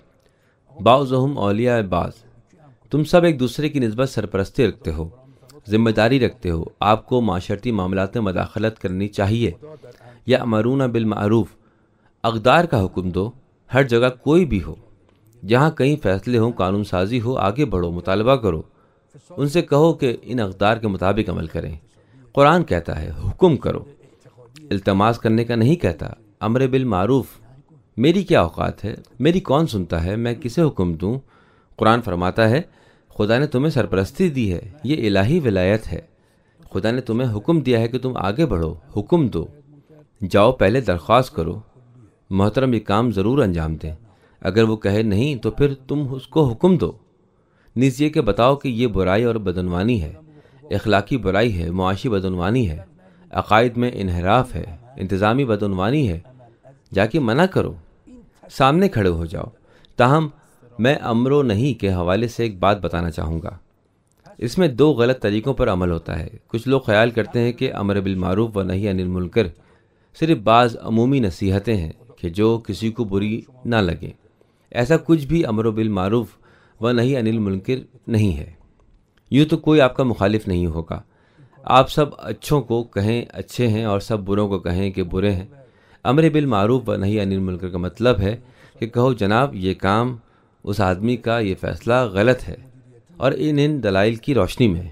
بعضهم اولیاء بعض، تم سب ایک دوسرے کی نسبت سرپرستی رکھتے ہو، ذمہ داری رکھتے ہو. آپ کو معاشرتی معاملات میں مداخلت کرنی چاہیے. یأمرون بالمعروف، اقدار کا حکم دو. ہر جگہ کوئی بھی ہو، جہاں کہیں فیصلے ہوں، قانون سازی ہو، آگے بڑھو، مطالبہ کرو. ان سے کہو کہ ان اقدار کے مطابق عمل کریں. قرآن کہتا ہے حکم کرو، التماس کرنے کا نہیں کہتا. امر بالمعروف، میری کیا اوقات ہے، میری کون سنتا ہے، میں کسے حکم دوں؟ قرآن فرماتا ہے خدا نے تمہیں سرپرستی دی ہے، یہ الہی ولایت ہے. خدا نے تمہیں حکم دیا ہے کہ تم آگے بڑھو، حکم دو. جاؤ پہلے درخواست کرو محترم یہ کام ضرور انجام دیں. اگر وہ کہے نہیں تو پھر تم اس کو حکم دو. نیز یہ کہ بتاؤ کہ یہ برائی اور بدعنوانی ہے، اخلاقی برائی ہے، معاشی بدعنوانی ہے، عقائد میں انحراف ہے، انتظامی بدعنوانی ہے. جا کے منع کرو، سامنے کھڑے ہو جاؤ. تاہم میں امر و نہیں کے حوالے سے ایک بات بتانا چاہوں گا. اس میں دو غلط طریقوں پر عمل ہوتا ہے. کچھ لوگ خیال کرتے ہیں کہ امر بالمعروف و نہی عن المنکر صرف بعض عمومی نصیحتیں ہیں کہ جو کسی کو بری نہ لگیں. ایسا کچھ بھی امر بالمعروف و نہی عن المنکر نہیں ہے. یوں تو کوئی آپ کا مخالف نہیں ہوگا. آپ سب اچھوں کو کہیں اچھے ہیں اور سب بروں کو کہیں کہ برے ہیں. امر بالمعروف و نہی عن المنکر کا مطلب ہے کہ کہو جناب یہ کام، اس آدمی کا یہ فیصلہ غلط ہے اور ان ان دلائل کی روشنی میں.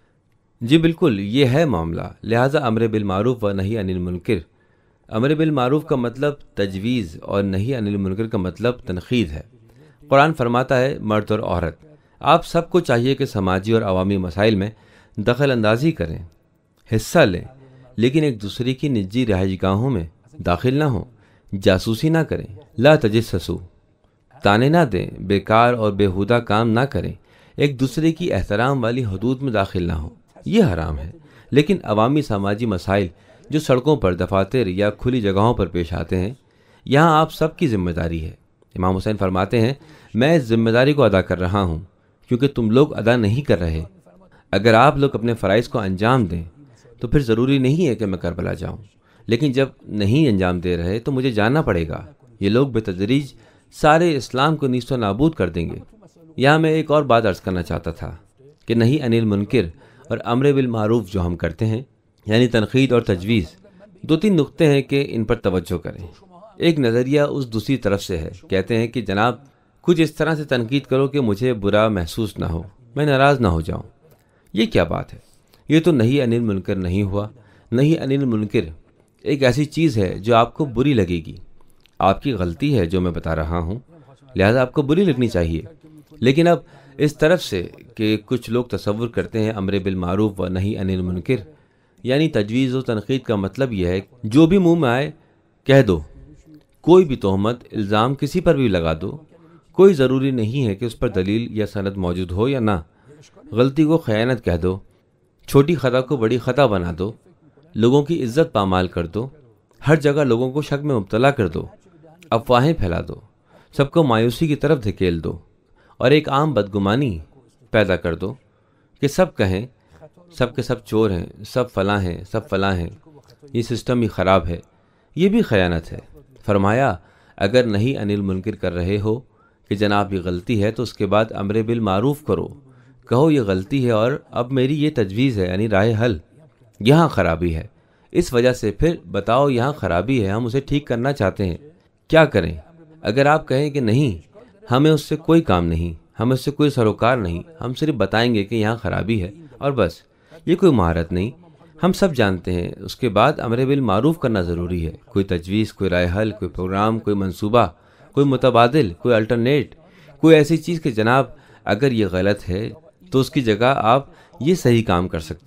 جی بالکل یہ ہے معاملہ. لہٰذا امر بالمعروف و نہی عن المنکر، امر بالمعروف کا مطلب تجویز اور نہی عن المنکر کا مطلب تنقید ہے. قرآن فرماتا ہے مرد اور عورت آپ سب کو چاہیے کہ سماجی اور عوامی مسائل میں دخل اندازی کریں، حصہ لیں، لیکن ایک دوسرے کی نجی رہائش گاہوں میں داخل نہ ہوں، جاسوسی نہ کریں، لا تجسسوا، تانے نہ دیں، بیکار اور بیہودہ کام نہ کریں، ایک دوسرے کی احترام والی حدود میں داخل نہ ہوں. یہ حرام ہے. لیکن عوامی سماجی مسائل جو سڑکوں پر، دفاتر یا کھلی جگہوں پر پیش آتے ہیں، یہاں آپ سب کی ذمہ داری ہے. امام حسین فرماتے ہیں میں اس ذمہ داری کو ادا کر رہا ہوں کیونکہ تم لوگ ادا نہیں کر رہے. اگر آپ لوگ اپنے فرائض کو انجام دیں تو پھر ضروری نہیں ہے کہ میں کربلا جاؤں، لیکن جب نہیں انجام دے رہے تو مجھے جاننا پڑے گا. یہ لوگ بتدریج سارے اسلام کو نیست و نابود کر دیں گے. یہاں میں ایک اور بات عرض کرنا چاہتا تھا کہ نہی عن المنکر اور امر بالمعروف جو ہم کرتے ہیں یعنی تنقید اور تجویز، دو تین نقطے ہیں کہ ان پر توجہ کریں. ایک نظریہ اس دوسری طرف سے ہے. کہتے ہیں کہ جناب کچھ اس طرح سے تنقید کرو کہ مجھے برا محسوس نہ ہو، میں ناراض نہ ہو جاؤں. یہ کیا بات ہے؟ یہ تو نہی عن المنکر نہیں ہوا. نہی عن المنکر ایک ایسی چیز ہے جو آپ کو بری لگے گی. آپ کی غلطی ہے جو میں بتا رہا ہوں، لہذا آپ کو بری لگنی چاہیے. لیکن اب اس طرف سے کہ کچھ لوگ تصور کرتے ہیں امر بالمعروف و نہی عن المنکر یعنی تجویز و تنقید کا مطلب یہ ہے جو بھی منہ میں آئے کہہ دو، کوئی بھی تہمت الزام کسی پر بھی لگا دو، کوئی ضروری نہیں ہے کہ اس پر دلیل یا سند موجود ہو یا نہ. غلطی کو خیانت کہہ دو، چھوٹی خطا کو بڑی خطا بنا دو، لوگوں کی عزت پامال کر دو، ہر جگہ لوگوں کو شک میں مبتلا کر دو، افواہیں پھیلا دو، سب کو مایوسی کی طرف دھکیل دو اور ایک عام بدگمانی پیدا کر دو کہ سب کہیں سب کے سب چور ہیں، سب فلاں ہیں، سب فلاں ہیں، یہ سسٹم ہی خراب ہے. یہ بھی خیانت ہے. فرمایا اگر نہیں عن المنکر کر رہے ہو کہ جناب یہ غلطی ہے تو اس کے بعد امر بالمعروف کرو، کہو یہ غلطی ہے اور اب میری یہ تجویز ہے یعنی راہ حل، یہاں خرابی ہے، اس وجہ سے پھر بتاؤ یہاں خرابی ہے، ہم اسے ٹھیک کرنا چاہتے ہیں، کیا کریں؟ اگر آپ کہیں کہ نہیں ہمیں اس سے کوئی کام نہیں، ہمیں اس سے کوئی سروکار نہیں، ہم صرف بتائیں گے کہ یہاں خرابی ہے اور بس، یہ کوئی مہارت نہیں، ہم سب جانتے ہیں. اس کے بعد امر بالمعروف کرنا ضروری ہے. کوئی تجویز، کوئی رائے حل، کوئی پروگرام، کوئی منصوبہ، کوئی متبادل، کوئی الٹرنیٹ، کوئی ایسی چیز کہ جناب اگر یہ غلط ہے تو اس کی جگہ آپ یہ صحیح کام کر سکتے ہیں.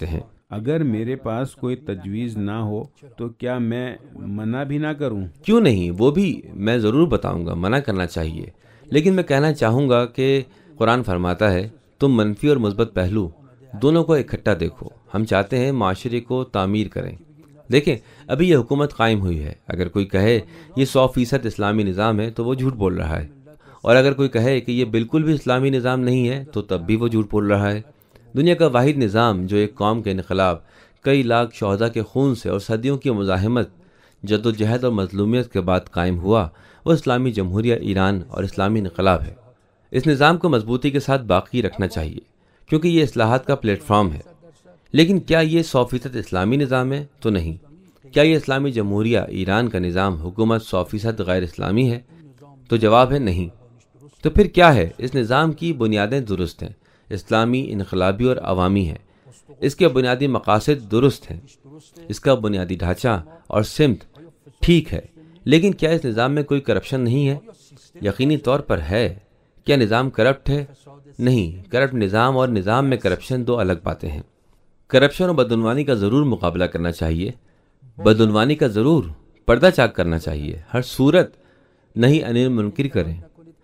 اگر میرے پاس کوئی تجویز نہ ہو تو کیا میں منع بھی نہ کروں؟ کیوں نہیں، وہ بھی میں ضرور بتاؤں گا، منع کرنا چاہیے، لیکن میں کہنا چاہوں گا کہ قرآن فرماتا ہے تم منفی اور مثبت پہلو دونوں کو اکٹھا دیکھو۔ ہم چاہتے ہیں معاشرے کو تعمیر کریں۔ دیکھیں، ابھی یہ حکومت قائم ہوئی ہے، اگر کوئی کہے یہ سو فیصد اسلامی نظام ہے تو وہ جھوٹ بول رہا ہے، اور اگر کوئی کہے کہ یہ بالکل بھی اسلامی نظام نہیں ہے تو تب بھی وہ جھوٹ بول رہا ہے۔ دنیا کا واحد نظام جو ایک قوم کے انقلاب، کئی لاکھ شہداء کے خون سے اور صدیوں کی مزاحمت، جد و جہد اور مظلومیت کے بعد قائم ہوا، وہ اسلامی جمہوریہ ایران اور اسلامی انقلاب ہے۔ اس نظام کو مضبوطی کے ساتھ باقی رکھنا چاہیے کیونکہ یہ اصلاحات کا پلیٹ فارم ہے۔ لیکن کیا یہ سو فیصد اسلامی نظام ہے؟ تو نہیں۔ کیا یہ اسلامی جمہوریہ ایران کا نظام حکومت سو فیصد غیر اسلامی ہے؟ تو جواب ہے نہیں۔ تو پھر کیا ہے؟ اس نظام کی بنیادیں درست ہیں، اسلامی، انقلابی اور عوامی ہیں۔ اس کے بنیادی مقاصد درست ہیں، اس کا بنیادی ڈھانچہ اور سمت ٹھیک ہے۔ لیکن کیا اس نظام میں کوئی کرپشن نہیں ہے؟ یقینی طور پر ہے۔ کیا نظام کرپٹ ہے؟ نہیں۔ کرپٹ نظام اور نظام میں کرپشن دو الگ باتیں ہیں۔ کرپشن اور بدعنوانی کا ضرور مقابلہ کرنا چاہیے، بدعنوانی کا ضرور پردہ چاک کرنا چاہیے، ہر صورت نہیں انیل منکر کریں۔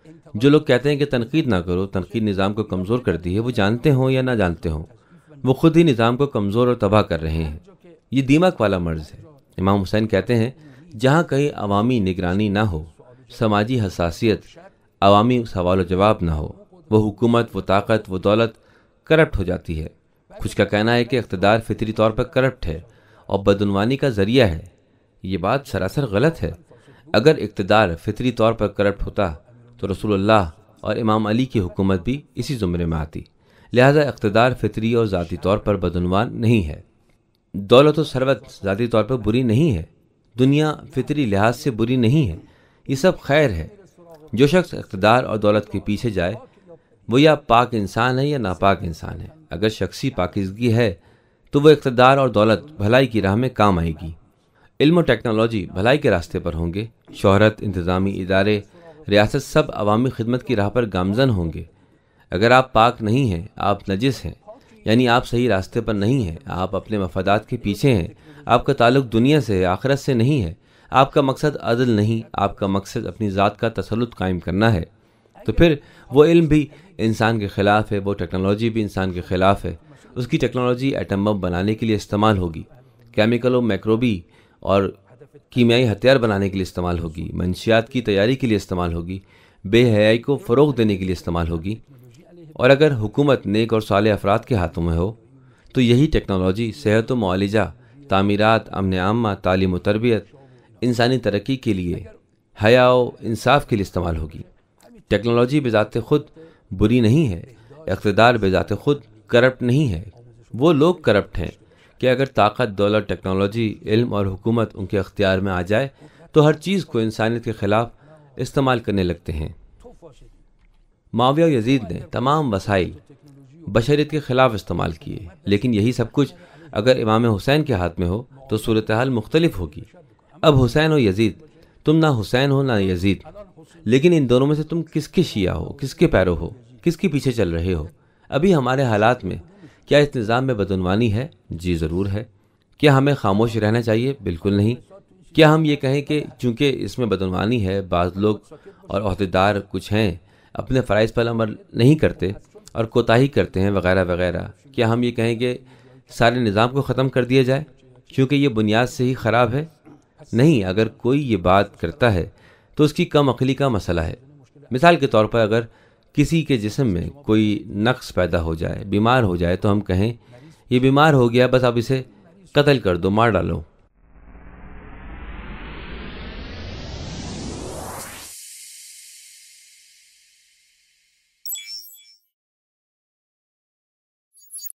جو لوگ کہتے ہیں کہ تنقید نہ کرو، تنقید نظام کو کمزور کرتی ہے، وہ جانتے ہوں یا نہ جانتے ہوں، وہ خود ہی نظام کو کمزور اور تباہ کر رہے ہیں۔ یہ دیمک والا مرض ہے۔ امام حسین کہتے ہیں جہاں کہیں عوامی نگرانی نہ ہو، سماجی حساسیت، عوامی سوال و جواب نہ ہو، وہ حکومت، وہ طاقت، وہ دولت کرپٹ ہو جاتی ہے۔ کچھ کا کہنا ہے کہ اقتدار فطری طور پر کرپٹ ہے اور بدعنوانی کا ذریعہ ہے۔ یہ بات سراسر غلط ہے۔ اگر اقتدار فطری طور پر کرپٹ ہوتا تو رسول اللہ اور امام علی کی حکومت بھی اسی زمرے میں آتی۔ لہذا اقتدار فطری اور ذاتی طور پر بدعنوان نہیں ہے۔ دولت و ثروت ذاتی طور پر بری نہیں ہے، دنیا فطری لحاظ سے بری نہیں ہے، یہ سب خیر ہے۔ جو شخص اقتدار اور دولت کے پیچھے جائے وہ یا پاک انسان ہے یا ناپاک انسان ہے۔ اگر شخصی پاکیزگی ہے تو وہ اقتدار اور دولت بھلائی کی راہ میں کام آئے گی۔ علم و ٹیکنالوجی بھلائی کے راستے پر ہوں گے، شہرت، انتظامی ادارے، ریاست سب عوامی خدمت کی راہ پر گامزن ہوں گے۔ اگر آپ پاک نہیں ہیں، آپ نجس ہیں، یعنی آپ صحیح راستے پر نہیں ہیں، آپ اپنے مفادات کے پیچھے ہیں، آپ کا تعلق دنیا سے ہے، آخرت سے نہیں ہے، آپ کا مقصد عدل نہیں، آپ کا مقصد اپنی ذات کا تسلط قائم کرنا ہے، تو پھر وہ علم بھی انسان کے خلاف ہے، وہ ٹیکنالوجی بھی انسان کے خلاف ہے۔ اس کی ٹیکنالوجی ایٹم بم بنانے کے لیے استعمال ہوگی، کیمیکل و میکروبی اور کیمیائی ہتھیار بنانے کے لیے استعمال ہوگی، منشیات کی تیاری کے لیے استعمال ہوگی، بے حیائی کو فروغ دینے کے لیے استعمال ہوگی۔ اور اگر حکومت نیک اور صالح افراد کے ہاتھوں میں ہو تو یہی ٹیکنالوجی صحت و معالجہ، تعمیرات، امن عامہ، تعلیم و تربیت، انسانی ترقی کے لیے، حیا و انصاف کے لیے استعمال ہوگی۔ ٹیکنالوجی بذات خود بری نہیں ہے، اقتدار بذات خود کرپٹ نہیں ہے، وہ لوگ کرپٹ ہیں کہ اگر طاقت، دولت، ٹیکنالوجی، علم اور حکومت ان کے اختیار میں آ جائے تو ہر چیز کو انسانیت کے خلاف استعمال کرنے لگتے ہیں۔ معاویہ و یزید نے تمام وسائل بشریت کے خلاف استعمال کیے، لیکن یہی سب کچھ اگر امام حسین کے ہاتھ میں ہو تو صورتحال مختلف ہوگی۔ اب حسین و یزید، تم نہ حسین ہو نہ یزید، لیکن ان دونوں میں سے تم کس کے شیعہ ہو، کس کے پیرو ہو، کس کے پیچھے چل رہے ہو؟ ابھی ہمارے حالات میں کیا اس نظام میں بدعنوانی ہے؟ جی ضرور ہے۔ کیا ہمیں خاموش رہنا چاہیے؟ بالکل نہیں۔ کیا ہم یہ کہیں کہ چونکہ اس میں بدعنوانی ہے، بعض لوگ اور عہدیدار کچھ ہیں اپنے فرائض پر عمل نہیں کرتے اور کوتاہی کرتے ہیں وغیرہ وغیرہ، کیا ہم یہ کہیں کہ سارے نظام کو ختم کر دیا جائے کیونکہ یہ بنیاد سے ہی خراب ہے؟ نہیں، اگر کوئی یہ بات کرتا ہے تو اس کی کم عقلی کا مسئلہ ہے۔ مثال کے طور پر اگر کسی کے جسم میں کوئی نقص پیدا ہو جائے، بیمار ہو جائے، تو ہم کہیں یہ بیمار ہو گیا، بس اب اسے قتل کر دو، مار ڈالو۔